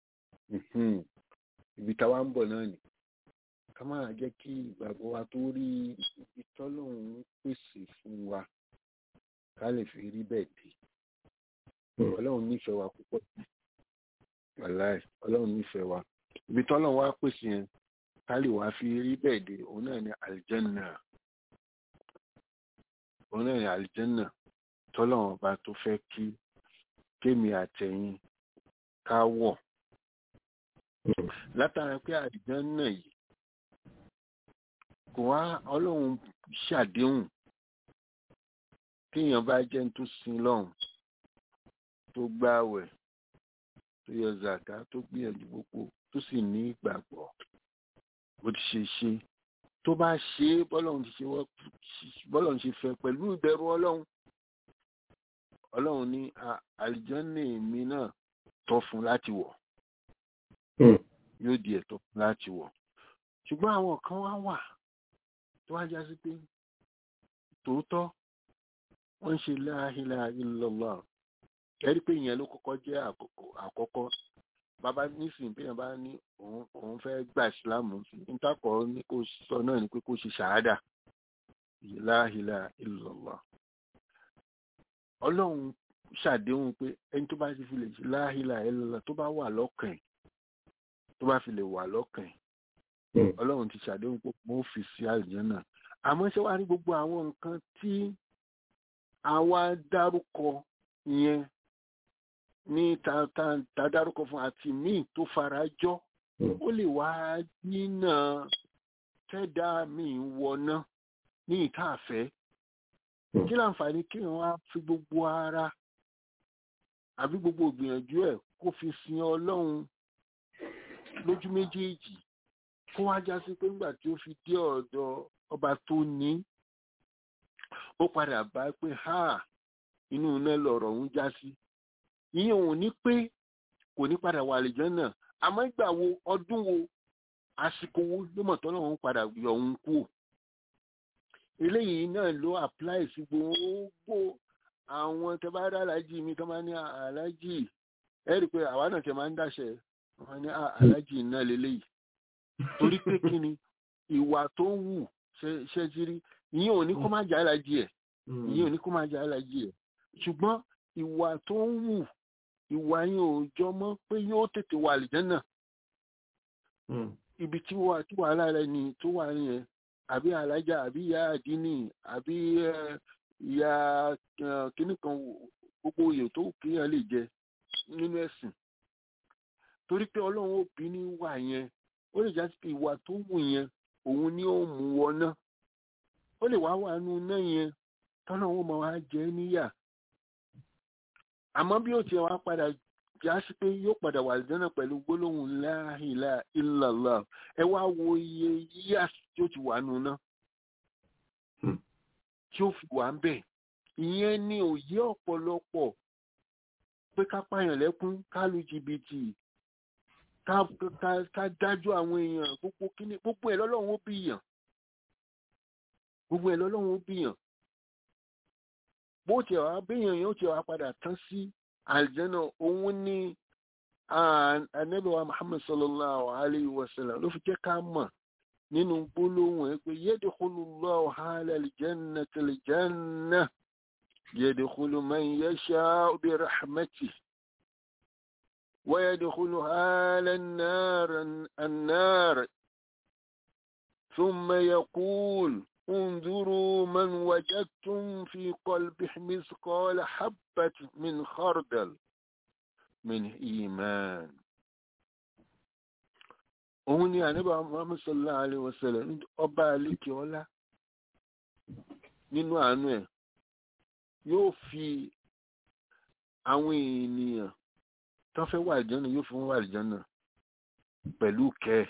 ibi táwa ń bọ̀ náà ni ká má jẹ́ kí ìgbàgbọ́ wa tó rí ibi tọ́lọ́run pèsè fún wa ká lè fi rí bẹ́ẹ̀ dé Ọlọ́run nífẹ̀ẹ́ wa púpọ̀ wàláì Ọlọ́run nífẹ̀ẹ́ wa ibi tọ́lọ́run wá pèsè yẹn ká lè wá fi rí bẹ́ẹ̀ dé òun náà ni àlìjẹ́nà tọ́lọ́run ọba tó fẹ́ kí kémi àtẹ̀yìn ká wọ̀ látara pé àlìjẹ́nà yìí kò wá Ọlọ́run ṣàdéhùn kéèyàn bá jẹ́ tó sin lọ́hùn tó gbààwẹ̀ tó yọ zàká tó gbìyànjú gbogbo tó sì ní ìgbàgbọ́ bó ti ṣe tó bá ṣe bọ́lọ́run ṣe fẹ́ pẹ̀lú ìbẹ̀rù Ọlọ́run ní àlìjánà mi náà tọ́ fún láti wọ̀ yóò di ẹ̀tọ́ fún láti wọ̀ ṣùgbọ́n àwọn kan wà tó wá já sí pé tòótọ́ wọ́n ń ṣe la ilaha illallah ẹ̀rí pé ìyẹn ló kọ́kọ́ jẹ́ àkọ́kọ́ bàbá nísìnyí bí wọ́n bá ní òun fẹ́ gba ìsìlámù nítakọ̀ ní kó sọ náà ni pé kó ṣe ṣàhádà la ilaha illallah Ọlọ́run ṣàdéhùn pé ẹni tó bá ti fi lè ṣe la ilaha illallah tó bá wà lọ́kàn tó bá fi lè wà lọ́kàn Ọlọ́run ti ṣàdéhùn pé mo fi sí àlùjánnà àmọ́ ṣé wàá rí gbogbo àwọn nǹkan tí àwa dárúkọ yẹn ní ta dárúkọ fún àti míì tó farajọ ó lè wá nínà tẹ́dá míì wọná ní ìtàfẹ́ kí láǹfààní kí wọ́n á fi gbogbo ara àbí gbogbo ìgbìyànjú ẹ̀ kó fi sin Ọlọ́run lójú méjèèjì kó wá já sí pé nígbà tí ó fi dé ọ̀dọ̀ ọba tó ní ó padà bá pé inú iná lọ̀rọ̀ ń já sí ìyẹn ò ní pé kò ní padà wà àlùjánnà àmọ́ ìgbà wo ọdún wo àsìkò wo ló mọ̀ tọ́lọ́ òun padà yọ òun kú eléyìí náà ló apply sí gbogbo àwọn tẹ bá rí aláàjì mi tó máa ní aláàjì ẹ rí i pé àwa náà tẹ máa ń dáṣẹ wọn ní aláàjì náà lélẹ́yìí torí pé kí ni ìwà tó ń wù ṣẹ́jírí ìyẹn ò ní kó má jẹ́ aláàjì ẹ̀ ṣùgbọ́n ìwà tó ń wù ìwà yẹn ò jọ mọ́ pé yóò tètè wà àlùjánnà ibi tí wàhálà rẹ ni tó wà yẹn àbí alájà àbí ìyá àdínì àbí ìyá kínní kan gbogbo oyè tó kéèyàn lè jẹ nínú ẹ̀sìn torí pé Ọlọ́run ó bí ní wà yẹn ó lè já sí pé ìwà tó wù yẹn òun ni ó mú wọná ó lè wá wà nínú náà yẹn tọ́lọ́run ó máa wá jẹ níyà àmọ́ bí ó ti wá padà já sí pé yóò padà wà àlìjánà pẹ̀lú gbólóhùn la ilaha illallah. Ẹ wá wo iye yíyà tí ó ti wà nù náà tí ó fi wà ń bẹ̀. Ìyẹn ni òye ọ̀pọ̀lọpọ̀ pé ká pààyàn lẹ́kún, ká lu jìbìtì, ká dájú àwọn èèyàn, gbogbo ẹ̀ lọ́lọ́run ó bìyàn. Gbogbo ẹ̀ lọ́lọ́run ó bìyàn. Bó ti wá bíyàn yóò ti wá padà tán sí àlìjánà. Òun ni Ànábì wa Muhammad sallallahu alayhi wa sallam ló fi jẹ́ ká mọ̀ nínú gbólóhùn ẹ pé yadkhulullahu ala al-jannati al-jannah yadkhulu man yasha'u bi rahmatihi wa yadkhulu ala an-nar thumma yaqul انظروا من وجدتم في قلبه مثقال حبة من خردل من إيمان. òun ni Ànábì Muhammad sallallahu alaihi wasallam ọba àlékè ọlá nínú àánú ẹ̀ yóò fi àwọn ènìyàn tó fẹ́ wà àlìjánà yóò fi wọ́n wà àlìjánà pẹ̀lú kẹ́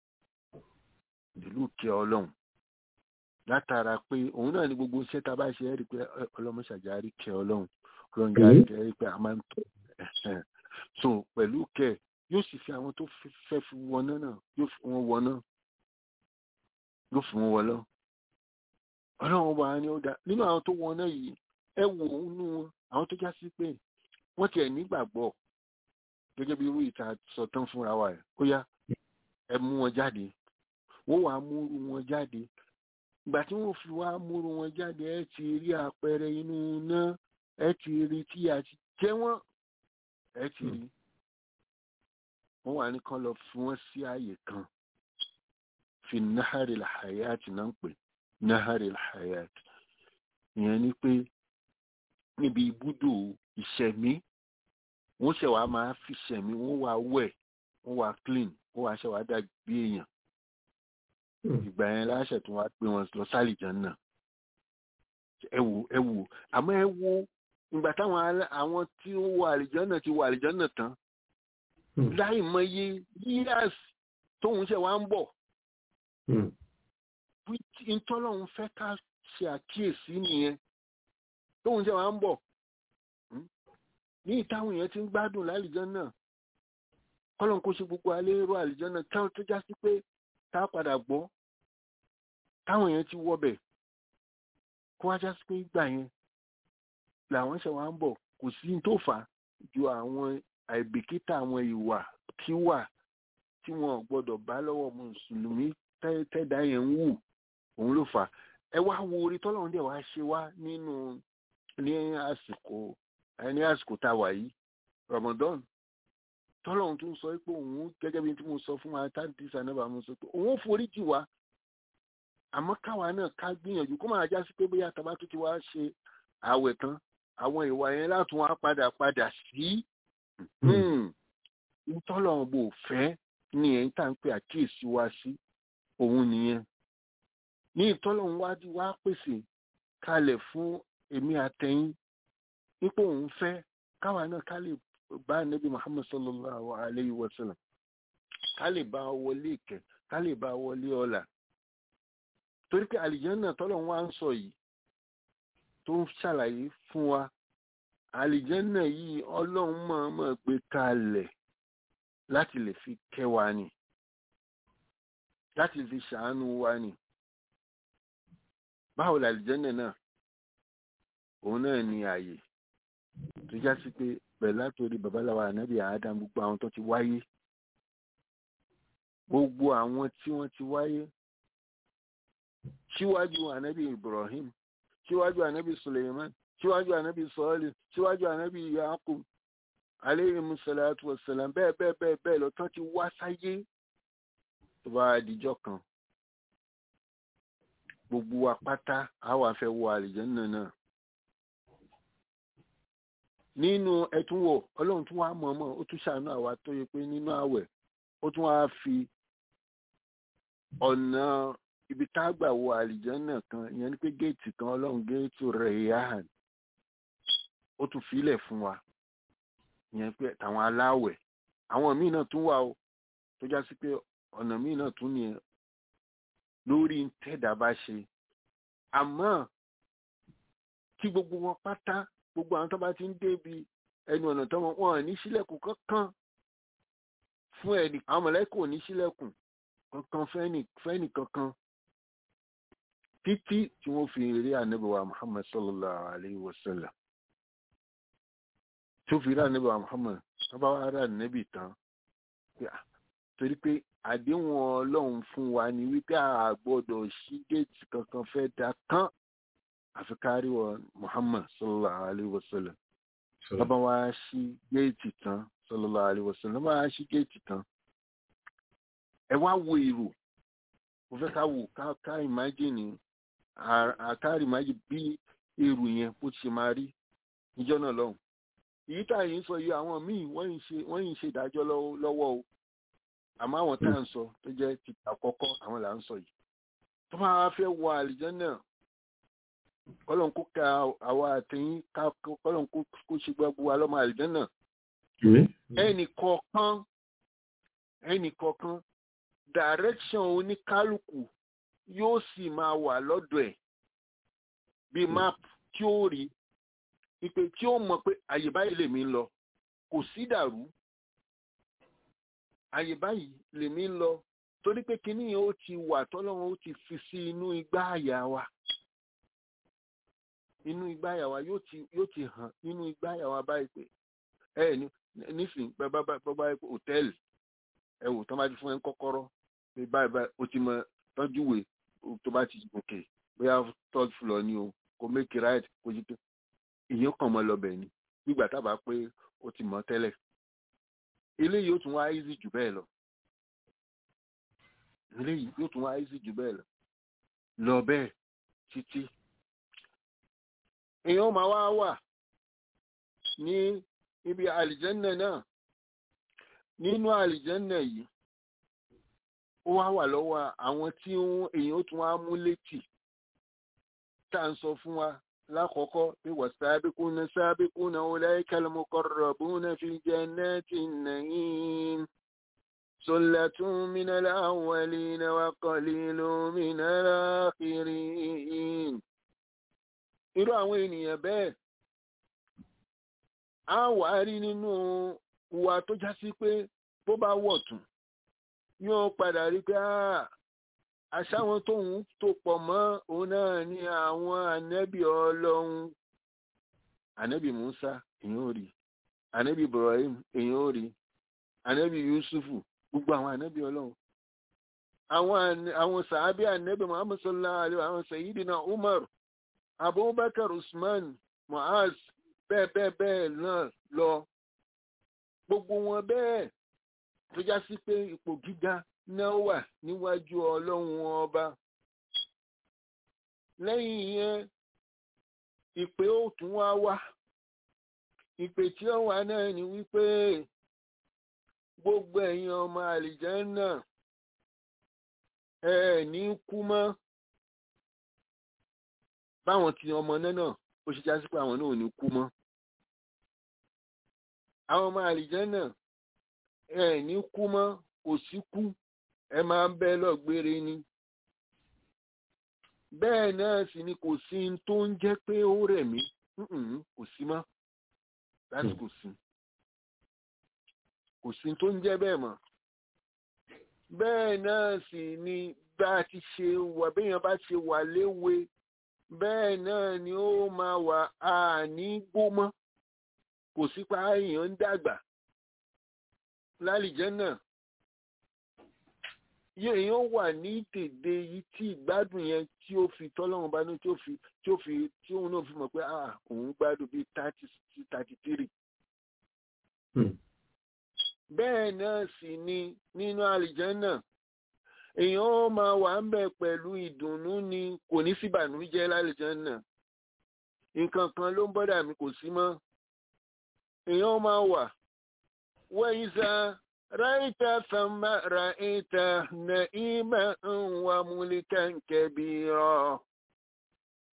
Ọlọ́run. Látara pé òun náà ni gbogbo iṣẹ́ tá a bá ṣe ẹ́ rí pé ọlọ́mọṣàjárí kẹ́ Ọlọ́run járí kẹ́ rí pé a máa ń tọ́ so pẹ̀lú kẹ́ yóò sì fi àwọn tó fẹ́ fi wọná náà yóò fi wọ́n wọná yóò fi wọ́n wọlọ́. Ọlọ́run wà ní ó dá nínú àwọn tó wọná yìí ẹ wò ó nú wọn àwọn tó já sí pé wọ́n tiẹ̀ nígbàgbọ́ gẹ́gẹ́ bí irú ìta sọ tán fúnra wa ẹ̀ ó yá ẹ mú wọn jáde wọ́n wàá mú wọn jáde. Ìgbà tí wọ́n fi wá múrù wọn jáde ẹ ti rí àpẹẹrẹ inú iná ẹ ti rí tí a ti jẹ wọ́n ẹ ti rí. Wọ́n wà ní kán lọ fún wọn sí ààyè kan fi naharil hayat náà ń pè naharil hayat. Ìyẹn ni pé níbi ibùdó ìṣẹ̀mí wọ́n ṣẹ̀ wá máa fi ṣẹ̀mí wọ́n wá wẹ̀ wọ́n wá clean wọ́n wá ṣẹ̀ wá dàgbé èèyàn. Ìgbà yẹn láṣẹ tó wá pé wọn lọ sálìjánà. Ẹ wò àmọ́ ẹ wo ìgbà táwọn àwọn tí ó wọ àlìjánà ti wọ àlìjánà tán láì mọye years tóun ṣe wá ń bọ̀. Ìtọ́lọ́run fẹ́ ká ṣe àkíyèsí nìyẹn tóun ṣe wá ń bọ̀. Ní ìtàwọn èèyàn ti ń gbádùn lálìjánà kọ́lọ́n kó ṣe gbogbo alérò àlìjánà táwọn tó já sí pé tá padà gbọ́ táwọn èèyàn ti wọ́bẹ̀ kó wá já sí pé ìgbà yẹn làwọn ṣe wá ń bọ̀ kò sí tó fà á ju àwọn àìbìkítà àwọn ìwà kíwà tí wọn gbọ́dọ̀ bá lọ́wọ́ mùsùlùmí tẹ́dá yẹn ń wù òun ló fà á. Ẹ wá wo orí tọ́lọ́run dẹ̀ wá ṣe wá nínú ní àsìkò tá a wà yìí Ramadan tọ́lọ́run tún sọ pé òun gẹ́gẹ́ bí tí mo sọ fún wa táàdì sànẹ́bà mo sọ pé òun ó forí jì wá àmọ́ káwa náà ká gbìyànjú kó máa já sí pé bóyá tàbá tó ti wá ṣe àwẹ̀ tán àwọn ìwà yẹn látún wá padà sí tọ́lọ́run bò fẹ́ ní ẹ̀yìn tá à ń pè àkíyèsí wá sí òun nìyẹn ní ìtọ́lọ́run wá pèsè kalẹ̀ fún èmi àtẹ̀yìn nípò òun fẹ́ káwa náà ká lè bá Nabi Muhammad sallallahu alayhi wa sallam ká lè bá wọlé ìkẹ́ ká lè bá wọlé ọlá. Torí pé àlìjánà tọ́lọ́run wá ń sọ yìí tó ń ṣàlàyé fún wa àlìjánà yìí Ọlọ́run mọ̀ọ́mọ̀ gbé kalẹ̀ láti lè fi kẹ́ wa ni láti fi ṣàánú wa ni. Báwo làlìjánà náà òun náà ni ààyè tó já sí pé bẹ̀rẹ̀ látòrí babaláwa ànábì Adam gbogbo àwọn tó ti wáyé gbogbo àwọn tí wọ́n ti wáyé síwájú ànábì Ibrahim síwájú ànábì Suleiman síwájú ànábì Sọ́ọ̀lì síwájú ànábì Yakub alayhimu salatu wassalam bẹ́ẹ̀ lọ tán ti wá sáyé tó bá àdìjọ́ kan gbogbo wa pátá àwa fẹ́ wọ àlìjẹ́nnà náà. Nínú ẹ̀túnwò Ọlọ́run tún wá mọ̀ọ́mọ̀ ó tún ṣàánú àwa tó yẹ pé nínú àwẹ̀ ó tún wá fi ọ̀nà ibi tá a gbà wọ àlìjẹ́nnà kan ìyẹn ni pé géètì kan Ọlọ́run géètì Rayyan ó tún filẹ̀ fún wa ìyẹn pé tàwọn aláwẹ̀ àwọn míì náà tún wà o tó já sí pé ọ̀nà míì náà tún nìyẹn lórí tẹ́dà bá ṣe àmọ́ kí gbogbo wọn pátá gbogbo àwọn tó bá ti ń débi ẹnu ọ̀nà tó wọn ní sílẹ̀kùn kankan fún ẹnì àwọn mọ̀lẹ́kùn ò ní sílẹ̀kùn kankan fẹ́ni kankan títí tí wọ́n fi rí ànábì wa Muhammad sallallahu alayhi wa sallam tó fi rí ànábì wa Muhammad tó bá wá rí ànábì tán torí pé àdéhùn Ọlọ́run fún wa ni wípé a gbọ́dọ̀ ṣí géètì kankan fẹ́ dá kán àfi kárí wa Muhammad sallallahu alayhi wa sallam tó bá wá ṣí géètì tán sallallahu alayhi wa sallam tó bá wá ṣí géètì tán ẹ wá wo èrò mo fẹ́ ká wò ká ìmájìnì àkárí ìmájì bí èrò yẹn bó ti ṣe máa rí níjọ́ náà lọ́hùn èyí tá yìí ń sọ yìí àwọn míì wọ́n yìí ń ṣe ìdájọ́ lọ́wọ́ o àmọ́ àwọn tá à ń sọ tó jẹ́ ti àkọ́kọ́ àwọn là ń sọ yìí tó máa fẹ́ wọ àlìjánnà kọ́lọ́n kó ka àwa àtẹ̀yìn kọ́lọ́n kó ṣe gbogbo wa lọ́mọ àlìjánnà ẹnì kọ̀ọ̀kan direction oníkálukú yóò sì máa wà lọ́dọ̀ ẹ̀ bí map tí ó rí ipe tí ó mọ̀ pé àyè báyìí lèmi ń lọ kò sí dàrú àyè báyìí lèmi ń lọ torí pé kíní yẹn ó ti wà tọ́lọ́run ó ti fi sí inú igbá àyà wa yóò ti hàn nínú igbá àyà wa báyìí pé nísìnyí bàbá hòtẹ́ẹ̀lì ẹ wò tó bá ti fún ẹ ń kọ́kọ́rọ́ pé báyìí o ti mọ tọ́júwe tó bá ti gòkè bóyá third floor ni o kò make it right kò jí pé èèyàn kàn mọ́ lọ́bẹ̀ ni nígbà tábà pé o ti mọ̀ tẹ́lẹ̀ eléyìí yóò tún wá easy jù bẹ́ẹ̀ lọ bẹ́ẹ̀ títí èèyàn máa wá wà ní ibi àlìjẹ́nnà náà nínú àlìjẹ́nnà yìí ó wá lọ́wọ́ àwọn tí èèyàn ó tún wá mú létí tá à ń sọ fún wa lákọ̀ọ́kọ́ pé was-sabiquna ulaika al-muqarrabuna fi jannatin na'im sullatun minal awwalina wa qalilun minal akhirin. irú àwọn ènìyàn bẹ́ẹ̀ á wà rí nínú wa tó já sí pé bó bá wọ̀tún yóò padà rí pé àṣàwọn tóun tó pọ̀ mọ́ òun náà ní àwọn ànábì Ọlọ́run ànábì Musa èyàn ò rí ànábì Ibrahim èyàn ò rí ànábì Yusufu gbogbo àwọn ànábì Ọlọ́run àwọn sàábí ànábì Muhammad sallallahu alaihi àwọn Sayyidina Umar Abubakar Usman Muaz bẹ́ẹ̀ náà lọ gbogbo wọn bẹ́ẹ̀ tó já sí pé ipò gíga náà wà níwájú Ọlọ́run ọba lẹ́yìn yẹn ìpè ó tún wá ìpè tí ó wà náà ni wípé gbogbo ẹ̀yin ọmọ àlìjánnà ẹ ní kú mọ́ báwọn ti ọmọ náà ó ṣe já sí pé àwọn náà ò ní kú mọ́ àwọn ọmọ àlìjánnà ẹ ní kú mọ́ kò sí kú ẹ máa ń bẹ lọ́gbére ni bẹ́ẹ̀ náà sì ni kò sí tó ń jẹ́ pé ó rẹ̀ mí kò sí mọ́ láti kò sí tó ń jẹ́ bẹ́ẹ̀ mọ́ bẹ́ẹ̀ náà sì ni bá ti ṣe wà béèyàn bá ṣe wà léwe bẹ́ẹ̀ náà ni ó máa wà àní gbó mọ́ kò sí pa èèyàn ń dàgbà lálìjánnà èèyàn wà ní tèdè yìí tí ìgbádùn yẹn tí ó fi tọ́lọ́run bá ní tí òun náà fi mọ̀ pé òun gbádùn bíi 33. bẹ́ẹ̀ náà sì ni nínú àlìjánnà èèyàn ó máa wà ń bẹ̀ pẹ̀lú ìdùnnú ni kò ní sí ìbànújẹ́ lálìjánnà nǹkan kan ló ń bọ́dà mi kò sí mọ́ èèyàn ó máa wà وإذا رأيت ثم رأيت نعيما وملكا كبيرا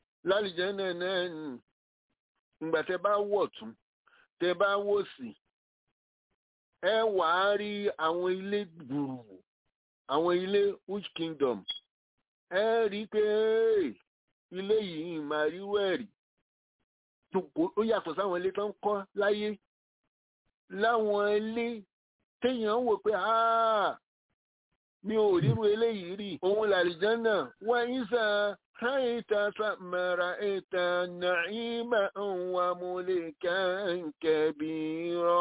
lálìjánnà náà ni ìgbà tẹ́ bá wọ̀ tún tẹ́ bá wò sí ẹ wà á rí àwọn ilé gbùrù, àwọn ilé which kingdom, ẹ rí pé ilé yìí máa rí wẹ̀rì ó yàtọ̀ sáwọn ilé tó ń kọ́ láyé. Láwọn ilé téèyàn wò pé mi ò ríru eléyìí rí, òun làlìjánà wọ́n ń sàn haita samara ita na'ima wa mulkan kabira.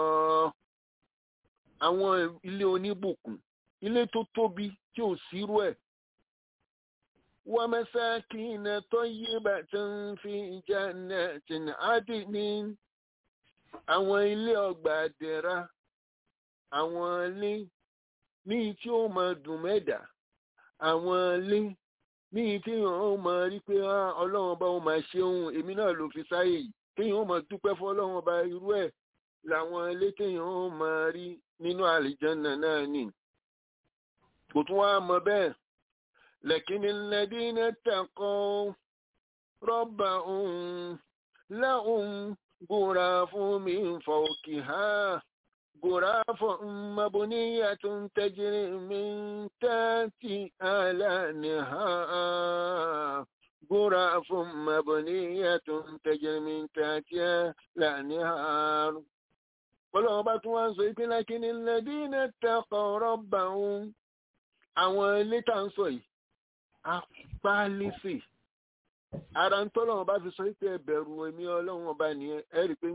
Àwọn ilé oníbùkún, ilé tó tóbi tí ò sírú ẹ̀. Wa masakina tayyibatan fi jannatin adnin. Àwọn ilé ọgbà àdẹ̀ra, àwọn ilé ní tí ó máa dùn mẹ́dà, àwọn ilé ní tí ó máa rí pé ọlọ́run ọba ó máa ṣe ohun èmi náà ló fi sáyé yìí, téèyàn ó máa dúpẹ́ fún ọlọ́run ọba irú ẹ̀ làwọn ilé téèyàn ó máa rí nínú àlìjánà náà nì. Kò tún wá mọ bẹ́ẹ̀, lakinil ladina taqaw rabbahum lahum ghurafun min fawqiha غرف مبنية تجري من تحتها الأنهار غرف مبنية تجري من تحتها الأنهار. Ọlọ́run bá tún wá ń sọ ìpín lakini alladhina taqaw rabbahum. Àwọn ilé tá ń sọ yìí apálísì ara ń tọ́lọ́run bá fi sọ pé ẹbẹ̀rù èmi ọlọ́run ọba nìyẹn. Ẹ rí i pé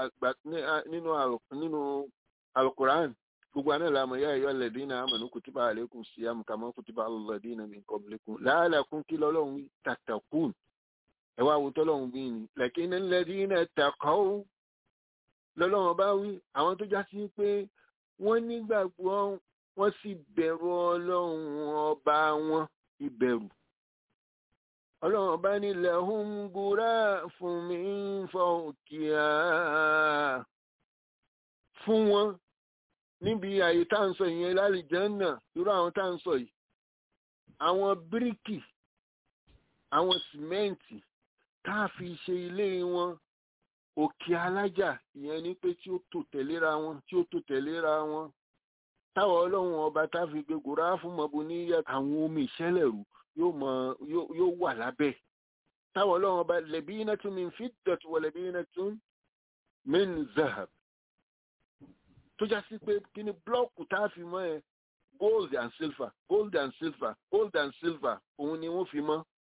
nínú Al-Quran gbogbo àná làmọ̀ yá ẹ̀yọ́ alladhina amanu kutiba alaykum siyam kama kutiba alal ladina min qablikum la'allakum kí lọ́lọ́run wí tattaqun. Ẹ wá wo tọ́lọ́run wí ni lakini alladhina taqaw lọ́lọ́run bá wí àwọn tó já sí pé wọ́n nígbàgbọ́ wọ́n sì bẹ̀rù ọlọ́run ọba wọn ìbẹ̀rù. Ọlọ́run bá ní lahum ghurafun min fawqiha. Fún wọn níbi àyè tá ń sọ ìyẹn lálìjánà, irú àwọn tá ń sọ yìí, àwọn bíríkì, àwọn sìmẹ́ǹtì tá a fi ṣe ilé wọn, òkè alájà, ìyẹn ní pé tí ó tò tẹ̀léra wọn, táwọn ọlọ́run ọba tá a fi gbé ghurafun mabniyya, àwọn omi ìṣẹ́lẹ̀rú yóò wà lábẹ́. Táwọn ọlọ́run ọba labinatun min fiddatin wa labinatun min zahab. Tó já sí pé kí ni blọ́ọ̀kù tá a fi mọ́ ẹ gold and silver òun ni wọ́n fi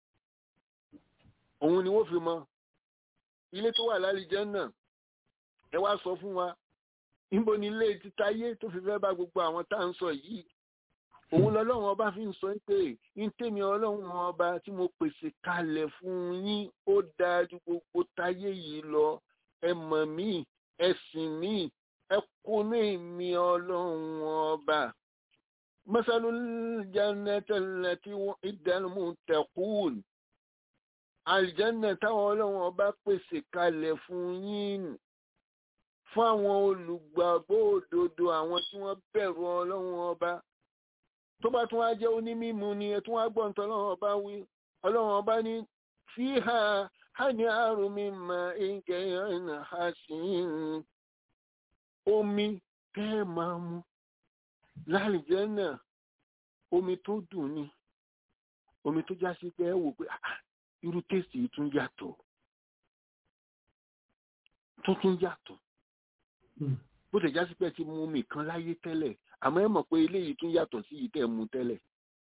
mọ́. Ilé tó wà lálìjánà ẹ wá sọ fún wa níbo ni ilé títáyé tó fi fẹ́ bá gbogbo àwọn tá à ń sọ yìí. Òun lọ́lọ́run ọba fi ń sọ pé ń tèmi ọlọ́run ọba tí mo pèsè kalẹ̀ fún yín ó dájú gbogbo táyé yìí lọ. Ẹ mọ̀ mí, ẹ sìn mí, ẹ kúnú èmi ọlọ́run ọba. Masalul jannati allati wa'ida al-muttaqun. Àlìjánà táwọn ọlọ́run ọba pèsè kalẹ̀ fún yín fún àwọn olùgbàgbọ́ òdodo, àwọn tí wọ́n bẹ̀rù ọlọ́run ọba. Tó bá tún wá jẹ́ onímímu ni ẹ tún wá gbọ́ ǹtọ́ ọlọ́run ọba wí. Ọlọ́run ọba ní fiha anharun min ma'in ghayrin hasin. Omi tẹ́ máa mu lálìjánà, omi tó dùn ni, omi tó já sí pé ẹ wò pé irú tèsì yìí tún yàtọ̀. Bó tẹ̀ já sí pé ti mu omi kan láyé tẹ́lẹ̀, àmọ́ ẹ mọ̀ pé eléyìí tún yàtọ̀ sí yìí tẹ́ mu tẹ́lẹ̀.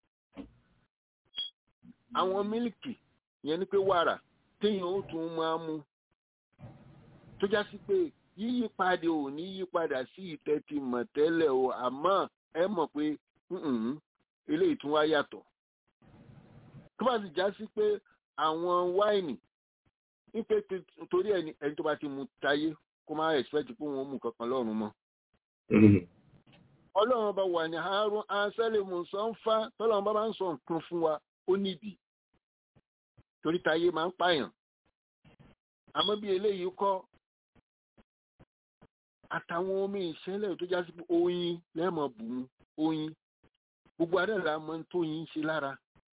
Àwọn mílìkì yẹn ni pé wàrà téèyàn ó tún máa mu tó já sí pé yíyípadà ò ní yípadà sí ìtẹ́ ti mọ̀ tẹ́lẹ̀ o, àmọ́ ẹ mọ̀ pé eléyìí tún wá yàtọ̀. Tó bá sì já sí pé àwọn wáìnì ní pé torí ẹni tó bá ti mu táyé kó má expect pé wọ́n mú kankan lọ́rùn mọ́. Ọlọ́run bá wà ní àárún ansẹ́lẹ̀ mùsọ́nfà tọ́lọ́run bá ń sọ nǹkan fún wa ó nídìí torí táyé máa ń pààyàn. Àmọ́ bí eléyìí kọ́ àtàwọn omi ìṣẹ̀lẹ̀ tó já sí pé oyin lẹ́mọ̀ bù ú, oyin gbogbo adẹ́rẹ́ àmọ́ tó yin ṣe lára.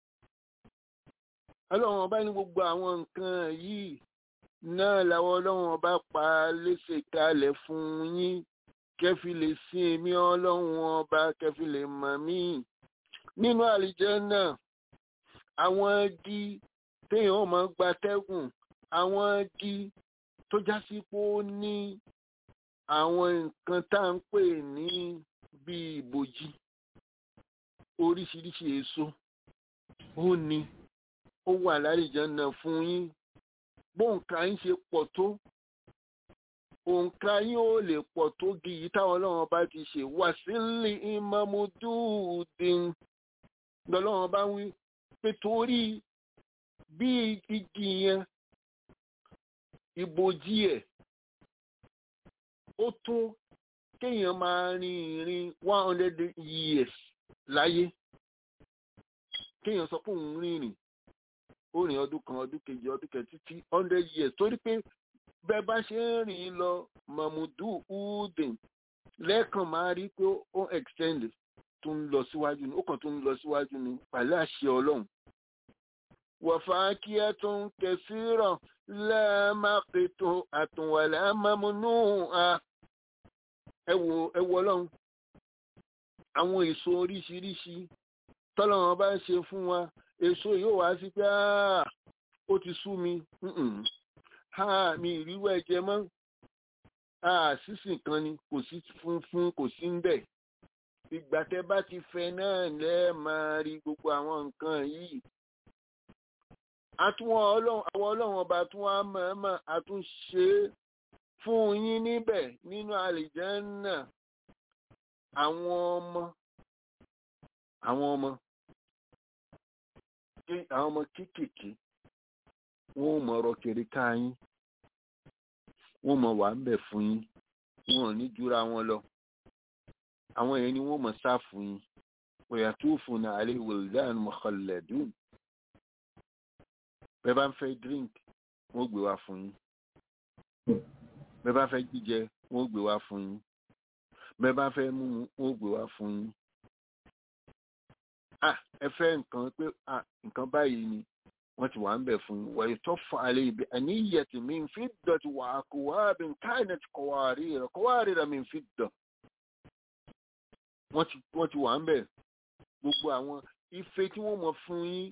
Ọlọ́run ọba ní gbogbo àwọn nǹkan yìí náà làwọn ọlọ́run ọba pa léṣe kalẹ̀ fún yín kẹfì lè sin èmi ọlọ́run ọba kẹfì lè mọ̀ mí nínú àlìjẹ́nnà àwọn igi téèyàn máa gbatẹ́gùn àwọn igi tó já sí pé ó ní àwọn nǹkan tá à ń pè ní bíi ìbòjì oríṣiríṣi èso ó ní ó wà lálìjẹ́nnà fún yín bóǹkà yín ṣe pọ̀ tó òǹkà yín ò lè pọ̀ tó gi yìí táwọn ọlọ́run bá ti ṣe wà sílé ìmọ̀mọ́dúdín lọ́lọ́run bá wí pé torí bí igi yẹn ìbòjì ẹ̀ ó tó kéèyàn máa rin ìrìn 100 years láyé kéèyàn sọ pé òun rìnrìn ó rìn ọdún kan ọdún kejì ọdún kẹtì tí 100 years torí pé bẹ́ẹ̀ bá ṣe ń rìn lọ mamudu udin lẹ́ẹ̀kan máa rí pé ó extend tó ń lọ síwájú ni ó kàn tó ń lọ síwájú ni pẹ̀lú àṣẹ ọlọ́run wàfáàkíyà tó ń kẹsìrọ̀ lẹ́ẹ̀mápẹ̀tò àtúnwàlẹ̀ mamunu ẹ̀wọ̀ ọlọ́run àwọn èso oríṣiríṣi tọ́lọ́run bá ń ṣe fún wa èso yóò wá sí pé ó ti sú mi mi ìrírú ẹ̀jẹ̀ mọ́ sísìn kan ni kò sí funfun kò sí ń bẹ̀ ìgbà tẹ́ bá ti fẹ́ náà lẹ́ẹ̀ máa rí gbogbo àwọn nǹkan yìí àwọn ọlọ́run ọba tún wá mọ̀ọ́mọ̀ àtúnṣe fún yín níbẹ̀ nínú àlìjẹ́nnà àwọn ọmọ kéékèèké wọ́n mọ̀ ọ̀rọ̀ kiri ká yín wọ́n mọ̀ wà ń bẹ̀ fún yín wọn ò ní jura wọn lọ àwọn yẹn ni wọ́n mọ̀ sá fún yín ويطوفون عليه ولدان مخلدون bẹ́ẹ̀ bá ń fẹ́ drink wọ́n gbé wá fún yín bẹ́ẹ̀ bá fẹ́ jíjẹ wọ́n gbé wá fún yín bẹ́ẹ̀ bá fẹ́ mú wọ́n gbé wá fún yín ẹ fẹ́ nǹkan pé nǹkan báyìí ni wọ́n ti wà ń bẹ̀ fún yín ويطاف عليه بأنية من فضة وأكواب كانت قوارير من فضة wọ́n ti wà ń bẹ̀ gbogbo àwọn ife tí wọ́n mọ̀ fún yín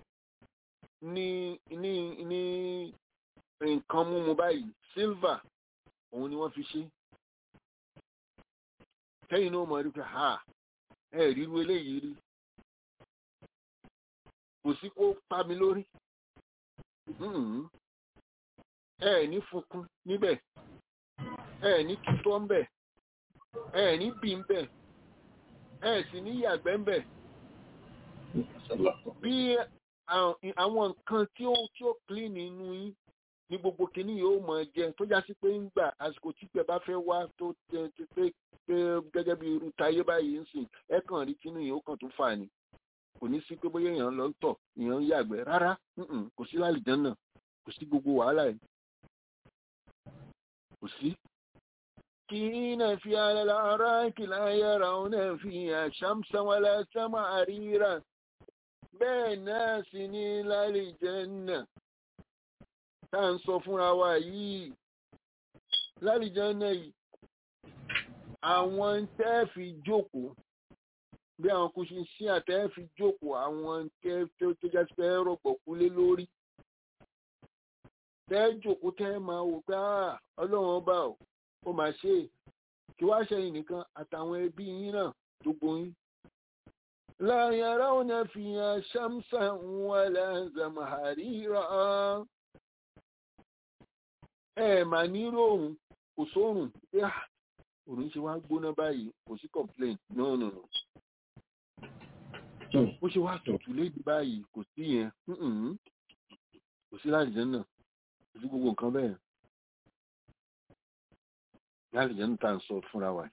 ní nǹkan múmu báyìí silver òun ni wọ́n fi ṣe kẹ́yìn náà mọ̀ rí pé ríru eléyìí rí kò sí kó pa mi lórí ní funkun níbẹ̀ ní tutọ́ ń bẹ̀ ní bí ń bẹ̀ sì ní yàgbẹ́ ń bẹ̀ bí àwọn nǹkan tí ó clean nínú yín ní gbogbo kìíní yóò mọ̀ jẹ tó já sí pé ń gbà àsìkò tí pẹ bá fẹ́ wá tó ti pé gẹ́gẹ́ bí irú táyé báyìí ń sìn ẹ kàn rí kínú yìí ó kàn tó fà ní kò ní sí pé bóyá èèyàn lọ tọ̀ èèyàn ń yàgbẹ́ rárá kò sí lálìjánnà kò sí gbogbo wàhálà yìí kò sí. كين في على الأراك لا يرون فيها شمسا ولا سمعريرا بين ناس إلى الجنة تنصفون وعي لا الجنة àwọn tẹ́ fi jókòó bí àwọn kò ṣe sí àtẹ́ fi jókòó àwọn tẹ́ tó jẹ́ pé rọ̀gbọ̀kú lé lórí tẹ́ jókòó tẹ́ máa wò pé ọlọ́run ọba ó máa ṣe kí wá ṣẹyìn nìkan àtàwọn ẹbí yín náà gbogbo yín. la yarawna fiha shamsan wala zamharira mà ní ròrùn kò sórùn pé òrùn ṣe wá gbóná báyìí kò sí complain no ó ṣe wá tutù lédi báyìí kò sí yẹn kò sí l'Àlìjánnà kò sí gbogbo nǹkan bẹ́ẹ̀ l'Àlìjánnà tá à ń sọ fúnra wa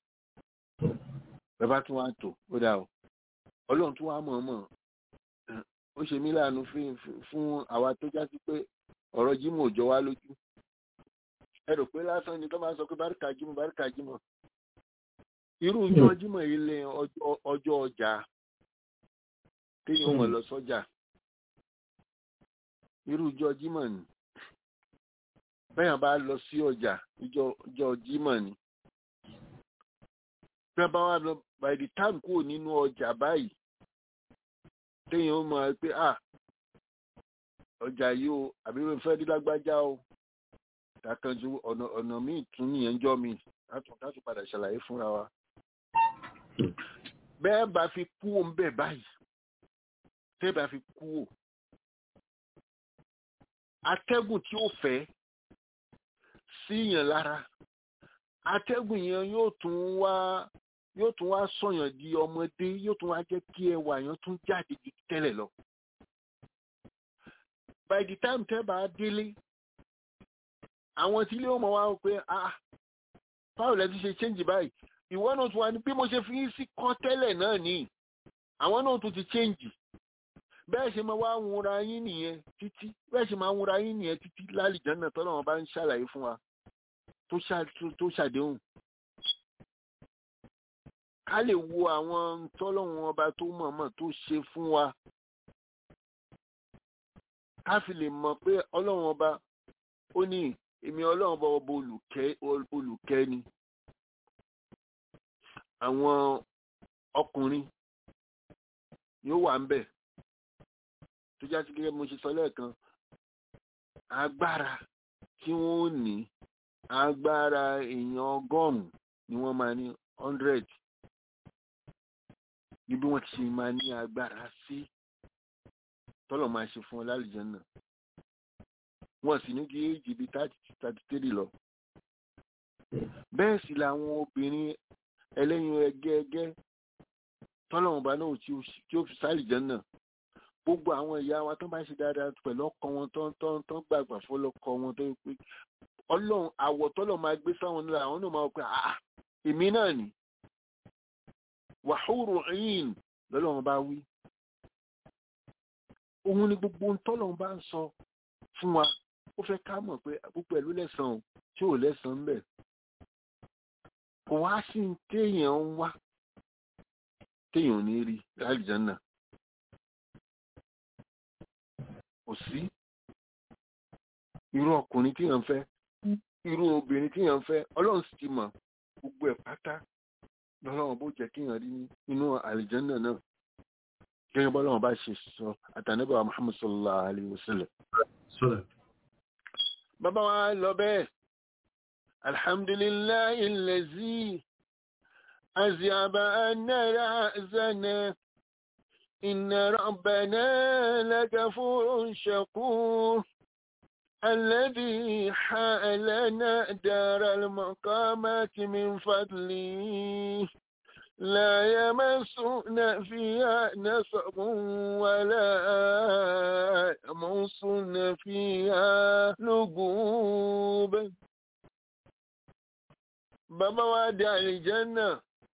bàbá tún wá tò ó dà o ọlọ́run tún wá mọ̀ọ́mọ̀ ó ṣe mí láàánú fún àwa tó já sí pé ọ̀rọ̀ jímọ̀ ò jọ wá lójú ẹ rò pé lásán ni tó máa sọ pé báríkà jímọ̀ irú ọjọ́ jímọ̀ ilé ọjọ́ ọjà téèyàn mọ̀ lọ sọ́jà irú ọjọ́ jímọ̀ ni bẹ́yàn bá lọ sí ọjà ọjọ́ jímọ̀ ni bẹ́ẹ̀ bá wà lọ by the time kúrò nínú ọjà báyìí téèyàn ó mọ̀ pé ọjà yìí o àbí wọ́n fẹ́ dí lágbájá o kàkànjú ọ̀nà míì tún nìyẹn jọ́ mi láti padà ṣàlàyé fúnra wa. bẹ́ẹ̀ bá fi kú ò ń bẹ̀ báyìí tẹ́ bá fi kú ò atẹ́gùn tí ó fẹ́ síyàn lára atẹ́gùn yẹn yóò tún wá sọ̀yàn di ọmọdé yóò tún wá jẹ́ kí ẹwà yẹn tún jáde ju tẹ́lẹ̀ lọ. by the time tẹ́ bá délé àwọn tí ilé ọmọ wa pé báwo lẹ ti ṣe change báyìí ìwọ náà tún wá ní bí mo ṣe fi sí kọ́ tẹ́lẹ̀ náà ní àwọn náà tún ti change bẹ́ẹ̀ ṣe máa wá wúra yín nìyẹn títí lálìjánnà tọ́lọ́ wọn bá ń ṣàlàyé fún wa tó ṣàdéhùn ká lè wo àwọn tọ́lọ́run ọba tó mọ̀ọ́mọ̀ tó ṣe fún wa ká fi lè mọ̀ pé ọlọ́run ọba ó ní èmi ọlọ́run ọba ọba olùkẹ́ ni. àwọn ọkùnrin yóò wà ń bẹ̀ tó já sí gẹ́gẹ́ bí mo ṣe sọ lẹ́ẹ̀kan agbára tí wọ́n ó ní agbára èèyàn 100 ni wọ́n máa ní 100 ní bí wọ́n ti ṣe máa ní agbára sí tọ́lọ̀ máa ṣe fún ọ lálùjánnà wọ́n sì ní kí éjì bí 33 lọ. bẹ́ẹ̀ sì làwọn obìnrin ẹlẹ́yin ẹgẹ́ tọ́lọ̀ ọba náà tí ó fi sálùjánnà gbogbo àwọn ìyá wa tó bá ṣe dáadáa pẹ̀lú ọkọ wọn tó gbàgbà fọlọ́kọ wọn tó pé ọlọ́run àwọ̀ tọ́lọ̀ máa gbé sáwọn nílà àwọn náà máa pẹ́ èmi náà ni wàhúrù ẹ̀yìn lọ́lọ́run bá wí. òun ni gbogbo tọ́lọ̀ bá ń sọ fún wa ó fẹ́ ká mọ̀ pé gbogbo ẹ̀ ló lẹ́sàn-án tí ò lẹ́sàn-án bẹ̀. kò wá sí téèyàn ń wá téèyàn ò ní rí àlùjánnà kò sí irú ọkùnrin téèyàn fẹ́ irú obìnrin téèyàn fẹ́ ọlọ́run sì ti mọ̀ gbogbo ẹ̀ pátá lọ́lọ́run bó jẹ́ kéèyàn rí nínú àlùjánnà náà gẹ́gẹ́ bọ́ lọ́wọ́ bá ṣe sọ àtànẹ́bà Muhammad sallallahu alayhi wa sallam. bàbá wa lọ bẹ́ẹ̀ alhamdulillahi allazi azaba anna ra'zana inna rabbana lagafurun shakur alladhi halana daral maqamati min fadli لا يمسون فيها نصب ولا يمسون فيها لغوب. bàbá wa dé àlìjánnà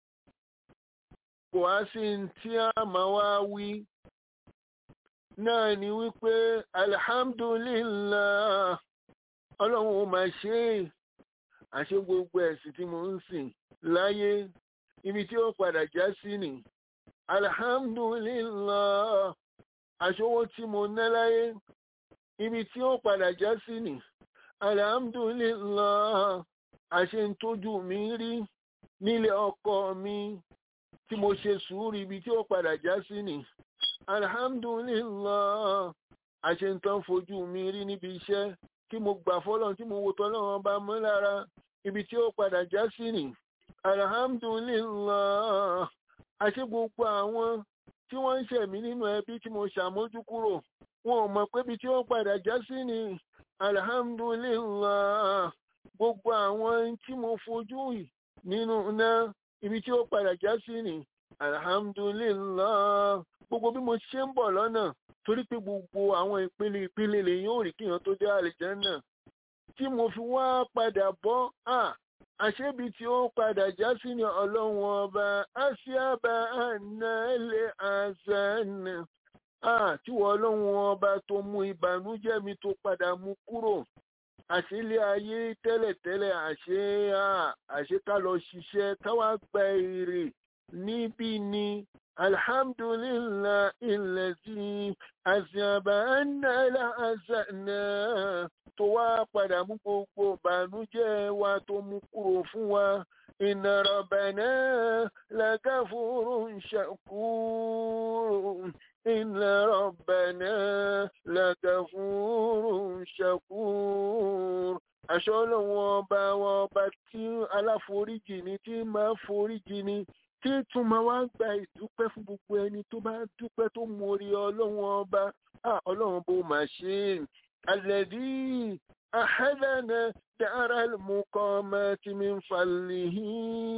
kò wá sí tí a máa wá wí náà ni wípé alhamdulillah ọlọ́run ó máa ṣe àṣẹ gbogbo ẹ̀sìn tí mo ń sìn láyé ibi tí ó padà já sí ni alhamdulillah aṣọwó tí mo ná láyé ibi tí ó padà já sí ni alhamdulillah àṣẹ ń tójú mi rí nílé ọkọ mi tí mo ṣe sùúrù ibi tí ó padà já sí ni alhamdulillah àṣẹ ń tán fojú mi rí níbi iṣẹ́ tí mo gbà fọ́lọ́run tí mo wò tọ́lọ́run bá mọ́ lára ibi tí ó padà já sí ni alhamdulillah àṣẹ gbogbo àwọn tí wọ́n ń ṣẹ̀mí nínú ẹbí tí mo ṣàmójú kúrò wọn ò mọ̀ pé ibi tí ó padà já sí ni alhamdulillah gbogbo àwọn tí mo fojú nínú náà ibi tí ó padà já sí ni alhamdulillah gbogbo bí mo ṣe ń bọ̀ lọ́nà torí pé gbogbo àwọn ìpele lèyìn ò rí kíyàn tó dé àlìjánnà tí mo fi wá padà bọ́ àṣẹ́bi tí ó padà já sí ní ọlọ́run ọba àṣìábà ànálẹ̀ àzánà tí wọ́n ọlọ́run ọba tó mú ìbànújẹ́ mi tó padà mú kúrò àṣílẹ̀ ayé tẹ́lẹ̀tẹ́lẹ̀ àṣẹ ká lọ ṣiṣẹ́ káwá gba èrè níbí ni alhamdulillah illazi àṣìábà ànálẹ̀ àzánà tó wá padà mú gbogbo ìbànújẹ́ wa tó mú kúrò fún wa إن ربنا لغفور شكور إن ربنا لغفور شكور aṣọ ọlọ́run ọba tí aláforíjì ni tí máa foríjì ni tí tún máa wá gba ìdúpẹ́ fún gbogbo ẹni tó bá dúpẹ́ tó mórí ọlọ́run ọba ọlọ́run bó máa ṣe alladhi ahallana dara al-muqamati min fadlihi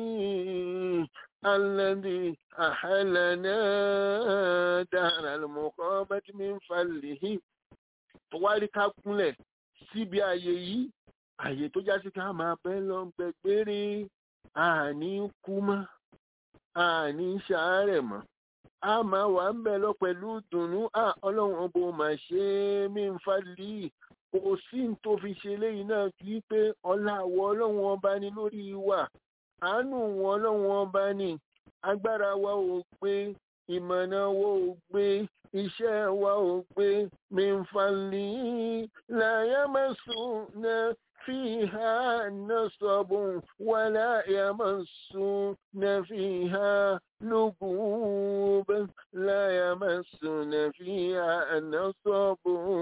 alladhi ahallana dara al-muqamati min fadlihi tó wá rí ká kúnlẹ̀ síbi ààyè yìí ààyè tó já sí ká máa bẹ́ lọ gbẹgbére àní kú mọ́ àní ṣàárẹ̀ mọ́ a máa wà ń bẹ̀ lọ pẹ̀lú dùnnú ọlọ́run ọbọ̀ máa ṣe mí ń fàlì kò sí tó fi ṣe léyìn náà kí pé ọlá àwọ̀ ọlọ́run ọba ni lórí wa àánú wọn ọlọ́run ọba ni agbára wa ò gbé ìmọ̀nà wa ò gbé iṣẹ́ wa ò gbé mí ń fàlì la yamassuna فيها نصب ولا يمسون فيها لغوب لا يمسون فيها نصب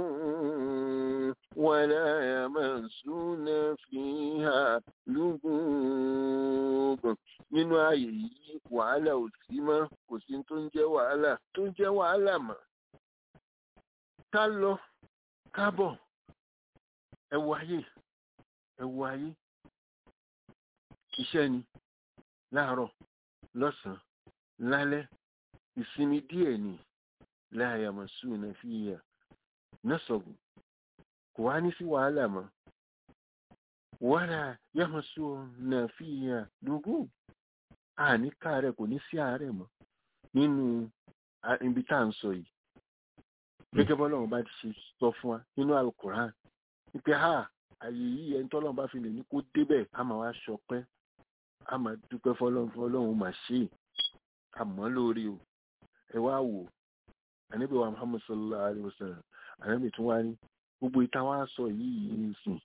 ولا يمسون فيها لغوب nínú ayé yìí wàhálà ò sí mọ́ kò sí tó ń jẹ́ wàhálà mọ́ ká lọ ká bọ̀ ẹ wo ayé iṣẹ́ ni láàárọ̀ lọ́sàn-án lálẹ́ ìsinmi díẹ̀ ni la yamassuna fiha nasab kò wá ní sí wàhálà mọ́ wala yamassuna fiha lughub àníkà rẹ̀ kò ní sí àárẹ̀ mọ́ nínú ibi tá à ń sọ yìí gẹ́gẹ́ bọ́lọ́run bá ti ṣe sọ fún wa nínú Al-Qur'an wípé àyè yìí ẹni tọ́lọ́run bá fi lè ní kó débẹ̀ a máa wá ṣọpẹ́ a máa dúpẹ́ fọlọ́run máa ṣe àmọ́ lórí o ẹ wá wò ànábì wa Muhammad sallallahu alayhi wa sallam ànábì tún wá ní gbogbo ìta wá sọ yìí ní ìsìn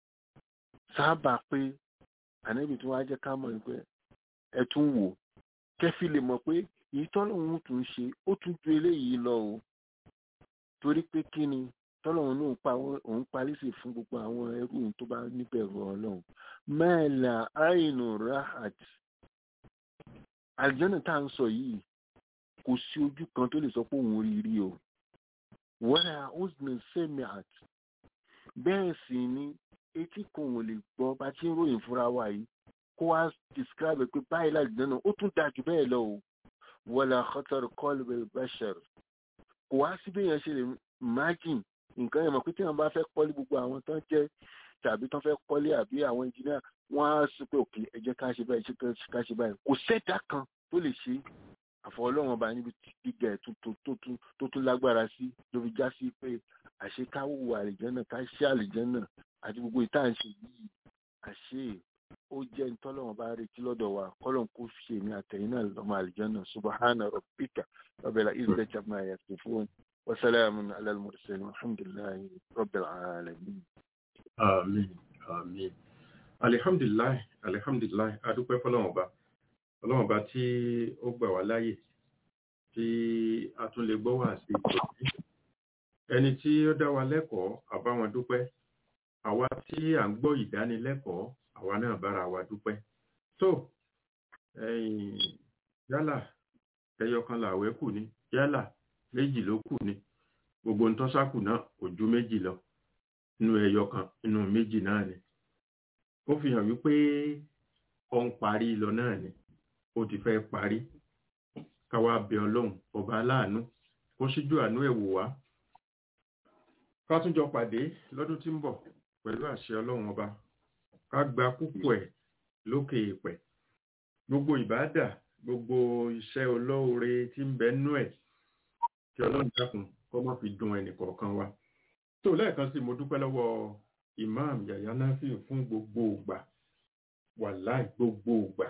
sábà pé ànábì tún wá jẹ́ ká mọ̀ pé ẹ tún wò kẹ́fì lè mọ̀ pé èyí tọ́lọ́run tún ṣe ó tún ju eléyìí lọ o torí pé kí ni tọ́lọ́run náà òun parí sí fún gbogbo àwọn ẹrú tó bá níbẹ̀rù ọlọ́run mẹ́ẹ̀lá àìnù rahat àlùjánnà tá à ń sọ yìí kò sí ojú kan tó lè sọ pé òun rí rí o wọ́n uzna sami'at bẹ́ẹ̀ sì ni etí kan ò lè gbọ́ bá tí ń ròyìn fúnra wa yìí kó wá describe pé báyìí l'àlùjánnà ó tún dáa jù bẹ́ẹ̀ lọ o wala khatar qalbi bashar kò wá sí bí èèyàn ṣe lè imagine nǹkan yẹn mọ̀ pé tí wọ́n bá fẹ́ kọ́lé gbogbo àwọn tán jẹ́ tàbí tán fẹ́ kọ́lé àbí àwọn engineer wọ́n á sọ pé òkè ẹ jẹ́ ká ṣe báyìí ká ṣe báyìí kò sẹ́dá kan tó lè ṣe àfọ Ọlọ́run ọba níbi gíga ẹ̀ tó tún lágbára sí ló fi já sí pé àṣekáwò àlìjẹ́nà ká ṣe àlìjẹ́nà àti gbogbo ìta ń ṣe yìí àṣe ó jẹ́ ntọ́lọ́run bá retí lọ́dọ̀ wa kọ́lọ́n kó ṣe ní àtẹ̀yìn náà lọ́mọ àlìjẹ́nà subhana rabbika rabbil izzati amma yasifun وسلام على المرسلين والحمد لله رب العالمين àmín àmín alihamdulilayi adúpẹ́ fọ́lọ́run ọba tí ó gbà wá láyè tí a tún lè gbọ́ wá sí ìtòsí ẹni tí ó dá wa lẹ́kọ̀ọ́ àbáwọn dúpẹ́ àwa tí à ń gbọ́ ìdánilẹ́kọ̀ọ́ àwa náà bára wa dúpẹ́ tó yálà ẹyọkan làwẹ̀ kù ní yálà méjì ló kù ní gbogbo ń tọ́sákù náà kò ju méjì lọ inú ẹyọ kan inú méjì náà ni ó fi hàn wípé ó ń parí lọ náà ni ó ti fẹ́ parí káwá bẹ Ọlọ́run ọba aláàánú kó síjú àánú ẹ̀ wò wá ká tún jọ pàdé lọ́dún tí ń bọ̀ pẹ̀lú àṣẹ Ọlọ́run ọba ká gba púpọ̀ ẹ̀ lókè èèpẹ̀ gbogbo ìbádà gbogbo iṣẹ́ olóore tí ń bẹ nú ẹ̀ kí Ọlọ́run dákun kó má fi dùn ẹnì kọ̀ọ̀kan wa tó lẹ́ẹ̀kan sí mo dúpẹ́ lọ́wọ́ Imam Yahya Nafiu fún gbogbo ìgbà wàláì gbogbo ìgbà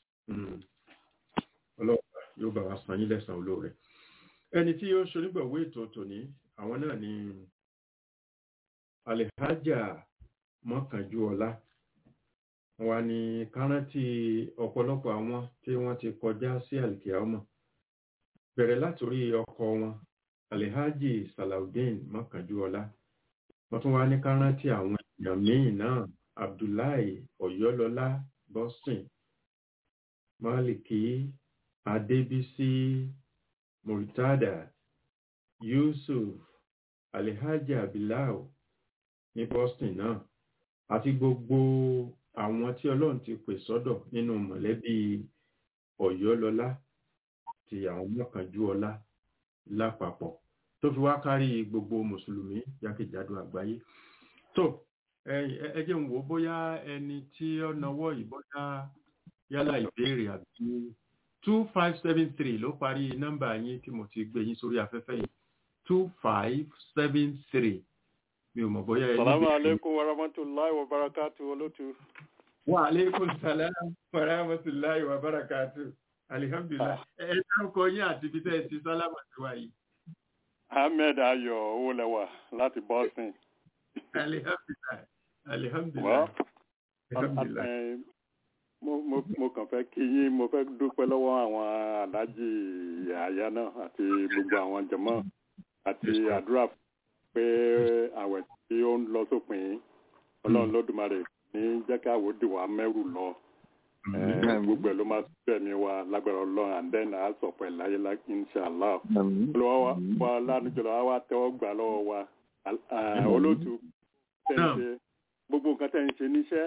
Ọlọ́run yóò bá wa san yín lẹ́san olóore ẹni tí ó ṣonígbọ̀wé ètò tòní àwọn náà ni Alhaja Mọ́kànjúọlá wọ́n ní kárántì ọ̀pọ̀lọpọ̀ àwọn tí wọ́n ti kọjá sí àlìkìyámọ̀ bẹ̀rẹ̀ látòrí ọkọ wọn Alhaji Salaudeen Mọ́kànjúọlá. Wọ́n tún wá ní kárántì àwọn èèyàn míì náà Abdullahi Ọ̀yọ́lọ́lá Bọ́sìn, Maliki Adébísí Murtada, Yusuf, Alhaji Abilau ní Boston náà, àti gbogbo àwọn tí Ọlọ́run ti pè sọ́dọ̀ nínú mọ̀lẹ́bí Ọ̀yọ́lọ́lá ti àwọn Mọ́kànjúọlá lápapọ̀ tó fi wá kárí gbogbo mùsùlùmí jákèjádò àgbáyé. tó ẹ jẹ́ n wò bóyá ẹni tí ó nawọ́ ìbọ́dá yálà ìbéèrè àbí 2573 ló parí nọ́mbà yín tí mo ti gbé yín sórí afẹ́fẹ́ yìí 2573. Mi ò mọ̀ bóyá ẹni. Assalamu alaikum wa rahmatullahi wa barakatuh olótú. Wa alaikum salam wa rahmatullahi wa barakatuh. Alhamdulillah. Ẹ dákọ̀ yín àti ibi tẹ́ ẹ ti sálámà sí wa yìí. Ahmed Ayọ̀ Owólẹ́wà láti Boston. Alhamdulillah. Alhamdulillah. Alhamdulillah. Mo kàn fẹ́ kí yín, mo fẹ́ dúpẹ́ lọ́wọ́ àwọn aláàjì àyà náà àti gbogbo àwọn jàmá àti àdúrà pé àwẹ̀ tí ó ń lọ sópin Ọlọ́run Lódùmarè ní jẹ́ ká àwòdì wa mẹ́rù lọ. Gbogbo ẹ̀ ló máa bẹ̀ mí wa lágbára Ọlọ́run and then a sọ pẹ̀ láyé inshallah. Olùwà wa lánàjọ́lọ́ wa tẹ́wọ́ gbà lọ́wọ́ wa. Olóòtú tẹ̀ ń ṣe gbogbo nǹkan tẹ̀ ń ṣe níṣẹ́.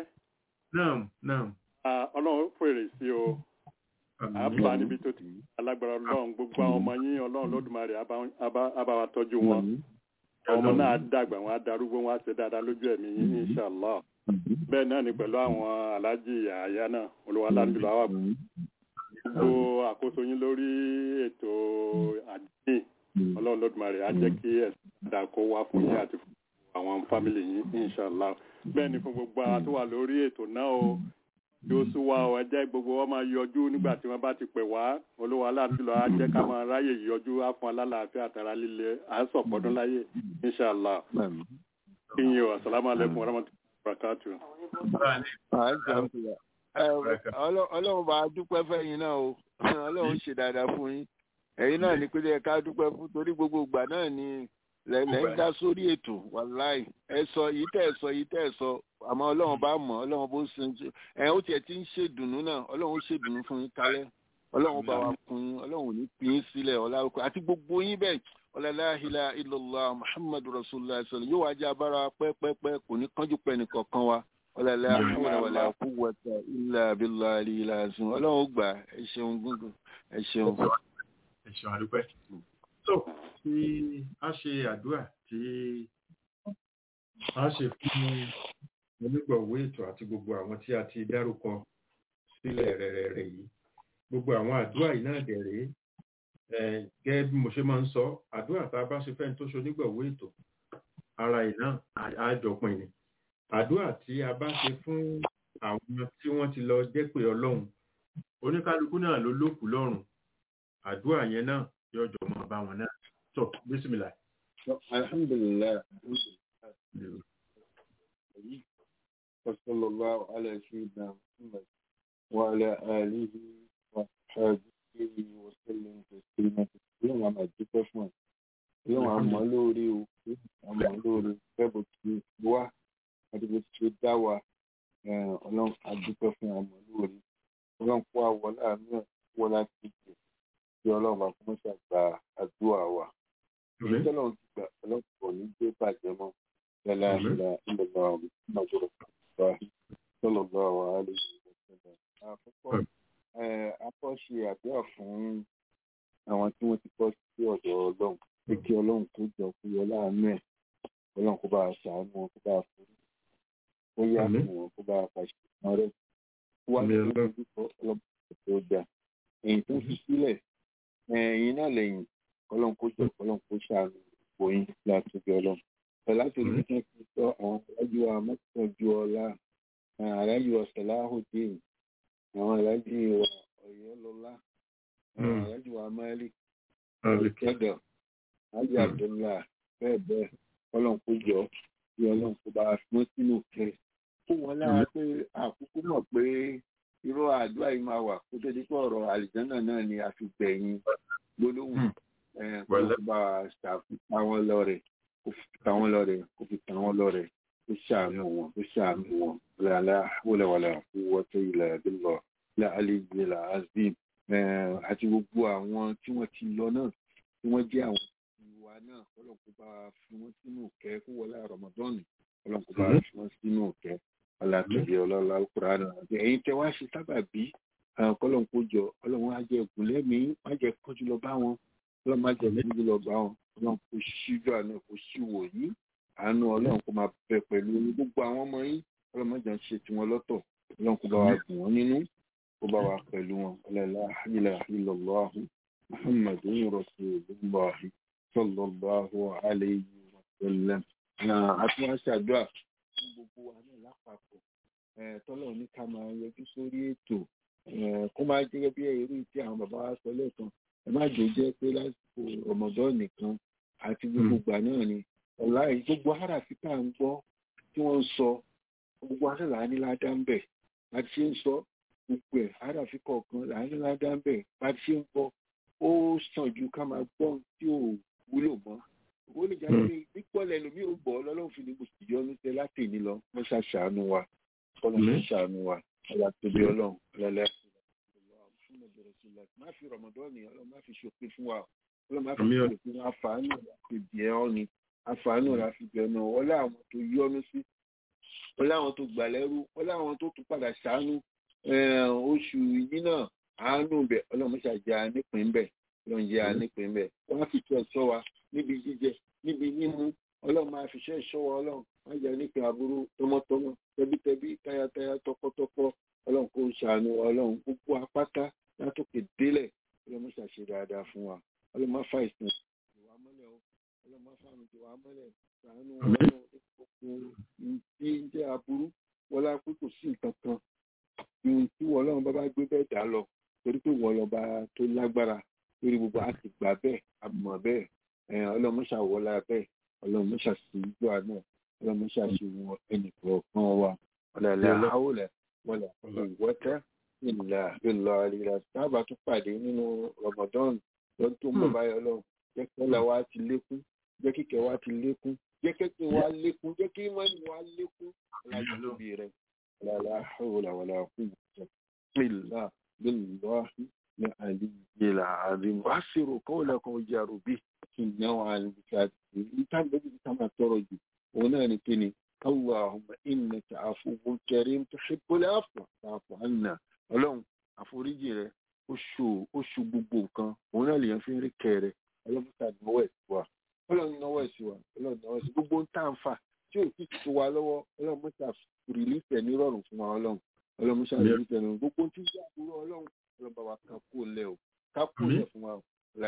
Ọlọ́run fèrè sí o. Àbá níbi tó ti alágbára Ọlọ́run gbogbo àwọn ọmọ yín Ọlọ́run Lódùmarè á bá wa tọ́jú wọn. Ọmọ náà dàgbà wọn á darúgbó wọn á ṣe dáadáa lójú ẹ̀mí yín inshallah. Bẹ́ẹ̀ náà ni pẹ̀lú àwọn aláàjì àyà náà Olúwa lánàjọ́lọ́ àwa gbogbo àkóso yín lórí ètò àdín Ọlọ́run Lódùmarè á jẹ́ kí ẹ̀sìn dáadáa kó wá fún yín àti fún àwọn fámìlì yín inshallah. Bẹ́ẹ̀ ni fún gbogbo àwọn tó wà lórí ètò náà o yóò sún wa ọ ẹjẹ gbogbo wọn máa yọjú nígbà tí wọn bá ti pè wá Olúwa aláàbílọ á jẹ́ ká máa ráyè yọjú á fún alálàáfíà àtàrà líle à ń sọpọdún láyé inshallah. Ìyẹn o assalamu alaikum warahmatullahi wabarakatuh. Ọlọ́run bá dúpẹ́ fẹ́yìn náà o, Ọlọ́run ṣe dáadáa fún yín, ẹ̀yin náà ní pé ká dúpẹ́ fún torí gbogbo ìgbà náà ni lẹ́yìn ń dá sórí ètò wàláì ẹ sọ yìí tẹ́ ẹ sọ àmọ́ Ọlọ́run bá mọ̀ Ọlọ́run bó ṣe ń ṣe ó tiẹ̀ ti ń ṣèdùnnú náà Ọlọ́run ó ṣèdùnnú fún yín kálẹ̀ Ọlọ́run bá wa kún yín Ọlọ́run ò ní pín yín sílẹ̀ ọ̀làrúkọ àti gbogbo yín bẹ́ẹ̀ la ilaha illallah Muhammadu Rasulullah sallallahu yóò wá jẹ́ abára pẹ́pẹ́pẹ́ kò ní kánjú pẹ́ nìkankan wa la hawla wala quwwata illa billahi al-azim Ọlọ́run gbà ẹ ṣeun gúngùn ẹ ṣeun. Ẹ ṣeun àdúpẹ́. So tí a ṣe àdúrà tí a ṣe fún onígbọ̀wọ́ ètò àti gbogbo àwọn tí a ti dárúkọ sílẹ̀ rẹ̀ yìí gbogbo àwọn àdúrà yìí náà dẹ̀rẹ́ gẹ́gẹ́ bí mo ṣe máa ń sọ àdúrà tá a bá ṣe fẹ́ni tó ṣe onígbọ̀wọ́ ètò ara ìná àjọpin ni àdúrà tí a bá ṣe fún àwọn tí wọ́n ti lọ jẹ́ pé Ọlọ́run oníkálukú náà ló lókù lọ́rùn àdúrà yẹn náà yóò jọ mọ́ bá wọn náà tó bísímìlà. Alhamdulillah. وصلى الله على سيدنا محمد وعلى آله وصحبه وسلم تسليما كثيرا وما تكفون يوم عملوري وعملوري كبتي وا àdìgbòsí dáwà Ọlọ́run àdúpẹ́ fún àmọ́lórí Ọlọ́run kó àwọlá náà wọlá kíkẹ́ tí Ọlọ́run bá fún mọ́ṣá gba àdúrà wa èyí tọ́lọ́run ti gbà Ọlọ́run kò ní gbé bàjẹ́ mọ́ yálà ìlà ìlọ́gbà ọ̀gbìn sallallahu alaihi wasallam. Àkọ́kọ́ akọ́ ṣe àdúrà fún àwọn tí wọ́n ti kọ́ sí ọ̀dọ̀ Ọlọ́run pé kí Ọlọ́run tó jọ fún yọ láàánú ẹ̀ Ọlọ́run kó bá a ṣàánú wọn kó bá a forí ó yá fún wọn kó bá a fàṣẹ wọn rẹ wá sí ojúkọ Ọlọ́run tó dà èyí tó fi sílẹ̀ ẹ̀yìn náà lẹ́yìn Ọlọ́run kó jọ Ọlọ́run kó ṣàánú òyìn láti bí Ọlọ́run láti orí kí wọ́n fi sọ àwọn alájú wa mọ́tòjú ọlá alájú wa Salahuddin àwọn alájú wa Ọ̀yọ́lọ́lá alájú wa Malik ọ̀dọ̀ alájú Abdullah bẹ́ẹ̀ bẹ́ẹ̀ Ọlọ́run kó jọ bí Ọlọ́run kó bá fún sínú kẹ́ kó wọn lára pé àkókò mọ̀ pé irú àdúrà yìí máa wà kó tó di pé ọ̀rọ̀ àlìjánà náà ni a fi gbẹ̀yìn gbólóhùn kó bá ṣàfihàn wọn lọ́rẹ̀ kó fi ta wọn lọ́rẹ̀ kó fi ta wọn lọ́rẹ̀ kó ṣàánú wọn lálá wọléwọlé wọ́tẹ́ ilẹ̀ bílọ̀ láàlẹ́ ìgbéla azim àti gbogbo àwọn tí wọ́n ti lọ náà tí wọ́n jẹ́ àwọn ìwà náà Ọlọ́run kó bá fi wọ́n sínú kẹ́ kó wọlé Ramadan Ọlọ́run kó bá fi wọ́n sínú kẹ́ alátẹ̀lé ọlọ́lá Kùránì ẹ̀yin tẹ́ wá ṣe sábàbí Ọlọ́run kó jọ Ọlọ́run á jẹ ẹ̀gùn lẹ́mìí má jẹ kánjú lọ bá wọn Ọlọ́run má jẹ lẹ́mìí lọ bá wọn Ọlọ́run kó ṣíjú àná kó ṣíwò yín àánú Ọlọ́run kó máa bẹ pẹ̀lú gbogbo àwọn ọmọ yín Ọlọ́run má jẹ́ ṣe tiwọn lọ́tọ̀ Ọlọ́run kó bá wa gùn wọ́n nínú kó bá wa pẹ̀lú wọn la ilaha illallah Muhammadun rasulullah sallallahu alayhi wa sallam àti wọn ṣàdúrà fún gbogbo wa náà lápapọ̀ tọ́lọ̀ ní ká máa yọjú sórí ètò kó máa jẹ́ bí irú tí àwọn bàbá wa sọ lẹ́ẹ̀kan ẹ má jẹ́ pé lásìkò Ramadan nìkan àti gbogbo ìgbà náà ni ọ̀la yìí gbogbo àràfin tá à ń gbọ́ tí wọ́n ń sọ gbogbo àrà là ní ládá ń bẹ̀ láti ṣe ń sọ gbogbo ẹ̀ àràfin kọ̀ọ̀kan là ní ládá ń bẹ̀ láti ṣe ń gbọ́ ó sàn ju ká máa gbọ́ tí ò wúlò mọ́ ó lè jáde pé pípọ̀ lẹ́nu mi ò gbọ́ lọ́lọ́run fi ní mo sì yọnu tẹ láti ní lọ wọ́n ṣàṣàánú wa Ọlọ́run ṣàánú wa ọlá tóbi Ọlọ́run lẹ́lẹ́ má fi Ramadan ni Ọlọ́run má fi ṣòpin fún wa Ọlọ́run má fi ṣòpin fún wa àfààní rẹ̀ àfi bìẹ́ ọ́ ni àfààní rẹ̀ àfi bìẹ́ náà wọlé àwọn tó yọnu sí wọlé àwọn tó gbà lẹ́rú wọlé àwọn tó tún padà ṣàánú oṣù yìí náà àánú bẹ̀ Ọlọ́run ṣàjà nípìn bẹ̀ Ọlọ́run jẹ́ ànípìn bẹ̀ wọ́n á fi tó ẹ̀ṣọ́ wa níbi jíjẹ níbi mímu Ọlọ́run máa fi ṣe ẹ̀ṣọ́ wa Ọlọ́run má jẹ́ nípìn aburú tọmọtọmọ tẹbítẹbí tayátayá tọkọtọkọ Ọlọ́run kò ṣàánú Ọlọ́run gbogbo apáta látòkè délẹ̀ Ọlọ́run ṣàṣe dáadáa fún wa Ọlọ́run má fa ìsìn ìwà mọ́lẹ̀ o Ọlọ́run má fa àmì ìwà mọ́lẹ̀ ṣàánú Ọlọ́run tí ń jẹ́ aburú wọlá pé kò sí nǹkan kan ohun tí Ọlọ́run bá gbé bẹ́ẹ̀ dá lọ torí pé wọ́n lọ́ba tó lágbára lórí gbogbo àti gbà bẹ́ẹ̀ àmọ̀ bẹ́ẹ̀ Ọlọ́run ṣàwọlá bẹ́ẹ̀ Ọlọ́run ṣàṣìjú àná Ọlọ́run ṣàṣìwọ̀n ẹnìkọ̀ọ̀kan wa ọ̀làlẹ̀ àwòlẹ̀ wọlé ìwọ́tẹ́ ìlà àlìlà sábà tún pàdé nínú Ramadan lọ́dún tó ń bọ̀ báyọ̀ Ọlọ́run jẹ́ kí ọlá wa ti lékún jẹ́ kíkẹ́ wa ti lékún jẹ́ kẹ́kẹ́ wa lékún jẹ́ kí mọ́ni wa lékún ọ̀làjú lóbi rẹ̀ ọ̀làlẹ̀ àwòlẹ̀ wọlé àkúwò ìlà bíláhi ní àlìyèlà àdìm wá sírò kọ́wọ́lẹ̀ kan jàrò bí ìnáwó àlìbìkà ìtàn lóbi ìtàn máa tọrọ jù òun náà ni kí ni Allahumma innaka afuwwun karim tuhibbul afwa fa'fu anna Ọlọ́run àforíjì rẹ oṣù gbogbo nǹkan òun náà lèèyàn fi ń rí kẹrẹ Ọlọ́run ká náwó ẹ̀ sí wa Ọlọ́run náwó ẹ̀ sí wa Ọlọ́run náwó ẹ̀ sí gbogbo ń tà ń fà tí ò sì tó wa lọ́wọ́ Ọlọ́run mọ́ta rìlífẹ̀ ní rọrùn fún wa Ọlọ́run mọ́ta rìlífẹ̀ ní gbogbo tí ń jẹ́ àbúrò Ọlọ́run bá wa ká kó lẹ̀ o ká kó lẹ̀ fún wa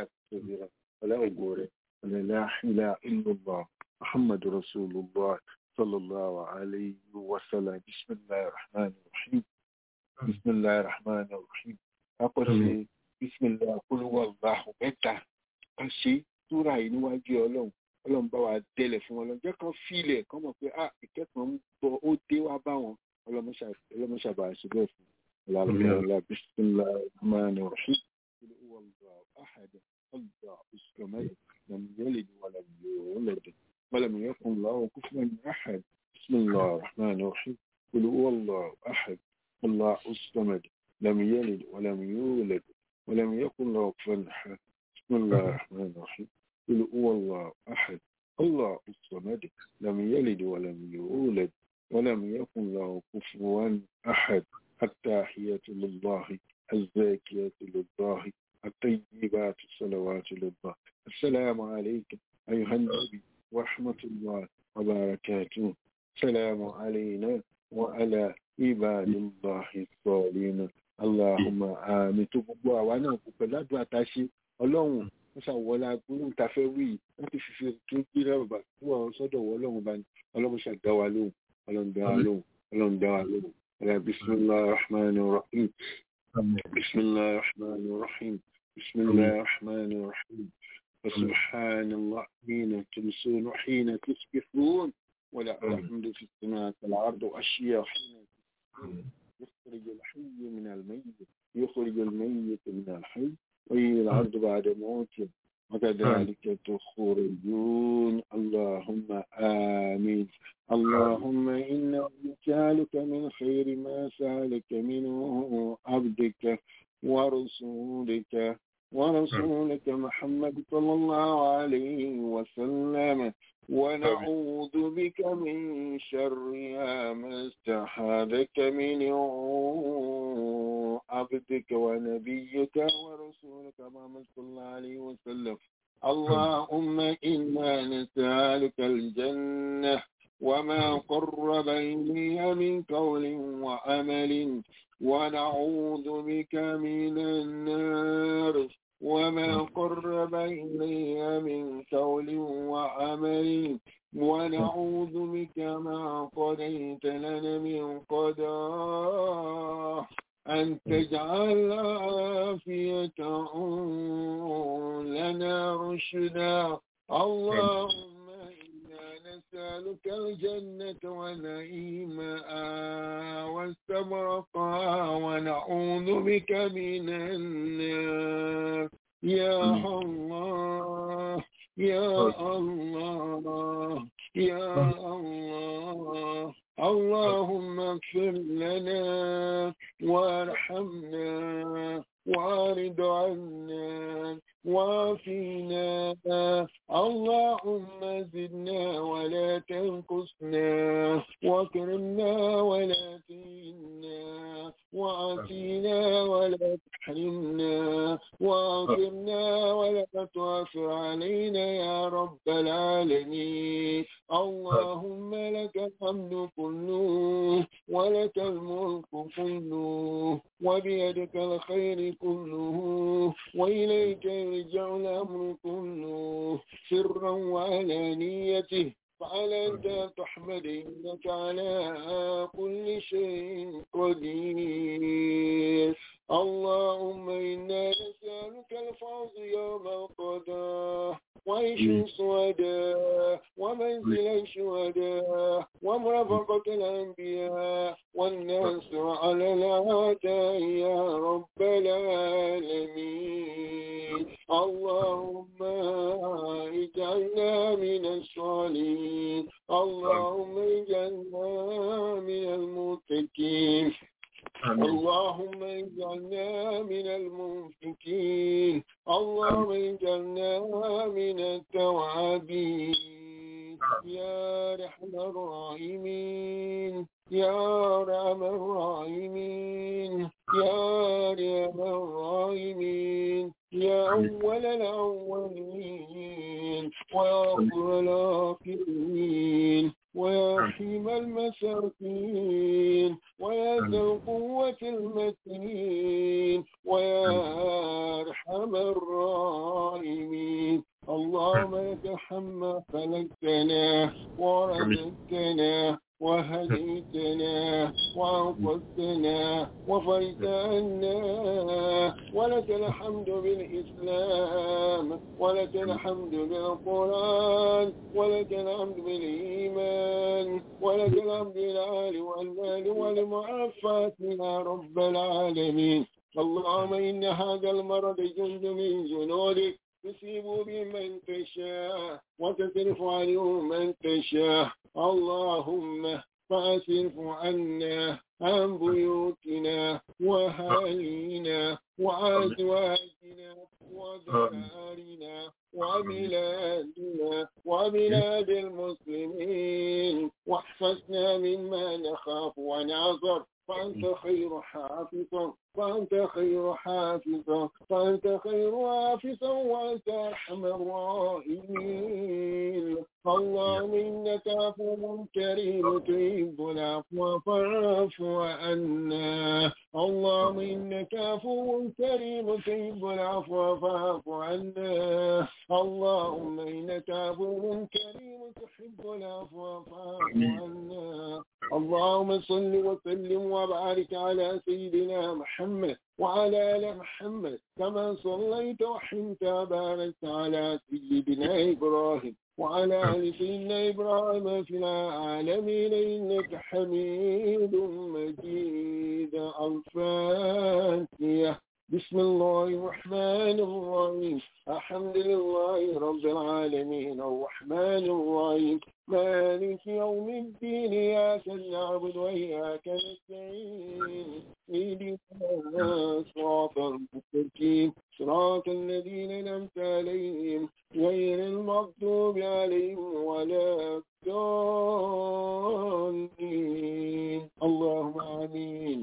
la ilaha illallah Muhammadu Rasulullah sallallahu alayhi wa sallam bismillahir rahmanir rahim bismillahir rahmanir rahim akọ̀ṣe bismillah kulhuwallahu mẹ́ta ká ṣe túra yìí níwájú Ọlọ́run bá wa délẹ̀ fún Ọlọ́run jẹ́ kán fílẹ̀ kán mọ̀ pé ìkẹ́kọ̀ọ́ ń bọ̀ ó dé wá bá wọn Ọlọ́run ṣàbà ṣe bẹ́ẹ̀ fún Ọlọ́run bismillahir rahmanir rahim kulhuwallahu ahad Allahu samad lam yalid wa lam yulad wa lam yakun lahu kufuwan ahad bismillahir rahmanir rahim kulhuwallahu ahad Allahu samad لم يلد ولم يولد ولم يكن له كفوا أحد بسم الله الرحمن الرحيم قل هو الله أحد الله الصمد لم يلد ولم يولد ولم يكن له كفوا أحد التحيات لله الزاكيات لله الطيبات الصلوات لله السلام عليك أيها النبي ورحمة الله وبركاته السلام علينا وعلى عباد الله الصالحين Allahumma àmì tó gbogbo àwa náà kò pẹ̀lú àdúrà àtàṣe Ọlọ́run wọ́n ṣàwọlá gbólóhùn tafẹ́ wí láti fífi tó gbéra bàbá tó wà sọ́dọ̀ wọ Ọlọ́run bá ní Ọlọ́run ṣàdá wa lóhùn Ọlọ́run dá wa lóhùn Ọlọ́run dá wa lóhùn ọ̀rẹ́ bismillahir rahmanir rahim bismillahir rahmanir rahim bismillahir rahmanir rahim wa subhanallah hina tumsun wa hina tusbihun ولا الحمد في السماء والأرض وأشياء حين يخرج الحي من الميت يخرج الميت من الحي ويحيي الأرض بعد موته وكذلك تخرجون اللهم آمين. اللهم إنا نسألك من خير ما سألك منه عبدك ورسولك محمد صلى الله عليه وسلم ونعوذ بك من شر ما استعاذك منه عبدك ونبيك ورسولك محمد صلى الله عليه وسلم. اللهم إنا نسألك الجنة وما قرب إليها من قول وعمل ونعوذ بك من النار وما قرب إليها من قول وعمل ونعوذ بك ما قضيت لنا من قضاء أن تجعل عافية لنا رشدا. اللهم إنا نسألك الجنة ونعيمها واستبرقها ونعوذ بك من النار. يا الله يا الله يا الله. اللهم اغفر لنا وارحمنا وارض عنا وعافنا. اللهم زدنا ولا تنقصنا واكرمنا ولا تهنا وعافنا ولا تحرمنا واغفرنا ولا تعثر علينا يا رب العالمين. اللهم لك الحمد كله ولك الملك كله وبيدك الخير كله وإليك يرجع الأمر كله سرا وعلانيته. فعلى أنت تحمد إنك على كل شيء قدير. اللهم إنا نسألك الفوز يوم القضاء وعيش الشهداء ومنزل الشهداء ومرافقة الأنبياء والنصر على الأعداء يا رب العالمين. اللهم اجعلنا من الصالحين. اللهم اجعلنا من المتقين. اللهم اجعلنا من المنفقين. اللهم اجعلنا من التوابين يا رحم الراحمين يا رحم الراحمين يا رحم الراحمين يا أول الأولين وآخر الآخرين ويا رحيم المساكين ويا ذا القوة المتين ويا أرحم الراحمين. اللهم لك الحمد خلقتنا ورزقتنا وهديتنا وأنقذتنا وفرجت عنا ولك الحمد بالإسلام ولك الحمد بالقرآن ولك الحمد بالإيمان ولك الحمد بالآل والمال والمعافاة يا رب العالمين. اللهم إن هذا المرض جند من جنودك تصيب بمن تشاء وتصرف عنه من تشاء. اللهم فاصرف عنا عن بيوتنا وأهالينا وأزواجنا ودارنا وبلادنا وبلاد المسلمين واحفظنا مما نخاف ونعذر فأنت خير حافظا فأنت خير حافظا فأنت خير حافظا وأنت أرحم الراحمين. اللهم إنك عفو كريم تحب العفو فاعف عنا. اللهم إنك عفو كريم تحب العفو فاعف عنا. اللهم إنك عفو كريم تحب العفو فاعف عنا. اللهم صل وسلم وبارك على سيدنا محمد وعلى آل محمد كما صليت وحمت وباركت على سيدنا إبراهيم وعلى آل سيدنا إبراهيم في العالمين إنك حميد مجيد. الفاتحة. بسم الله الرحمن الرحيم. الحمد لله رب العالمين الرحمن الرحيم مالك يوم الدين إياك نعبد وإياك نستعين اهدنا الصراط المستقيم صراط الذين أنعمت عليهم غير المغضوب عليهم ولا الضالين. اللهم آمين.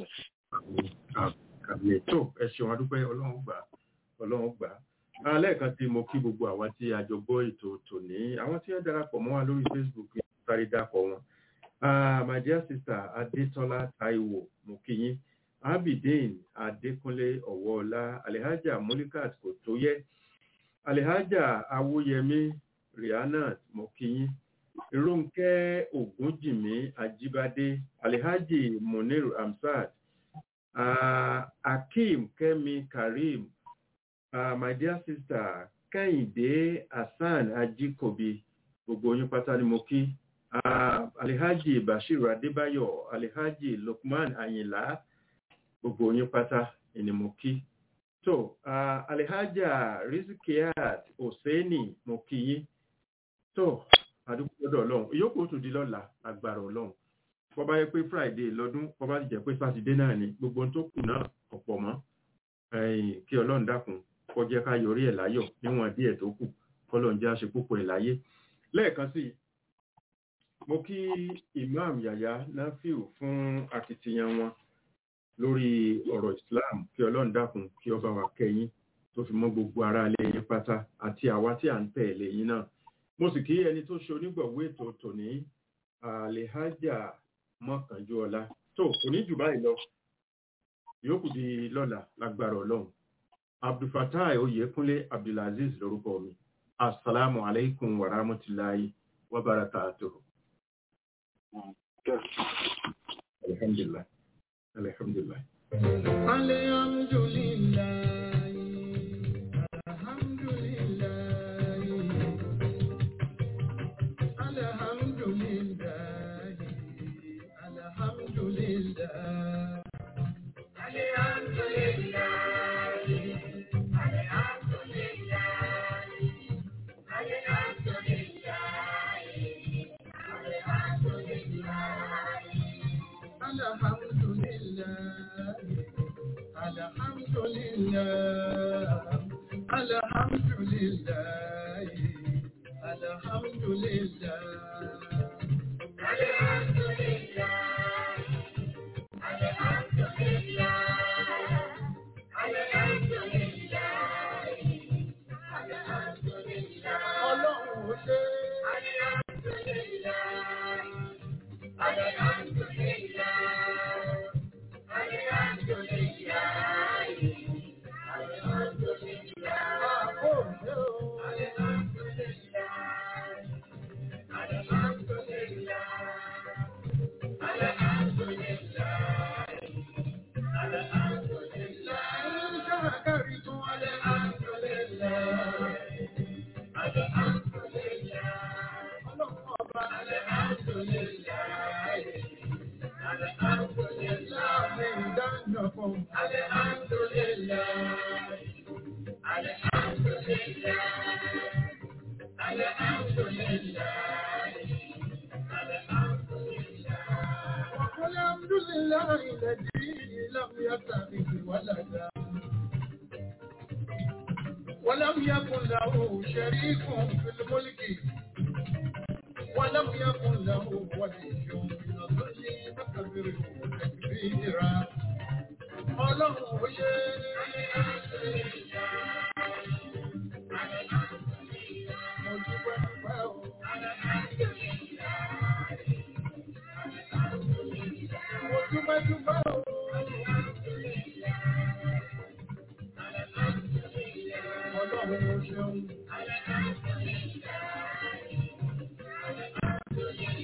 tó ẹ ṣeun adúpẹ́ ọlọ́run gbà lẹ́ẹ̀kan tí mo kí gbogbo àwa tí a jọ gbọ́ ètò tòní àwọn tí wọ́n darapọ̀ mọ́ wa lórí Facebook sáré dákọ̀ wọn my dear sister Adétọ́lá Táíwò mo kí yín Abidin Adékúnlé Ọ̀wọ́ọlá Alhaja Mulikat Kòtóyẹ Alhaja Awóyẹmí Rihanna mo kí yín Rónkẹ́ Ògúnjìmí Ajíbádé Alhaji Munir Amsat Akeem Kẹ́mi Karim my dear sister Kẹ́hìndé Hassan Ajíkòbí gbogbo yín pátá ni mo kí Alhaji Bashir Adébáyọ̀ Alhaji Lukman Àyìnlá gbogbo yín pátá ni mo kí so Alhaja Rizkiat Hosseini mo kí yín so adúgbò Ọlọ́run ìyókù tún di lọ́la agbára Ọlọ́run bó bá yẹ pé Friday lọ́dún bó bá jẹ́ pé Saturday náà ni gbogbo tó kù náà ọ̀pọ̀ mọ́ kí Ọlọ́run dákun kó jẹ́ ká yọrí ẹ̀ láyọ̀ níwọ̀n díẹ̀ tó kù kọ́lọ́run jẹ́ àṣẹ púpọ̀ ẹ̀ láyé lẹ́ẹ̀kan sí mo kí Imam Yahya Nafiu fún akitiyan wọn lórí ọ̀rọ̀ Islam kí Ọlọ́run dákun kí ó bá wa kẹ́yìn tó fi mọ́ gbogbo ará ilé yín pátá àti àwa tí à ń tẹ̀lé yín náà mo sì kí ẹni tó ṣe onígbọ̀wọ́ ètò tòní Alhaja Mọ́kànjúọlá tó kò ní jù báyìí lọ yòókù di lọ́la lágbára Ọlọ́run Abdulfatai Oyèkúnlé Abdulaziz lórúkọ mi assalamu alaikum wa rahmatullahi wa barakatuh. Alhamdulillah. Alhamdulillah. ولم يكن له شريك في الملك ولم يكن له ولي من الظل فكبره تكبيرا الله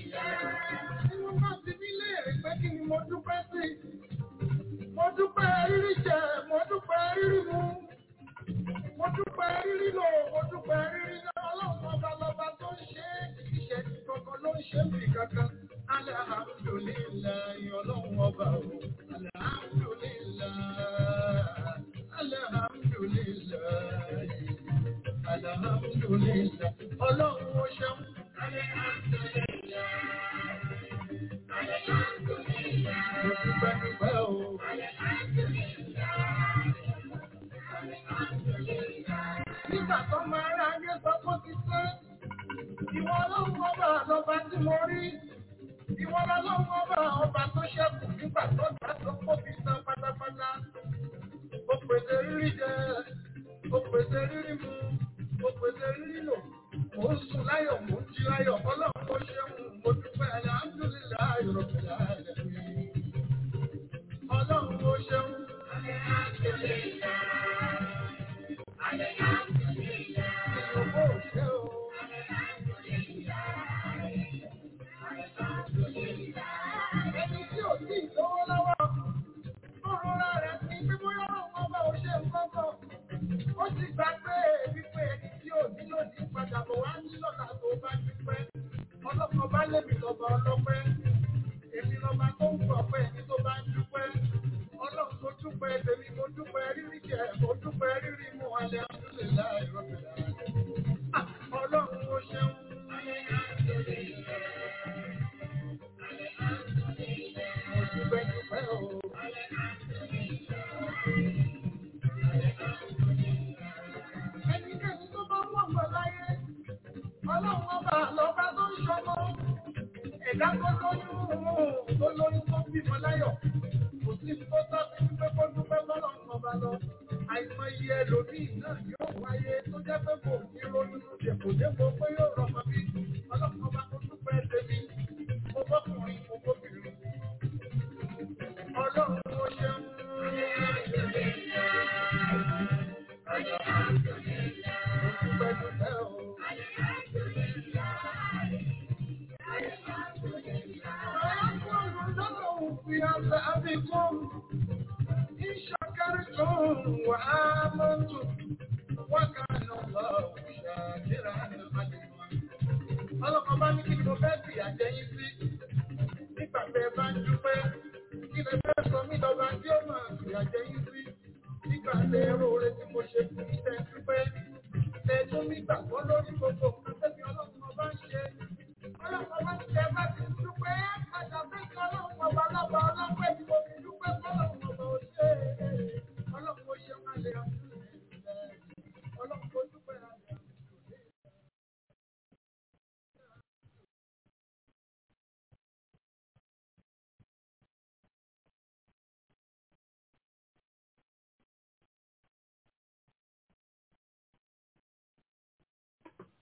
mo dúpẹ́ rírí jẹ, mo dúpẹ́ rírí mu. Mo dúpẹ́ rírí lò, mo dúpẹ́ rírí náà. Ọlọ́run ọba lọba tó ń ṣe é. Ìṣẹ́ kankan ló ń ṣe mí kankan. Alhamdulillahi ọlọ́run ọba o. Alhamdulillahi. Alhamdulillahi. Alhamdulillahi. Ọlọ́run ó ṣeun. Alhamdulillahi. Alhamdulillahi. Mo dúpẹ́ dúpẹ́ o. Nígbà tó máa rà ayé sọ fún ti pé ìwọ ọlọ́run ọba lọba tí mo rí. Ìwọ ọlọ́run ọba tó ṣẹ́kù nígbà tó dá tó kó fi san pátápátá. Ó pèsè rírí jẹ, ó pèsè rírí mu, ó pèsè rírí lò. Mo ń sùn láyọ̀, mo ń jí láyọ̀, ọlọ́run ó ṣeun, mo dúpẹ́ alhamdulillahi rabbil alamin. Ọlọ́run ó ṣeun. Ìyókò ṣe o. Ẹni tí ò tí ì lówó lọ́wọ́, tó rọra rẹ̀ sí pé bóyá ọ̀rọ̀ ọba ò ṣe nǹkan kan. Ó ti gbà pé wípé ẹni tí ò nílò ní padà bọ̀ wá ní lọ́la tó bá dúpẹ́. Ọlọ́pàá bá lèmi lọ́ba ọlọ́pẹ́. Èmi lọ́ba tó ń gbọ̀ pé ẹni tó bá ń dúpẹ́. Ọlọ́run tó dúpẹ́ tèmi, mo dúpẹ́ rírí jẹ, mo dúpẹ́ rírí mu, alhamdulillahi rabbil alamin. Ọlọ́run ó ṣeun. Mo dúpẹ́ dúpẹ́ o. Ẹnikẹ́ni tó bá wọ̀ mọ́ láyé, ọlọ́run ọba lọ́ba tó ń ṣọmọ. Ẹ̀dá tó lóyún tó bímọ láyọ̀. Kò sí tó sábẹ́ wípé kó dúpẹ́ bọ́lọ́run ọba lọ. Àìmọye ẹlòmíì náà yóò wáyé tó jẹ́ pé kò ní ronú dèpòdépò pé yóò rọmọ bí. Ọlọ́run ọba tó dúpẹ́ tèmi, mo bọ́kùnrin, mo bóbìnrin. Ọlọ́run ó ṣeun. Mo dúpẹ́ dúpẹ́ o. في عذابكم إن شكرتم وآمنتم وكان الله شاكرا عليما. Ọlọ́kan bá ní kí ni mo fẹ́ fi àjẹyìn sí nígbà tẹ́ ẹ bá ń dúpẹ́, kí lè fẹ́ sọ mí lọ́ba tí ó máa fi àjẹyìn sí nígbà tẹ́ ẹ róore tí mo ṣe fún iṣẹ́ dúpẹ́, tẹ́ ẹ tún mi gbàgbọ́ lórí gbogbo